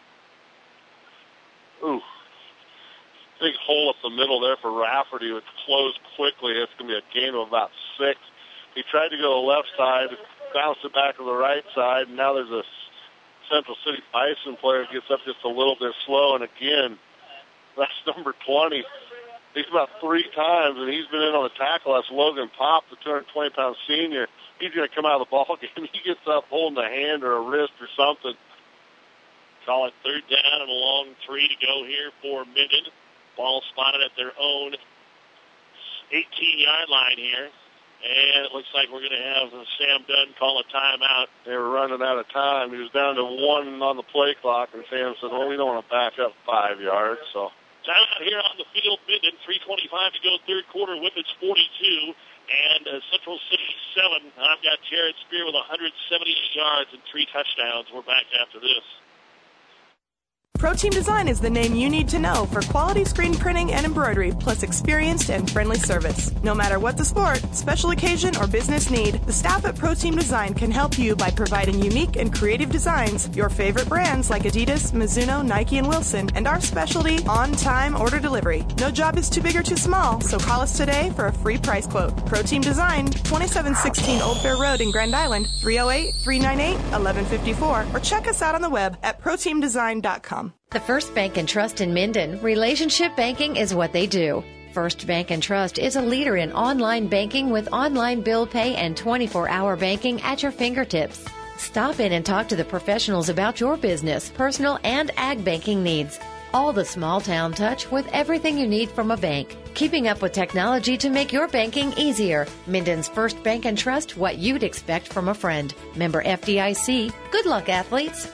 Ooh, big hole up the middle there for Rafferty. It closed quickly. It's going to be a gain of about six. He tried to go to the left side, bounced it back to the right side, and now there's a Central City Bison player who gets up just a little bit slow, and again, that's number twenty. He's about three times, and he's been in on the tackle. That's Logan Pop, the two hundred twenty pound senior. He's going to come out of the ball game. He gets up holding a hand or a wrist or something. Call it third down and a long three to go here for Minden. Ball spotted at their own eighteen-yard line here. And it looks like we're going to have Sam Dunn call a timeout. They were running out of time. He was down to one on the play clock, and Sam said, well, we don't want to back up five yards, so... Timeout here on the field, Minden, three twenty-five to go, third quarter, Whippets forty-two, and uh, Central City seven. I've got Jared Spear with one hundred seventy-eight yards and three touchdowns. We're back after this. ProTeam Design is the name you need to know for quality screen printing and embroidery, plus experienced and friendly service. No matter what the sport, special occasion, or business need, the staff at ProTeam Design can help you by providing unique and creative designs, your favorite brands like Adidas, Mizuno, Nike, and Wilson, and our specialty, on-time order delivery. No job is too big or too small, so call us today for a free price quote. ProTeam Design, twenty-seven sixteen Old Fair Road in Grand Island, three oh eight, three nine eight, one one five four, or check us out on the web at pro team design dot com. The First Bank and Trust in Minden, relationship banking is what they do. First Bank and Trust is a leader in online banking with online bill pay and twenty-four hour banking at your fingertips. Stop in and talk to the professionals about your business, personal, and ag banking needs. All the small town touch with everything you need from a bank. Keeping up with technology to make your banking easier. Minden's First Bank and Trust, what you'd expect from a friend. Member F D I C. Good luck, athletes.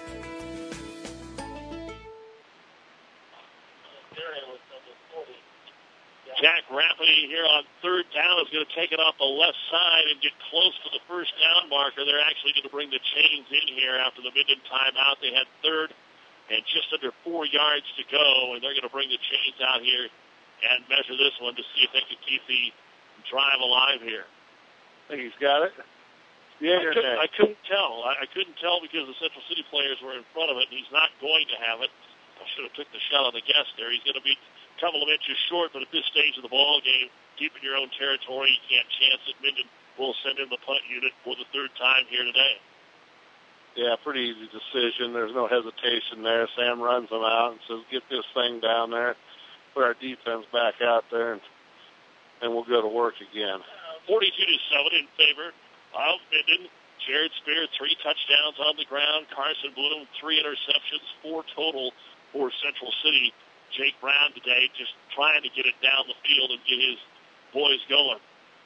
Jack Rafferty here on third down is going to take it off the left side and get close to the first down marker. They're actually going to bring the chains in here after the Minden timeout. They had third and just under four yards to go, and they're going to bring the chains out here and measure this one to see if they can keep the drive alive here. I think he's got it. Yeah, I couldn't, I couldn't tell. I, I couldn't tell because the Central City players were in front of it, and he's not going to have it. I should have took the shot on the guess there. He's going to be a couple of inches short, but at this stage of the ball game, deep in your own territory, you can't chance it. Minden will send in the punt unit for the third time here today. Yeah, pretty easy decision. There's no hesitation there. Sam runs them out and says, get this thing down there, put our defense back out there, and, and we'll go to work again. forty-two to seven in favor of Minden. Jared Spear, three touchdowns on the ground. Carson Bloom, three interceptions, four total for Central City. Jake Brown today just trying to get it down the field and get his boys going.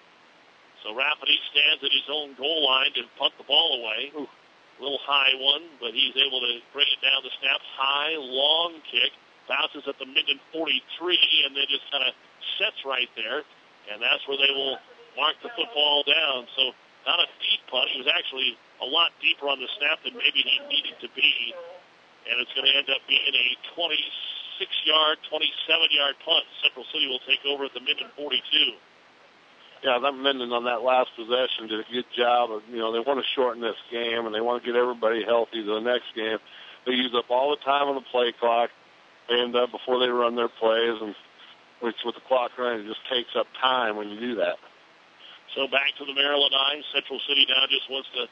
So Rafferty stands at his own goal line to punt the ball away. Ooh, a little high one, but he's able to bring it down the snap. High, long kick. Bounces at the Minden forty-three and then just kind of sets right there. And that's where they will mark the football down. So not a deep punt. He was actually a lot deeper on the snap than maybe he needed to be. And it's going to end up being a twenty-six-yard, twenty-seven-yard punt. Central City will take over at the Minden forty-two. Yeah, that Minden on that last possession did a good job of, you know, they want to shorten this game and they want to get everybody healthy to the next game. They use up all the time on the play clock and uh, before they run their plays, and which with the clock running, it just takes up time when you do that. So back to the Maryland Eye. Central City now just wants to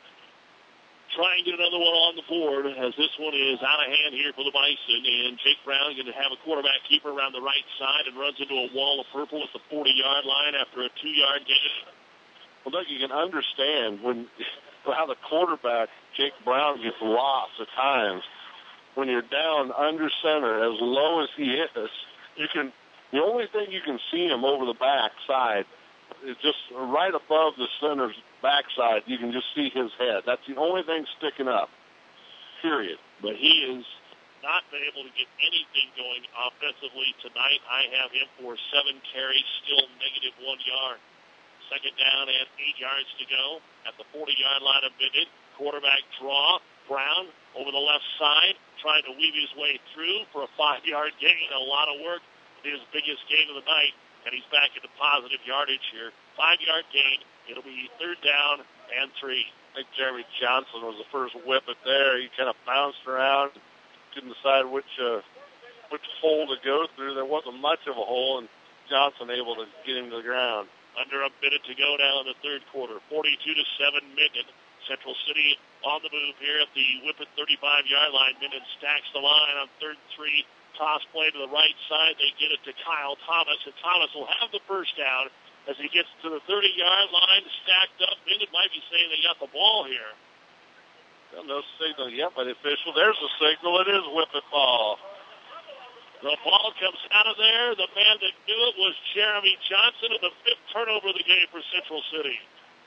try and get another one on the board as this one is out of hand here for the Bison. And Jake Brown going to have a quarterback keeper around the right side and runs into a wall of purple at the forty-yard line after a two-yard gain. Well, Doug, you can understand when how the quarterback, Jake Brown, gets lost at times. When you're down under center as low as he is, you can The only thing you can see him over the back side is just right above the center's backside. You can just see his head. That's the only thing sticking up, period. But he has not been able to get anything going offensively tonight. I have him for seven carries, still negative one yard. Second down and eight yards to go at the forty-yard line of Minden. Quarterback draw. Brown over the left side, trying to weave his way through for a five-yard gain. A lot of work. His biggest gain of the night, and he's back into positive yardage here. Five-yard gain. It'll be third down and three. I think Jeremy Johnson was the first whip it there. He kind of bounced around, couldn't decide which uh, which hole to go through. There wasn't much of a hole, and Johnson able to get him to the ground. Under a minute to go now in the third quarter. forty-two to seven, Minden. Central City on the move here at the Whippet thirty-five-yard line. Minden stacks the line on third and three. Toss play to the right side. They get it to Kyle Thomas, and Thomas will have the first down as he gets to the thirty-yard line, stacked up. Minden might be saying they got the ball here. Well, no signal yet by the official. There's the signal. It is Whippet ball. The ball comes out of there. The man that knew it was Jeremy Johnson, and the fifth turnover of the game for Central City.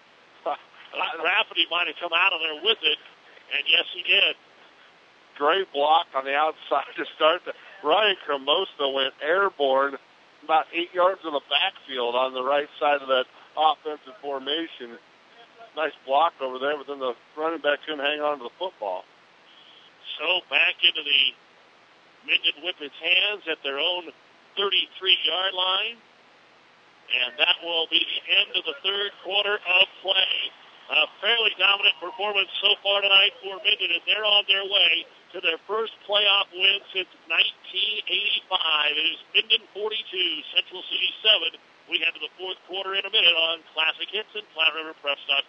Rafferty might have come out of there with it, and yes, he did. Great block on the outside to start. The, Ryan Cremosta went airborne about eight yards in the backfield on the right side of that offensive formation. Nice block over there, but then the running back couldn't hang on to the football. So back into the Minden Whippet's hands at their own thirty-three-yard line, and that will be the end of the third quarter of play. A fairly dominant performance so far tonight for Minden, and they're on their way to their first playoff win since nineteen eighty-five. It is Minden forty-two, Central City seven. We head to the fourth quarter in a minute on Classic Hits and Flat River Preps dot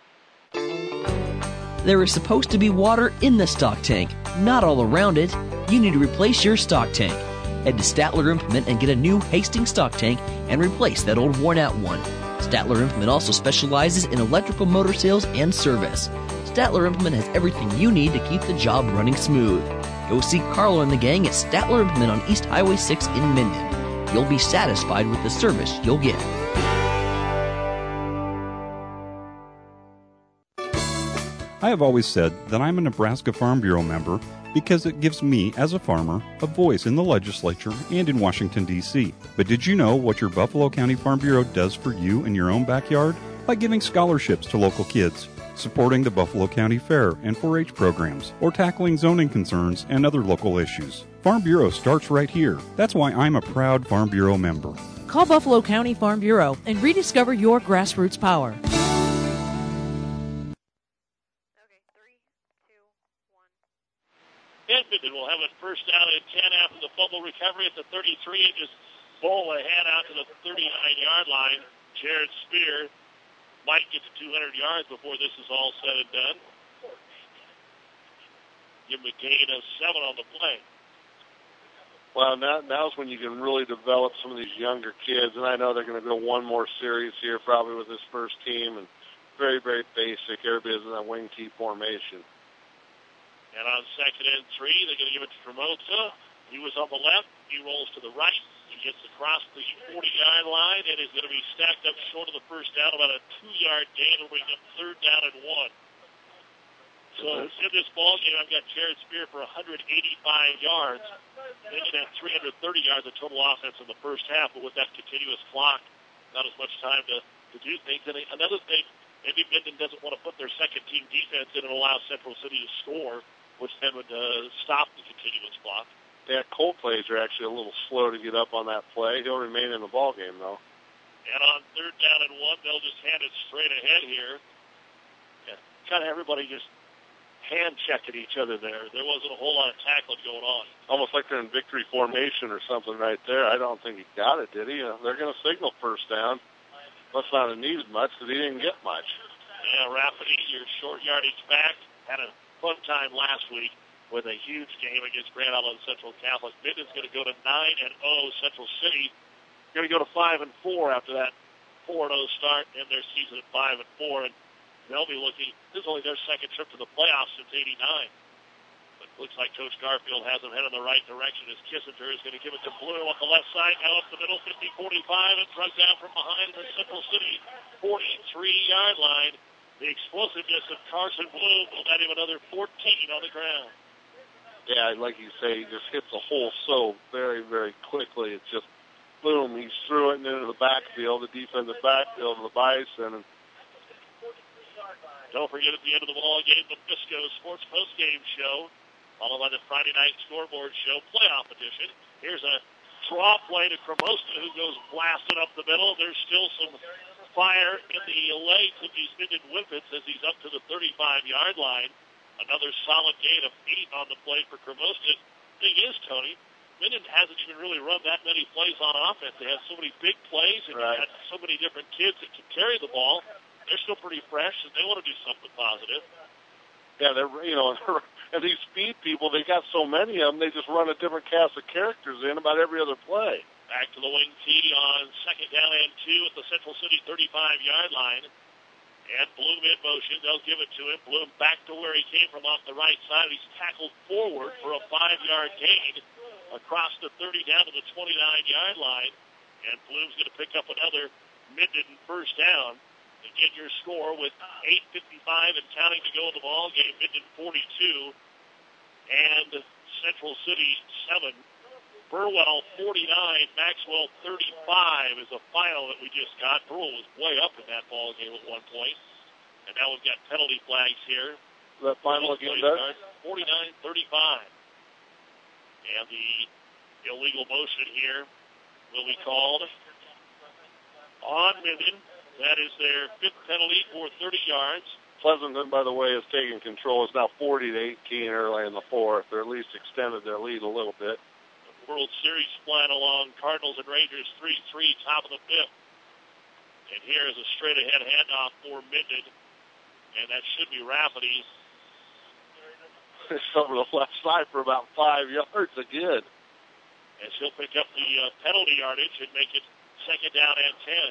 com. There is supposed to be water in the stock tank, not all around it. You need to replace your stock tank. Head to Statler Implement and get a new Hastings stock tank and replace that old worn-out one. Statler Implement also specializes in electrical motor sales and service. Statler Implement has everything you need to keep the job running smooth. Go see Carlo and the gang at Statler Implement on East Highway six in Minden. You'll be satisfied with the service you'll get. I have always said that I'm a Nebraska Farm Bureau member because it gives me, as a farmer, a voice in the legislature and in Washington, D C But did you know what your Buffalo County Farm Bureau does for you in your own backyard? By giving scholarships to local kids, supporting the Buffalo County Fair and four H programs, or tackling zoning concerns and other local issues. Farm Bureau starts right here. That's why I'm a proud Farm Bureau member. Call Buffalo County Farm Bureau and rediscover your grassroots power. Minden will have a first down and ten after the fumble recovery at the thirty-three and just bowl ahead out to the thirty-nine-yard line. Jared Spear might get to two hundred yards before this is all said and done. Give him a gain of seven on the play. Well, now, now's when you can really develop some of these younger kids, and I know they're going to go one more series here probably with this first team, and very, very basic. Everybody's in that wing T formation. And on second and three, they're going to give it to Tremosa. He was on the left. He rolls to the right. He gets across the forty-yard line and is going to be stacked up short of the first down, about a two-yard gain. Will bring up third down and one. So in this ball game, I've got Jared Spear for one hundred eighty-five yards. They can have three hundred thirty yards of total offense in the first half, but with that continuous clock, not as much time to, to do things. And another thing, maybe Minden doesn't want to put their second-team defense in and allow Central City to score, which then would uh, stop the continuous clock. Yeah, Coldplays are actually a little slow to get up on that play. He'll remain in the ball game, though. And on third down and one, they'll just hand it straight ahead here. Yeah, kind of everybody just hand-checking each other there. There wasn't a whole lot of tackling going on. Almost like they're in victory formation or something right there. I don't think he got it, did he? Uh, they're going to signal first down. Must not have needed much because he didn't get much. Yeah, Rafferty, your short yardage back, had a fun time last week with a huge game against Grand Island Central Catholic. Minden's going to go to nine and oh. Central City going to go to five and four after that four and oh start in their season at five and four, and they'll be looking. This is only their second trip to the playoffs since eighty-nine. But Looks like Coach Garfield has him head in the right direction as Kissinger is going to give it to Bloom on the left side. Now up the middle, fifty forty-five, and drug down from behind the Central City forty-three-yard line. The explosiveness of Carson Bloom will net him another fourteen on the ground. Yeah, like you say, he just hits a hole so very, very quickly. It's just, boom, he's threw it into the backfield, the defensive backfield of the Bison. And don't forget, at the end of the ball game, the Bisco Sports Postgame Show, followed by the Friday Night Scoreboard Show Playoff Edition. Here's a draw play to Cremosta, who goes blasting up the middle. There's still some fire in the legs of these Minden Whippets as he's up to the thirty-five-yard line. Another solid gain of eight on the play for Cremosta. Thing is, Tony, Minden hasn't even really run that many plays on offense. They have so many big plays, and right. you've got so many different kids that can carry the ball. They're still pretty fresh, and they want to do something positive. Yeah, they're, you know, and these speed people, they got so many of them, they just run a different cast of characters in about every other play. Back to the wing tee on second down and two at the Central City thirty-five-yard line. And Bloom in motion. They'll give it to him. Bloom back to where he came from off the right side. He's tackled forward for a five-yard gain across the thirty down to the twenty-nine-yard line. And Bloom's going to pick up another Minden first down to get your score with eight fifty-five and counting to go in the ball game. Minden forty-two and Central City seven. Burwell forty-nine, Maxwell thirty-five is a final that we just got. Burwell was way up in that ball game at one point. And now we've got penalty flags here. The final again, Doug? forty-nine thirty-five. And the illegal motion here will be called on Minden. That is their fifth penalty for thirty yards. Pleasanton, by the way, has taken control. It's now forty to eighteen early in the fourth, or at least extended their lead a little bit. World Series flying along. Cardinals and Rangers three three, top of the fifth. And here is a straight-ahead handoff for Minden. And that should be Rafferty. It's over the left side for about five yards again. And she'll pick up the uh, penalty yardage and make it second down and ten.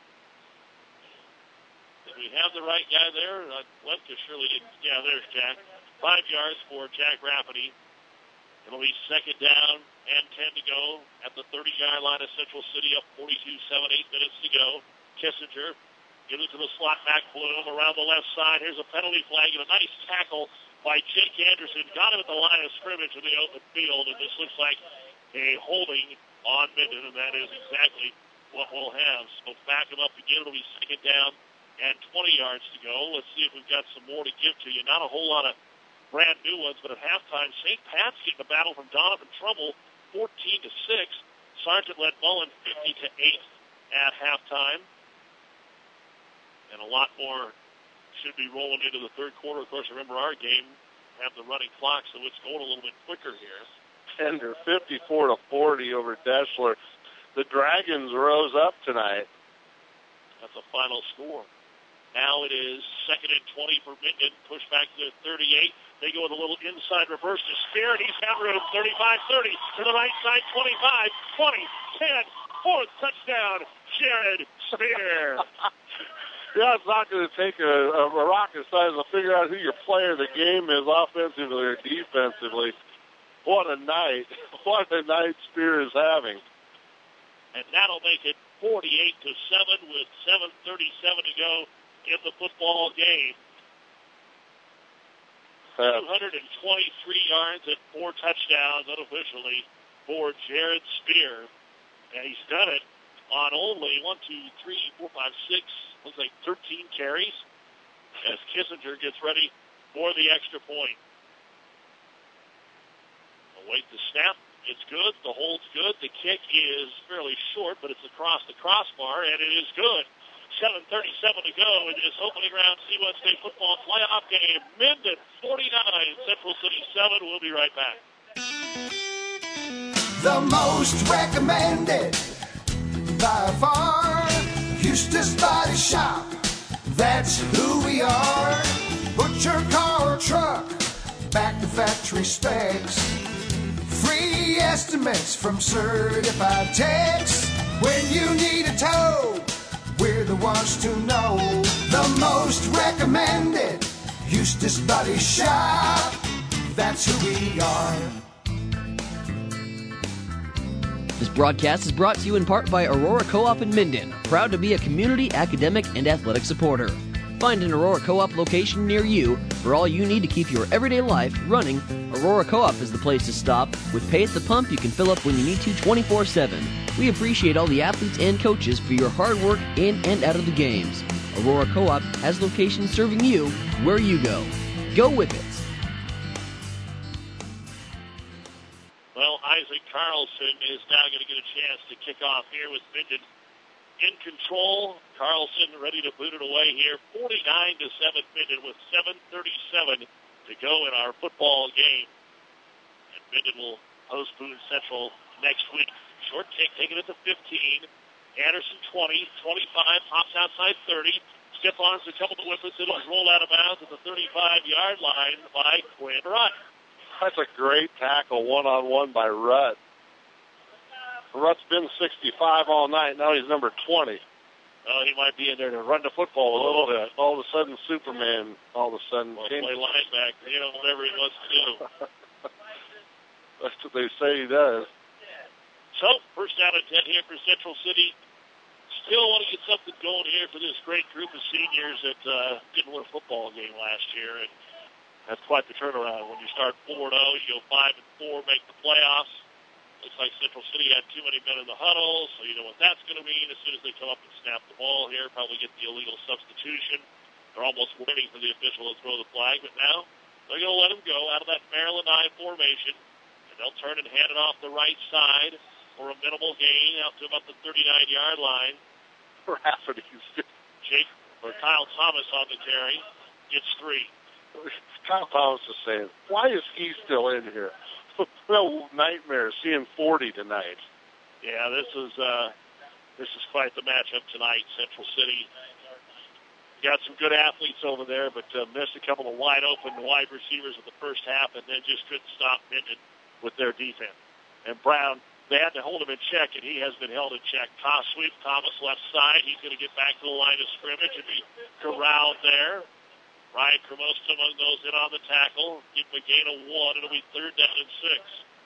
Did we have the right guy there? Uh, Lemke surely didn't. Yeah, there's Jack. Five yards for Jack Rafferty. It'll be second down and ten to go at the thirty-yard line of Central City, up forty-two seven, eight minutes to go. Kissinger gives it to the slot back. Bloom around the left side. Here's a penalty flag and a nice tackle by Jake Anderson. Got him at the line of scrimmage in the open field, and this looks like a holding on Minden, and that is exactly what we'll have. So back him up again. It'll be second down and twenty yards to go. Let's see if we've got some more to give to you. Not a whole lot of brand new ones, but at halftime, Saint Pat's getting a battle from Donovan Trumbull, fourteen to six. Sargent led Mullen fifty to eight at halftime. And a lot more should be rolling into the third quarter. Of course, remember our game have the running clock, so it's going a little bit quicker here. Tender, fifty-four to forty over Deschler. The Dragons rose up tonight. That's a final score. Now it is second and twenty for Minden. Push back to the thirty-eight. They go with a little inside reverse to Spear, and he's got room. thirty-five thirty to the right side. twenty-five, twenty, ten, fourth touchdown. Jared Spear. Yeah, it's not going to take a, a rocket science to figure out who your player of the game is, offensively or defensively. What a night. What a night Spear is having. And that'll make it forty-eight to seven with seven thirty-seven to go in the football game. Uh, two hundred twenty-three yards and four touchdowns unofficially for Jared Spear. And he's done it on only one, two, three, four, five, six, looks like thirteen carries as Kissinger gets ready for the extra point. Await the snap. It's good. The hold's good. The kick is fairly short, but it's across the crossbar, and it is good. seven thirty-seven to go in this opening round C one State football playoff game. Minden forty-nine, Central City seven. We'll be right back. The most recommended by far, Eustace Body Shop. That's who we are. Put your car or truck back to factory specs. Free estimates from certified techs. When you need a tow, we're the ones to know. The most recommended Eustace Body Shop. That's who we are. This broadcast is brought to you in part by Aurora Co-op in Minden, proud to be a community, academic, and athletic supporter. Find an Aurora Co-op location near you for all you need to keep your everyday life running. Aurora Co-op is the place to stop. With pay at the pump, you can fill up when you need to twenty-four seven. We appreciate all the athletes and coaches for your hard work in and out of the games. Aurora Co-op has locations serving you where you go. Go with it. Well, Isaac Carlson is now going to get a chance to kick off here with Minden in control. Carlson ready to boot it away here. forty-nine to seven Minden with seven thirty-seven to go in our football game. And Minden will host Boone Central next week. Short kick taken at the fifteen. Anderson twenty, twenty-five, pops outside thirty. Skip on a couple of whippets. It'll roll out of bounds at the thirty-five-yard line by Quinn Rutt. That's a great tackle, one-on-one by Rutt. Rutt's been sixty-five all night. Now he's number twenty. Oh, he might be in there to run the football a little bit. All of a sudden, Superman, all of a sudden. Well, play linebacker, you know, whatever he wants to do. That's what they say he does. So, first down and ten here for Central City. Still want to get something going here for this great group of seniors that uh, didn't win a football game last year. And that's quite the turnaround. When you start four and oh, you go five and four, make the playoffs. Looks like Central City had too many men in the huddle, so you know what that's going to mean as soon as they come up and snap the ball here. Probably get the illegal substitution. They're almost waiting for the official to throw the flag, but now they're going to let him go out of that Maryland I formation, and they'll turn and hand it off the right side for a minimal gain out to about the thirty-nine-yard line. Rafferty. Jake, or Kyle Thomas on the carry, gets three. Kyle Thomas is saying, why is he still in here? No nightmare seeing forty tonight. Yeah, this is uh, this is quite the matchup tonight. Central City got some good athletes over there, but uh, missed a couple of wide open wide receivers in the first half, and then just couldn't stop Minden with their defense. And Brown, they had to hold him in check, and he has been held in check. Toss sweep, Thomas left side. He's going to get back to the line of scrimmage and be corralled there. Ryan Cremosta among those in on the tackle. Give him a gain of one. It'll be third down and six.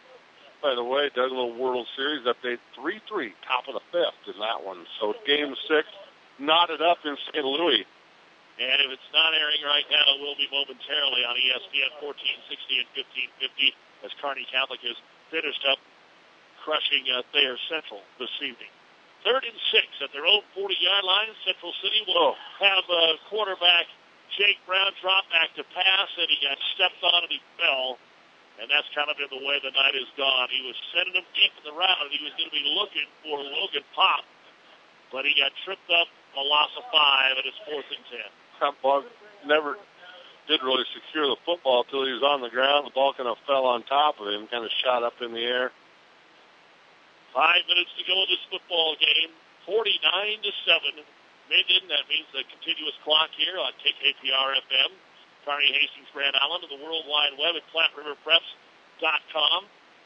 By the way, Doug, a little World Series update. three three, top of the fifth in that one. So game six, knotted up in Saint Louis. And if it's not airing right now, it will be momentarily on E S P N fourteen sixty and fifteen fifty as Kearney Catholic has finished up crushing uh, Thayer Central this evening. Third and six at their own forty-yard line. Central City will have a quarterback Jake Brown dropped back to pass, and he got stepped on and he fell. And that's kind of been the way the night has gone. He was sending him deep in the route, and he was going to be looking for Logan Pop. But he got tripped up, a loss of five, and it's fourth and ten. That ball never did really secure the football until he was on the ground. The ball kind of fell on top of him, kind of shot up in the air. Five minutes to go in this football game. forty-nine to seven. Minden, that means the continuous clock here on K K P R F M, Kearney, Hastings, Grand Island, and the World Wide Web at Platte River Preps dot com.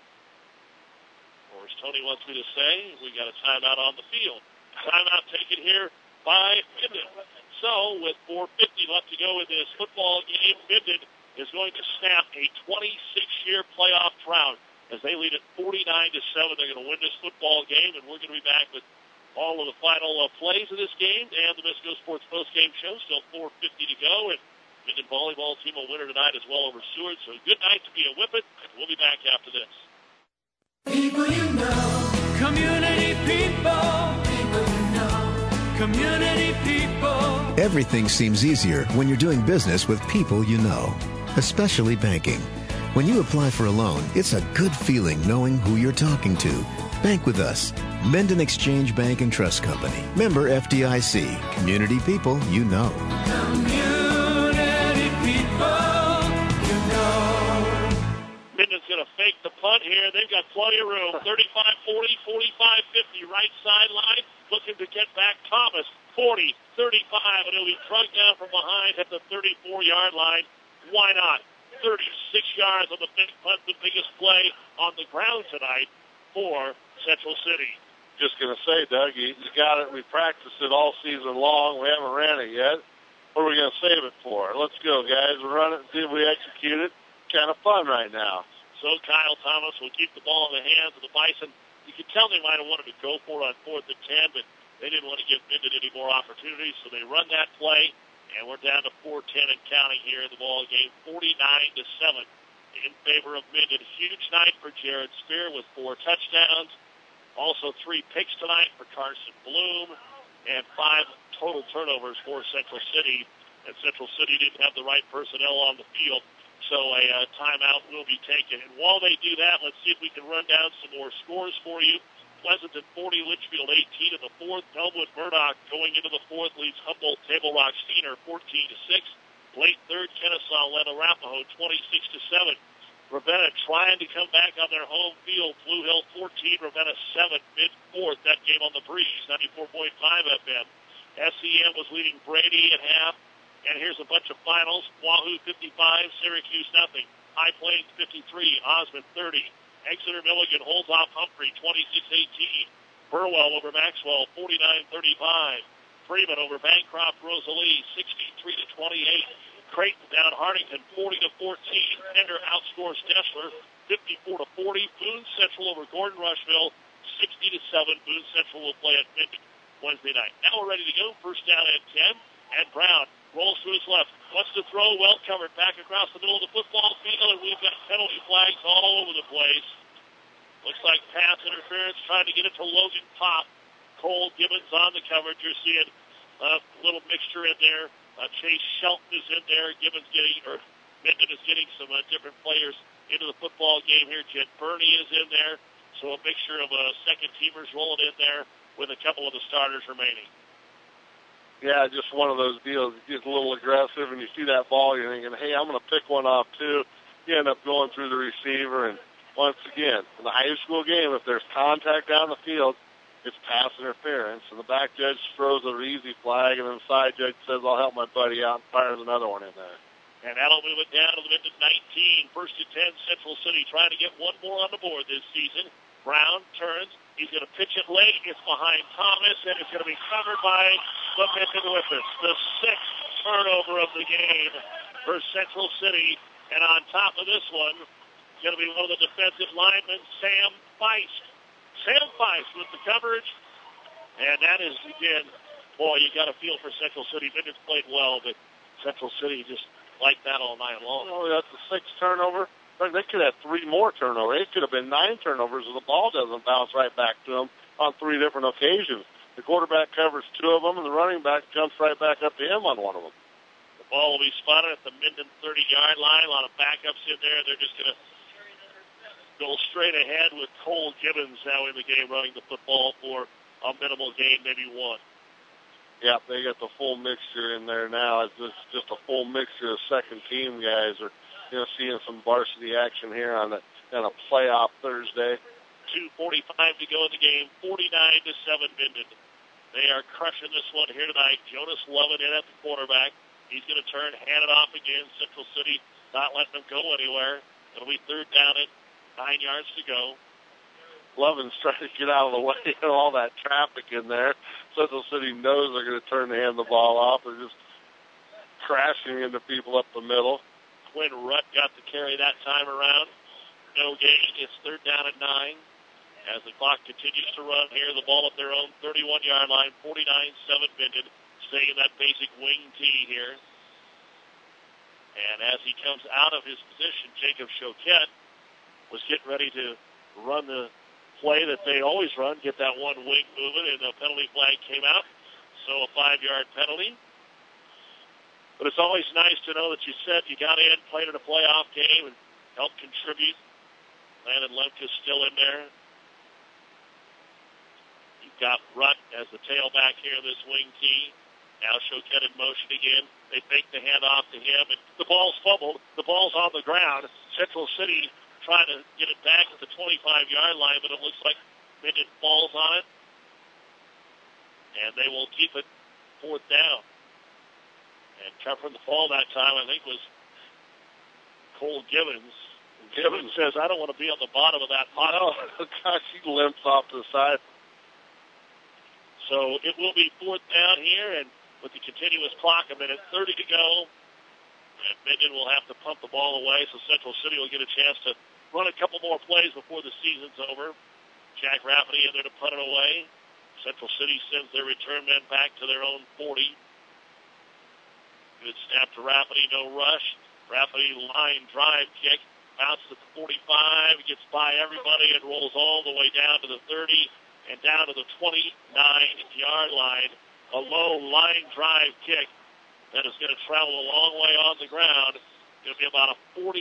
Or as Tony wants me to say, we got a timeout on the field. Timeout taken here by Minden. So with four fifty left to go in this football game, Minden is going to snap a twenty-six-year playoff drought as they lead at forty-nine to seven. They're going to win this football game, and we're going to be back with all of the final uh, plays of this game and the Misco Sports postgame show. Still four fifty to go, and Minden volleyball team will win tonight as well over Seward. So good night to be a Whippet, and we'll be back after this. People you know, community people, people you know, community people. Everything seems easier when you're doing business with people you know, especially banking. When you apply for a loan, it's a good feeling knowing who you're talking to. Bank with us. Minden Exchange Bank and Trust Company. Member F D I C. Community people you know. Community people you know. Minden's going to fake the punt here. They've got plenty of room. thirty-five forty, forty-five fifty, right sideline. Looking to get back Thomas. forty, thirty-five, and he'll be drugged down from behind at the thirty-four-yard line. Why not? thirty-six yards on the big punt, the biggest play on the ground tonight for Central City. Just going to say, Doug, you, you got it. We practiced it all season long. We haven't ran it yet. What are we going to save it for? Let's go, guys. Run it and see if we execute it. kind of fun right now. So Kyle Thomas will keep the ball in the hands of the Bison. You can tell they might have wanted to go for it on fourth and ten, but they didn't want to give Minden any more opportunities, so they run that play, and we're down to four ten and counting here in the ball game, forty-nine to seven in favor of Minden. Huge night for Jared Spear with four touchdowns. Also three picks tonight for Carson Bloom, and five total turnovers for Central City. And Central City didn't have the right personnel on the field, so a uh, timeout will be taken. And while they do that, let's see if we can run down some more scores for you. Pleasanton forty, Litchfield eighteen in the fourth. Elmwood Murdoch going into the fourth leads Humboldt Table Rock Steiner fourteen to six. Late third, Kennesaw led Arapahoe twenty-six to seven. Ravenna trying to come back on their home field. Blue Hill fourteen, Ravenna seven, mid-fourth. That game on the breeze, ninety-four point five F M. S E M was leading Brady at half. And here's a bunch of finals. Wahoo fifty-five, Syracuse nothing. High Plains fifty-three, Osmond thirty. Exeter Milligan holds off Humphrey twenty-six eighteen. Burwell over Maxwell forty-nine thirty-five. Freeman over Bancroft Rosalie sixty-three to twenty-eight. Creighton down Hartington forty to fourteen. Pender outscores Dessler fifty-four to forty. Boone Central over Gordon Rushville sixty to seven. Boone Central will play at Minden Wednesday night. Now we're ready to go. First down at ten. And Brown rolls to his left. Wants to throw, well covered, back across the middle of the football field, and we've got penalty flags all over the place. Looks like pass interference, trying to get it to Logan Pop. Cole Gibbons on the coverage. You're seeing a little mixture in there. Uh, Chase Shelton is in there. Gibbons getting, or Minden is getting some uh, different players into the football game here. Jet Burney is in there. So a mixture of uh, second teamers rolling in there with a couple of the starters remaining. Yeah, just one of those deals. You get a little aggressive, and you see that ball, you're thinking, hey, I'm going to pick one off, too. You end up going through the receiver, and once again, in the high school game, if there's contact down the field, it's pass interference, and the back judge throws a easy flag, and then the side judge says, I'll help my buddy out, and fires another one in there. And that'll move it down to the Minden nineteen. First and ten, Central City trying to get one more on the board this season. Brown turns. He's going to pitch it late. It's behind Thomas, and it's going to be covered by the Minden Whippets. The sixth turnover of the game for Central City. And on top of this one, going to be one of the defensive linemen, Sam Feist. Sam Feist with the coverage. And that is, again, boy, you got a feel for Central City. Minden's played well, but Central City just like that all night long. Oh, that's the sixth turnover. They could have three more turnovers. It could have been nine turnovers if the ball doesn't bounce right back to them on three different occasions. The quarterback covers two of them, and the running back jumps right back up to him on one of them. The ball will be spotted at the Minden thirty-yard line. A lot of backups in there. They're just going to go straight ahead with Cole Gibbons now in the game running the football for a minimal gain, maybe one. Yeah, they got the full mixture in there now. It's just, just a full mixture of second-team guys. Or you know, seeing some varsity action here on a, on a playoff Thursday. two forty-five to go in the game, forty-nine to seven Minden. They are crushing this one here tonight. Jonas Lovin in at the quarterback. He's going to turn, hand it off again. Central City not letting them go anywhere. It'll be third down at nine yards to go. Lovin's trying to get out of the way of all that traffic in there. Central City knows they're going to turn and hand the ball off. They're just crashing into people up the middle. Quinn Rutt got to carry that time around. No gain. It's third down at nine. As the clock continues to run here, the ball at their own thirty-one-yard line, forty-nine seven Minden, staying in that basic wing tee here. And as he comes out of his position, Jacob Choquette was getting ready to run the play that they always run, get that one wing moving, and the penalty flag came out. So a five-yard penalty. But it's always nice to know that you said you got in, played in a playoff game, and helped contribute. Landon Lemke's still in there. You've got Rutt as the tailback here in this wing tee. Now Choquette in motion again. They fake the handoff to him, and the ball's fumbled. The ball's on the ground. Central City trying to get it back at the twenty-five-yard line, but it looks like Minden falls on it. And they will keep it fourth down. And covering the fall that time, I think, was Cole Gibbons. And Gibbons says, I don't want to be on the bottom of that pot. Oh, gosh, he limps off to the side. So it will be fourth down here, and with the continuous clock, a minute thirty to go. And Minden will have to pump the ball away, so Central City will get a chance to run a couple more plays before the season's over. Jack Rafferty in there to punt it away. Central City sends their return men back to their own forty. Good snap to Rafferty, no rush. Rafferty line drive kick. Bounces at the forty-five, gets by everybody and rolls all the way down to the thirty and down to the twenty-nine-yard line. A low line drive kick that is going to travel a long way on the ground. Going to be about a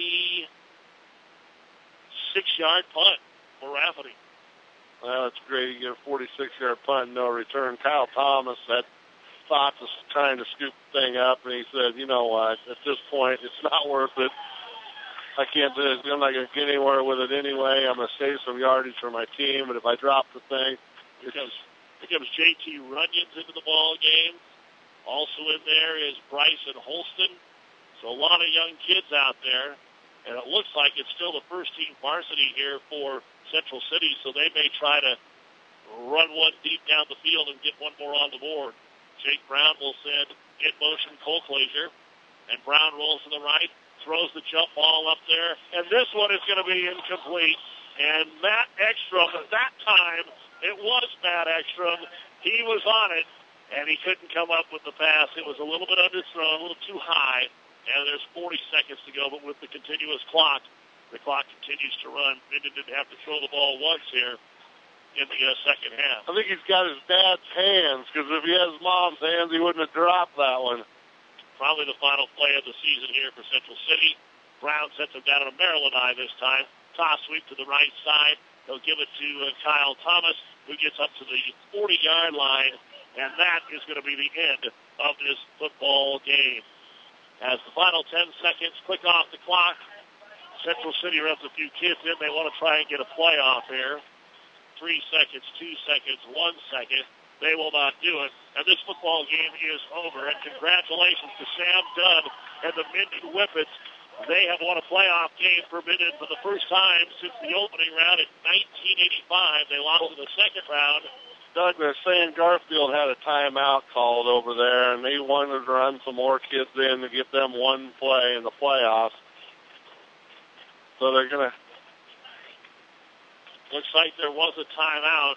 forty-six-yard punt for Rafferty. Well, it's great. You get a forty-six-yard punt, no return. Kyle Thomas had thoughts of trying to scoop the thing up, and he said, you know what, at this point, it's not worth it. I can't do it. I'm not going to get anywhere with it anyway. I'm going to save some yardage for my team, but if I drop the thing, Here comes, here comes J T Runyons into the ball game. Also in there is Bryson Holston. So a lot of young kids out there, and it looks like it's still the first team varsity here for Central City, so they may try to run one deep down the field and get one more on the board. Jake Brown will send in motion Cole Glazier, and Brown rolls to the right, throws the jump ball up there, and this one is going to be incomplete. And Matt Ekstrom, at that time, it was Matt Ekstrom. He was on it, and he couldn't come up with the pass. It was a little bit underthrown, a little too high, and there's forty seconds to go, but with the continuous clock, the clock continues to run. Minden didn't have to throw the ball once here in the uh, second half. I think he's got his dad's hands, because if he has mom's hands, he wouldn't have dropped that one. Probably the final play of the season here for Central City. Brown sets him down on a Maryland eye this time. Toss sweep to the right side. They'll give it to uh, Kyle Thomas, who gets up to the forty-yard line, and that is going to be the end of this football game. As the final ten seconds click off the clock, Central City runs a few kids in. They want to try and get a playoff here. Three seconds, two seconds, one second. They will not do it. And this football game is over. And congratulations to Sam Dunn and the Minden Whippets. They have won a playoff game for Minden for the first time since the opening round in nineteen eighty-five. They lost in the second round. Doug, they're saying Garfield had a timeout called over there, and they wanted to run some more kids in to get them one play in the playoffs. So they're going to... Looks like there was a timeout.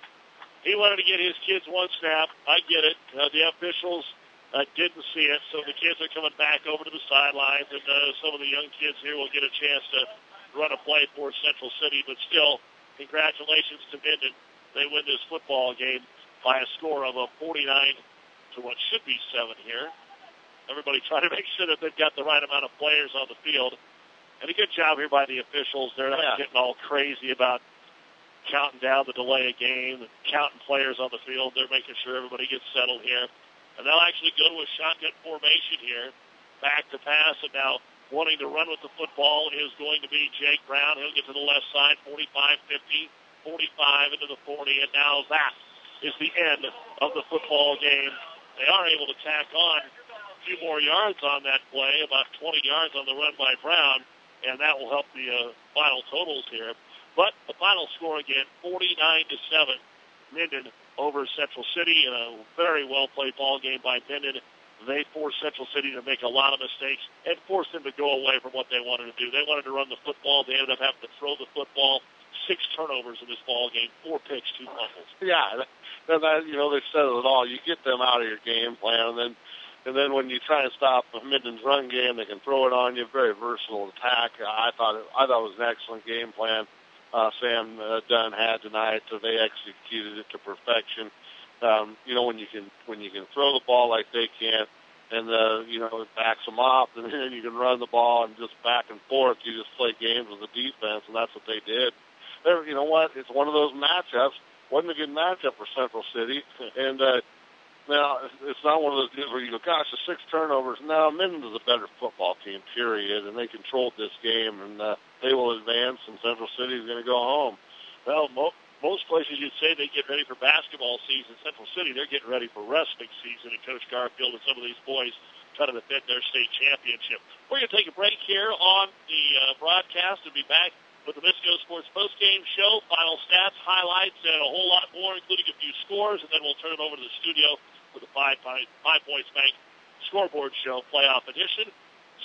He wanted to get his kids one snap. I get it. Uh, the officials uh, didn't see it, so the kids are coming back over to the sidelines, and uh, some of the young kids here will get a chance to run a play for Central City. But still, congratulations to Minden. They win this football game by a score of a forty-nine to what should be seven here. Everybody trying to make sure that they've got the right amount of players on the field. And a good job here by the officials. They're not yeah. getting all crazy about counting down the delay of game and counting players on the field. They're making sure everybody gets settled here. And they'll actually go to a shotgun formation here. Back to pass, and now wanting to run with the football is going to be Jake Brown. He'll get to the left side, forty-five fifty, forty-five into the forty, and now that is the end of the football game. They are able to tack on a few more yards on that play, about twenty yards on the run by Brown, and that will help the uh, final totals here. But the final score again, forty-nine to seven, Minden over Central City in a very well-played ball game by Minden. They forced Central City to make a lot of mistakes and forced them to go away from what they wanted to do. They wanted to run the football. They ended up having to throw the football. Six turnovers in this ball game, four picks, two fumbles. Yeah, and that, you know, they said it all. You get them out of your game plan, and then and then when you try and stop Minden's run game, they can throw it on you. Very versatile attack. I thought it, I thought it was an excellent game plan. Uh, Sam uh, Dunn had tonight, so they executed it to perfection. Um, you know, when you can when you can throw the ball like they can, and uh, you know it backs them off, and then you can run the ball and just back and forth. You just play games with the defense, and that's what they did. They're, you know what? It's one of those matchups. Wasn't a good matchup for Central City, and uh, now it's not one of those deals where you go, "Gosh, the six turnovers." No, Minden is a better football team, period, and they controlled this game, and uh, they will advance, and Central City is going to go home. Well, mo- most places you'd say they get ready for basketball season. Central City, they're getting ready for wrestling season, and Coach Garfield and some of these boys trying to defend their state championship. We're going to take a break here on the uh, broadcast and be back with the Misco Sports postgame show, final stats, highlights, and a whole lot more, including a few scores, and then we'll turn it over to the studio for the Five, Five, Five Points Bank Scoreboard Show playoff edition.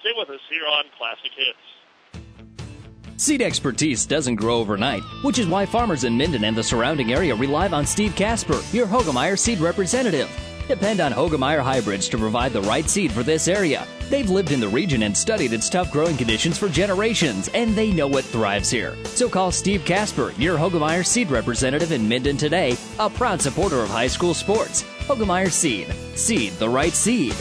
Stay with us here on Classic Hits. Seed expertise doesn't grow overnight, which is why farmers in Minden and the surrounding area rely on Steve Casper, your Hoegemeyer seed representative. Depend on Hoegemeyer hybrids to provide the right seed for this area. They've lived in the region and studied its tough growing conditions for generations, and they know what thrives here. So call Steve Casper, your Hoegemeyer seed representative in Minden today, a proud supporter of high school sports. Hoegemeyer Seed. Seed the right seed.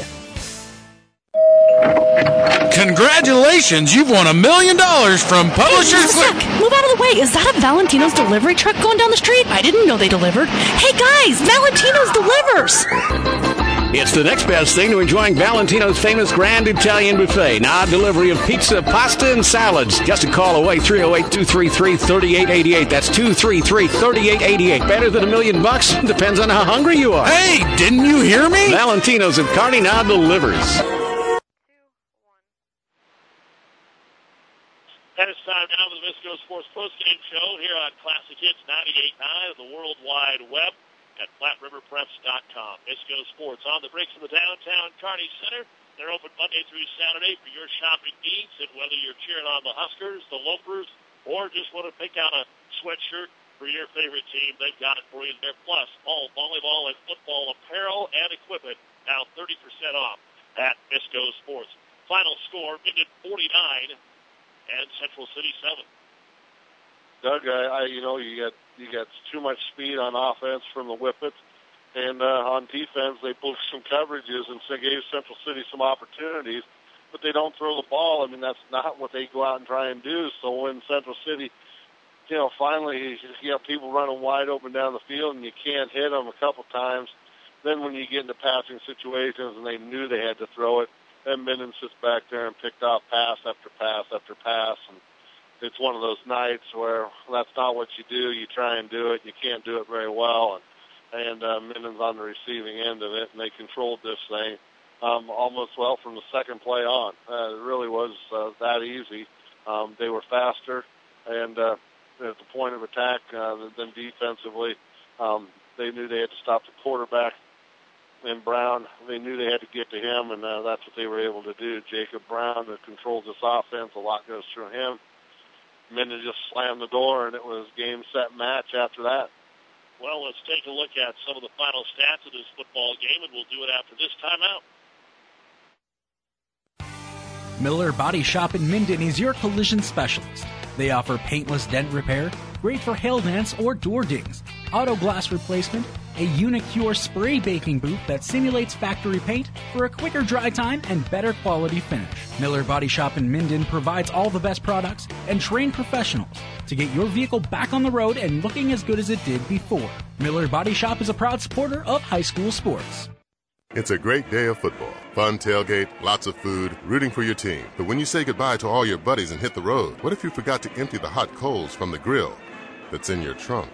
Congratulations, you've won a million dollars from Publishers Hey, Click. Move out of the way. Is that a Valentino's delivery truck going down the street? I didn't know they delivered. Hey guys, Valentino's delivers. It's the next best thing to enjoying Valentino's famous Grand Italian Buffet. Now, delivery of pizza, pasta, and salads. Just a call away, three oh eight, two three three, three eight eight eight. That's two three three, three eight eight eight. Better than a million bucks? Depends on how hungry you are. Hey, didn't you hear me? Valentino's of Kearney now delivers. And it's time now for the Visco Sports Postgame Show here on Classic Hits ninety-eight point nine of the World Wide Web at flat river preps dot com. Visco Sports on the bricks of the downtown Kearney Center. They're open Monday through Saturday for your shopping needs, and whether you're cheering on the Huskers, the Lopers, or just want to pick out a sweatshirt for your favorite team, they've got it for you there. Plus, all volleyball and football apparel and equipment now thirty percent off at Visco Sports. Final score, Minden forty-nine and Central City seven. Doug, I, I you know you got you got too much speed on offense from the Whippets, and uh, on defense they pulled some coverages and so gave Central City some opportunities, but they don't throw the ball. I mean, that's not what they go out and try and do. So when Central City, you know, finally you have people running wide open down the field and you can't hit them a couple times, then when you get into passing situations and they knew they had to throw it, then Minden sits back there and picked off pass after pass after pass, and it's one of those nights where that's not what you do. You try and do it, you can't do it very well, and and uh, Minden's on the receiving end of it, and they controlled this thing um, almost well from the second play on. Uh, it really was uh, that easy. Um, they were faster, and uh, at the point of attack uh, than defensively. Um, they knew they had to stop the quarterback. And Brown, they knew they had to get to him, and uh, that's what they were able to do. Jacob Brown, that controls this offense, a lot goes through him. Minden just slammed the door, and it was game, set, match after that. Well, let's take a look at some of the final stats of this football game, and we'll do it after this timeout. Miller Body Shop in Minden is your collision specialist. They offer paintless dent repair, great for hail dents or door dings, auto glass replacement, a Unicure spray baking booth that simulates factory paint for a quicker dry time and better quality finish. Miller Body Shop in Minden provides all the best products and trained professionals to get your vehicle back on the road and looking as good as it did before. Miller Body Shop is a proud supporter of high school sports. It's a great day of football. Fun tailgate, lots of food, rooting for your team. But when you say goodbye to all your buddies and hit the road, what if you forgot to empty the hot coals from the grill that's in your trunk?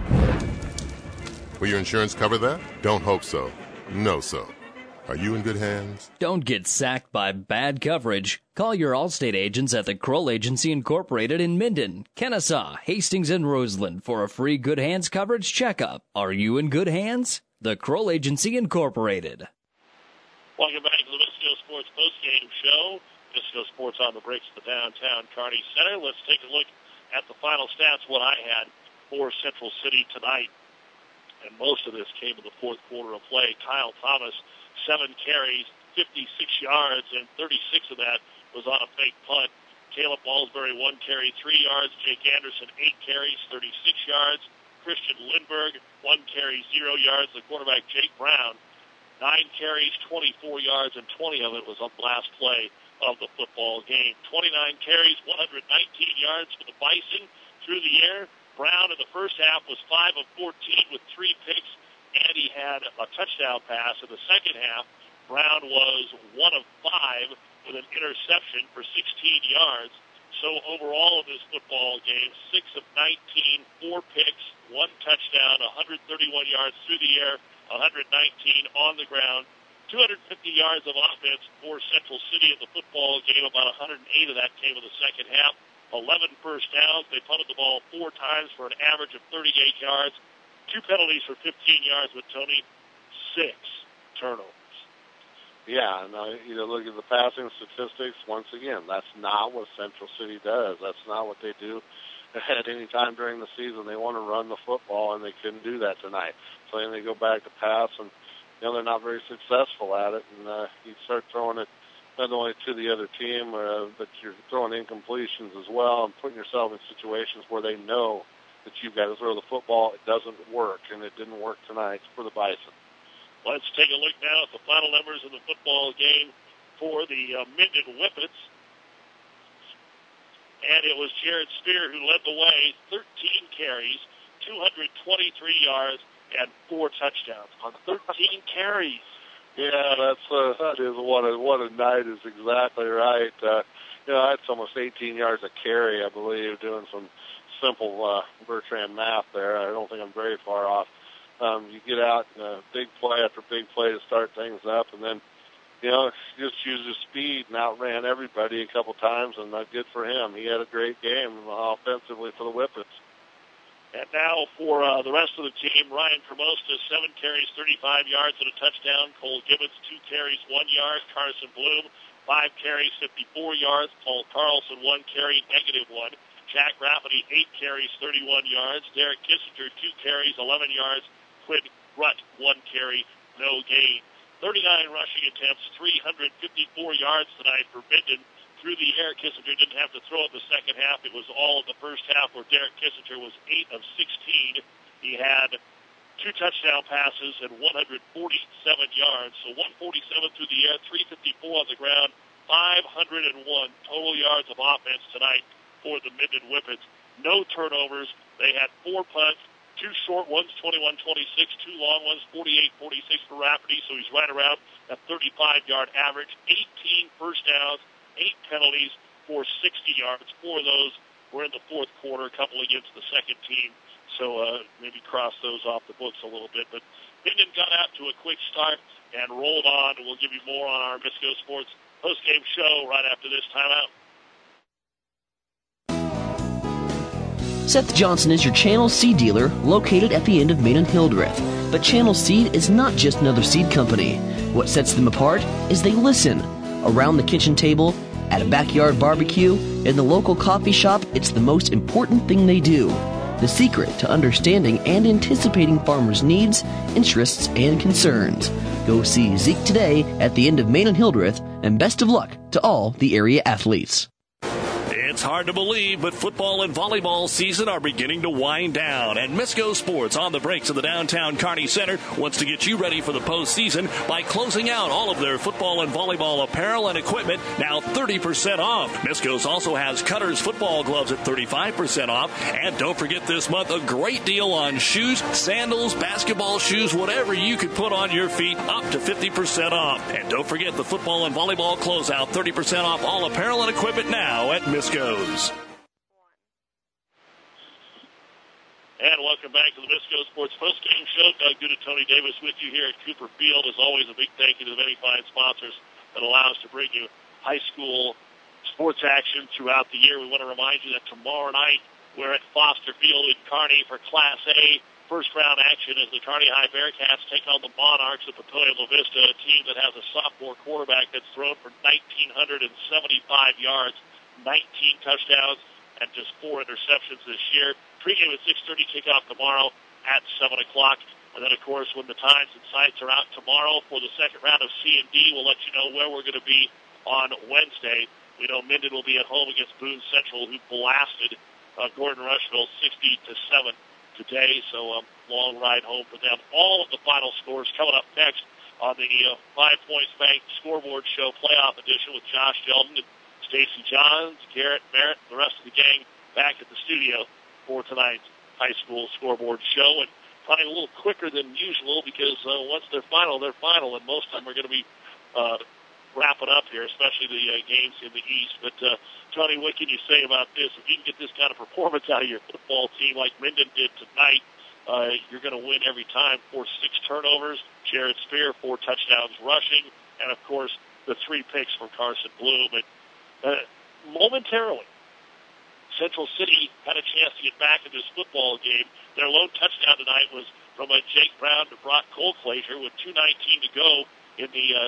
Will your insurance cover that? Don't hope so. No so. Are you in good hands? Don't get sacked by bad coverage. Call your Allstate agents at the Kroll Agency Incorporated in Minden, Kennesaw, Hastings, and Roseland for a free Good Hands coverage checkup. Are you in good hands? The Kroll Agency Incorporated. Welcome back to the Visco Sports Postgame Show. Visco Sports on the bricks of the downtown Kearney Center. Let's take a look at the final stats, what I had for Central City tonight. And most of this came in the fourth quarter of play. Kyle Thomas, seven carries, fifty-six yards, and thirty-six of that was on a fake punt. Caleb Ballsbury, one carry, three yards. Jake Anderson, eight carries, thirty-six yards. Christian Lindberg, one carry, zero yards. The quarterback, Jake Brown, nine carries, twenty-four yards, and twenty of it was on the last play of the football game. twenty-nine carries, one hundred nineteen yards for the Bison through the air. Brown in the first half was five of fourteen with three picks, and he had a touchdown pass. In the second half, Brown was one of five with an interception for sixteen yards. So overall in this football game, six of nineteen, four picks, one touchdown, one hundred thirty-one yards through the air, one hundred nineteen on the ground, two hundred fifty yards of offense for Central City in the football game. About one hundred eight of that came in the second half. eleven first downs. They punted the ball four times for an average of thirty-eight yards. Two penalties for fifteen yards with Tony, six turnovers. yeah, and uh, you know, look at the passing statistics. Once again, that's not what Central City does. That's not what they do at any time during the season. They want to run the football, and they couldn't do that tonight. So then they go back to pass, and you know they're not very successful at it. And uh, you start throwing it not only to the other team, uh, but you're throwing incompletions as well, and putting yourself in situations where they know that you've got to throw the football. It doesn't work, and it didn't work tonight for the Bison. Let's take a look now at the final numbers of the football game for the uh, Minden Whippets. And it was Jared Spear who led the way, thirteen carries, two hundred twenty-three yards, and four touchdowns on thirteen carries. Yeah, that's uh, that is what a what a night is exactly right. Uh, you know, that's almost eighteen yards a carry, I believe, doing some simple uh, Bertrand math there. I don't think I'm very far off. Um, you get out and uh, big play after big play to start things up, and then you know just use his speed and outran everybody a couple times, and uh, good for him. He had a great game offensively for the Whippets. And now for uh, the rest of the team, Ryan Cremosta, seven carries, thirty-five yards and a touchdown. Cole Gibbons, two carries, one yard. Carson Bloom, five carries, fifty-four yards. Paul Carlson, one carry, negative one. Jack Rafferty, eight carries, thirty-one yards. Derek Kissinger, two carries, eleven yards. Quinn Rutt, one carry, no gain. thirty-nine rushing attempts, three hundred fifty-four yards tonight for Minden. Through the air, Kissinger didn't have to throw it the second half. It was all in the first half where Derek Kissinger was eight of sixteen. He had two touchdown passes and one hundred forty-seven yards. So one forty-seven through the air, three fifty-four on the ground, five hundred one total yards of offense tonight for the Minden Whippets. No turnovers. They had four punts, two short ones, twenty-one twenty-six, two long ones, forty-eight forty-six for Rafferty. So he's right around a thirty-five-yard average, eighteen first downs, eight penalties for sixty yards. Four of those were in the fourth quarter, a couple against the second team. So uh, maybe cross those off the books a little bit. But Minden got out to a quick start and rolled on. And we'll give you more on our Misco Sports postgame show right after this timeout. Seth Johnson is your Channel Seed dealer located at the end of Main and Hildreth. But Channel Seed is not just another seed company. What sets them apart is they listen. Around the kitchen table, at a backyard barbecue, in the local coffee shop, it's the most important thing they do. The secret to understanding and anticipating farmers' needs, interests, and concerns. Go see Zeke today at the end of Main and Hildreth, and best of luck to all the area athletes. It's hard to believe, but football and volleyball season are beginning to wind down. And Misco Sports, on the breaks of the downtown Kearney Center, wants to get you ready for the postseason by closing out all of their football and volleyball apparel and equipment, now thirty percent off. Misco's also has Cutters football gloves at thirty-five percent off. And don't forget this month, a great deal on shoes, sandals, basketball shoes, whatever you could put on your feet, up to fifty percent off. And don't forget the football and volleyball closeout, thirty percent off all apparel and equipment now at Misco. And welcome back to the Misco Sports postgame show. Doug Good and Tony Davis with you here at Cooper Field. As always, a big thank you to the many fine sponsors that allow us to bring you high school sports action throughout the year. We want to remind you that tomorrow night we're at Foster Field in Kearney for Class A first round action as the Kearney High Bearcats take on the Monarchs of Petunia La Vista, a team that has a sophomore quarterback that's thrown for one thousand nine hundred seventy-five yards, nineteen touchdowns, and just four interceptions this year. Pre-game at six thirty, kickoff tomorrow at seven o'clock. And then, of course, when the times and sites are out tomorrow for the second round of C and D, we'll let you know where we're going to be on Wednesday. We know Minden will be at home against Boone Central, who blasted uh, Gordon Rushville sixty to seven today. So, um, long ride home for them. All of the final scores coming up next on the uh, Five Points Bank Scoreboard Show Playoff Edition with Josh Sheldon and Stacy Johns, Garrett Merritt, the rest of the gang back at the studio for tonight's high school scoreboard show. And probably a little quicker than usual because uh, once they're final, they're final, and most of them are going to be uh, wrapping up here, especially the uh, games in the East. But, uh, Tony, what can you say about this? If you can get this kind of performance out of your football team like Minden did tonight, uh, you're going to win every time. Forced six turnovers, Jared Spear, four touchdowns rushing, and, of course, the three picks from Carson Bloom. And uh, momentarily, Central City had a chance to get back in this football game. Their lone touchdown tonight was from a Jake Brown to Brock Colclaser with two nineteen to go in the uh,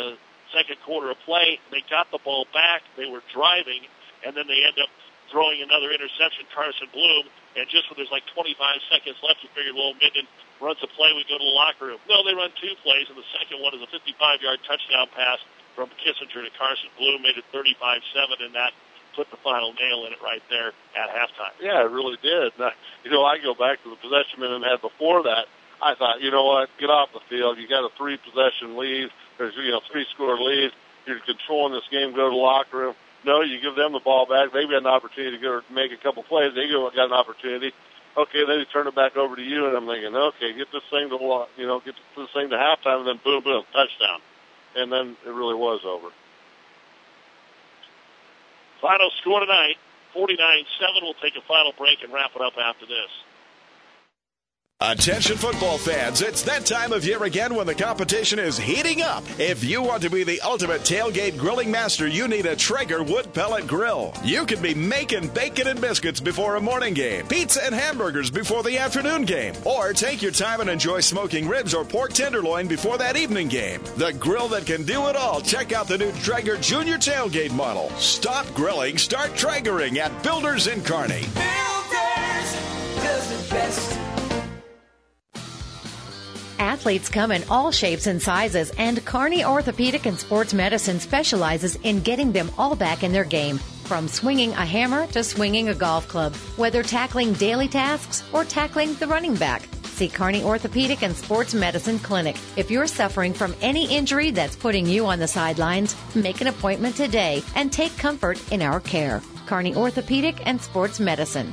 second quarter of play. They got the ball back. They were driving, and then they end up throwing another interception, Carson Bloom. And just when there's like twenty-five seconds left, you figured, well, Minden runs a play, we go to the locker room. Well, they run two plays, and the second one is a fifty-five-yard touchdown pass from Kissinger to Carson Bloom, made it thirty-five seven, and that put the final nail in it right there at halftime. Yeah, it really did. Now, you know, I go back to the possession Minden had before that. I thought, you know what, get off the field. You got a three-possession lead. There's, you know, three-score lead. You're controlling this game. Go to the locker room. No, you give them the ball back. They've got an opportunity to go make a couple plays. They go got an opportunity. Okay, then you turn it back over to you, and I'm thinking, okay, get this thing to you know, get this thing to halftime, and then boom, boom, touchdown, and then it really was over. Final score tonight, forty-nine seven. We'll take a final break and wrap it up after this. Attention football fans, it's that time of year again when the competition is heating up. If you want to be the ultimate tailgate grilling master, you need a Traeger wood pellet grill. You could be making bacon and biscuits before a morning game, pizza and hamburgers before the afternoon game, or take your time and enjoy smoking ribs or pork tenderloin before that evening game. The grill that can do it all. Check out the new Traeger Junior Tailgate model. Stop grilling, start Traegering at Builders in Kearney. Builders does it best. Athletes come in all shapes and sizes, and Kearney Orthopedic and Sports Medicine specializes in getting them all back in their game. From swinging a hammer to swinging a golf club, whether tackling daily tasks or tackling the running back. See Kearney Orthopedic and Sports Medicine Clinic. If you're suffering from any injury that's putting you on the sidelines, make an appointment today and take comfort in our care. Kearney Orthopedic and Sports Medicine.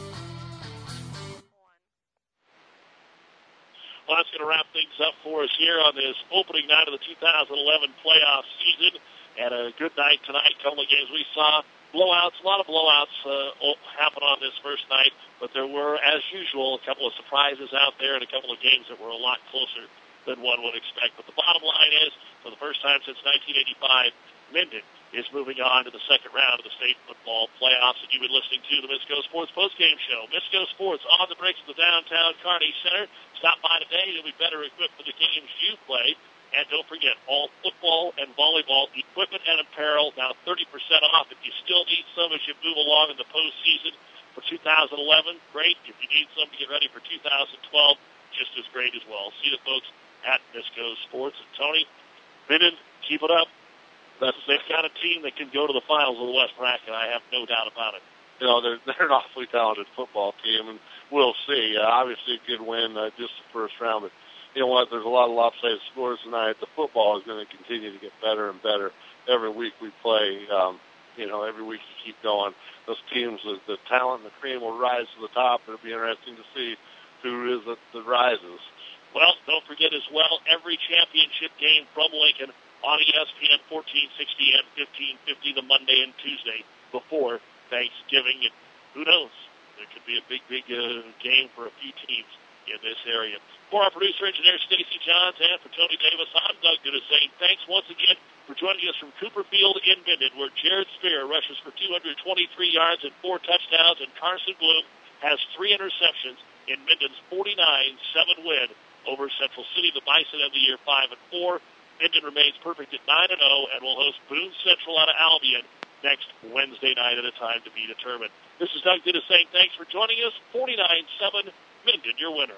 Well, that's going to wrap things up for us here on this opening night of the two thousand eleven playoff season. And a good night tonight. A couple of games we saw. Blowouts, a lot of blowouts uh, happen on this first night. But there were, as usual, a couple of surprises out there and a couple of games that were a lot closer than one would expect. But the bottom line is, for the first time since nineteen eighty-five, Minden is moving on to the second round of the state football playoffs. And you've been listening to the Misco Sports Postgame Show. Misco Sports on the breaks of the downtown Kearney Center. Stop by today. You'll be better equipped for the games you play. And don't forget, all football and volleyball equipment and apparel now thirty percent off. If you still need some as you move along in the postseason for two thousand eleven, great. If you need some to get ready for two thousand twelve, just as great as well. See the folks at Misco Sports. And Tony, Minden, keep it up. That's they've got a team that can go to the finals of the West bracket. I have no doubt about it. You know, they're, they're an awfully talented football team, and we'll see. Uh, obviously, it could win uh, just the first round, but you know what? There's a lot of lopsided scores tonight. The football is going to continue to get better and better every week we play. Um, you know, every week you keep going. Those teams, the, the talent and the cream will rise to the top. It'll be interesting to see who is it that rises. Well, don't forget as well, every championship game from Lincoln on E S P N fourteen sixty and fifteen fifty the Monday and Tuesday before Thanksgiving. And who knows? There could be a big, big uh, game for a few teams in this area. For our producer engineer Stacy Johns and for Tony Davis, I'm Doug Duda saying thanks once again for joining us from Cooper Field in Minden, where Jared Spear rushes for two hundred twenty-three yards and four touchdowns, and Carson Bloom has three interceptions in Minden's forty-nine seven win over Central City. The Bison end the year five and four. Minden remains perfect at nine and oh and will host Boone Central out of Albion next Wednesday night at a time to be determined. This is Doug Duda saying thanks for joining us. forty-nine seven, Minden, your winner.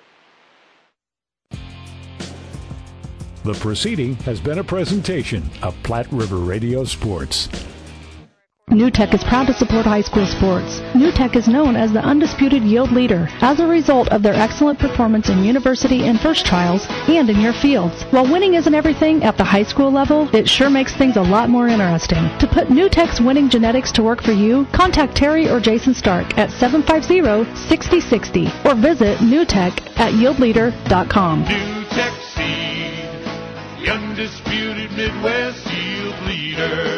The proceeding has been a presentation of Platte River Radio Sports. NewTek is proud to support high school sports. NewTek is known as the undisputed yield leader as a result of their excellent performance in university and first trials and in your fields. While winning isn't everything at the high school level, it sure makes things a lot more interesting. To put NewTek's winning genetics to work for you, contact Terry or Jason Stark at seven five zero, six zero six zero or visit NewTek at yield leader dot com. NewTek Seed, the undisputed Midwest yield leader.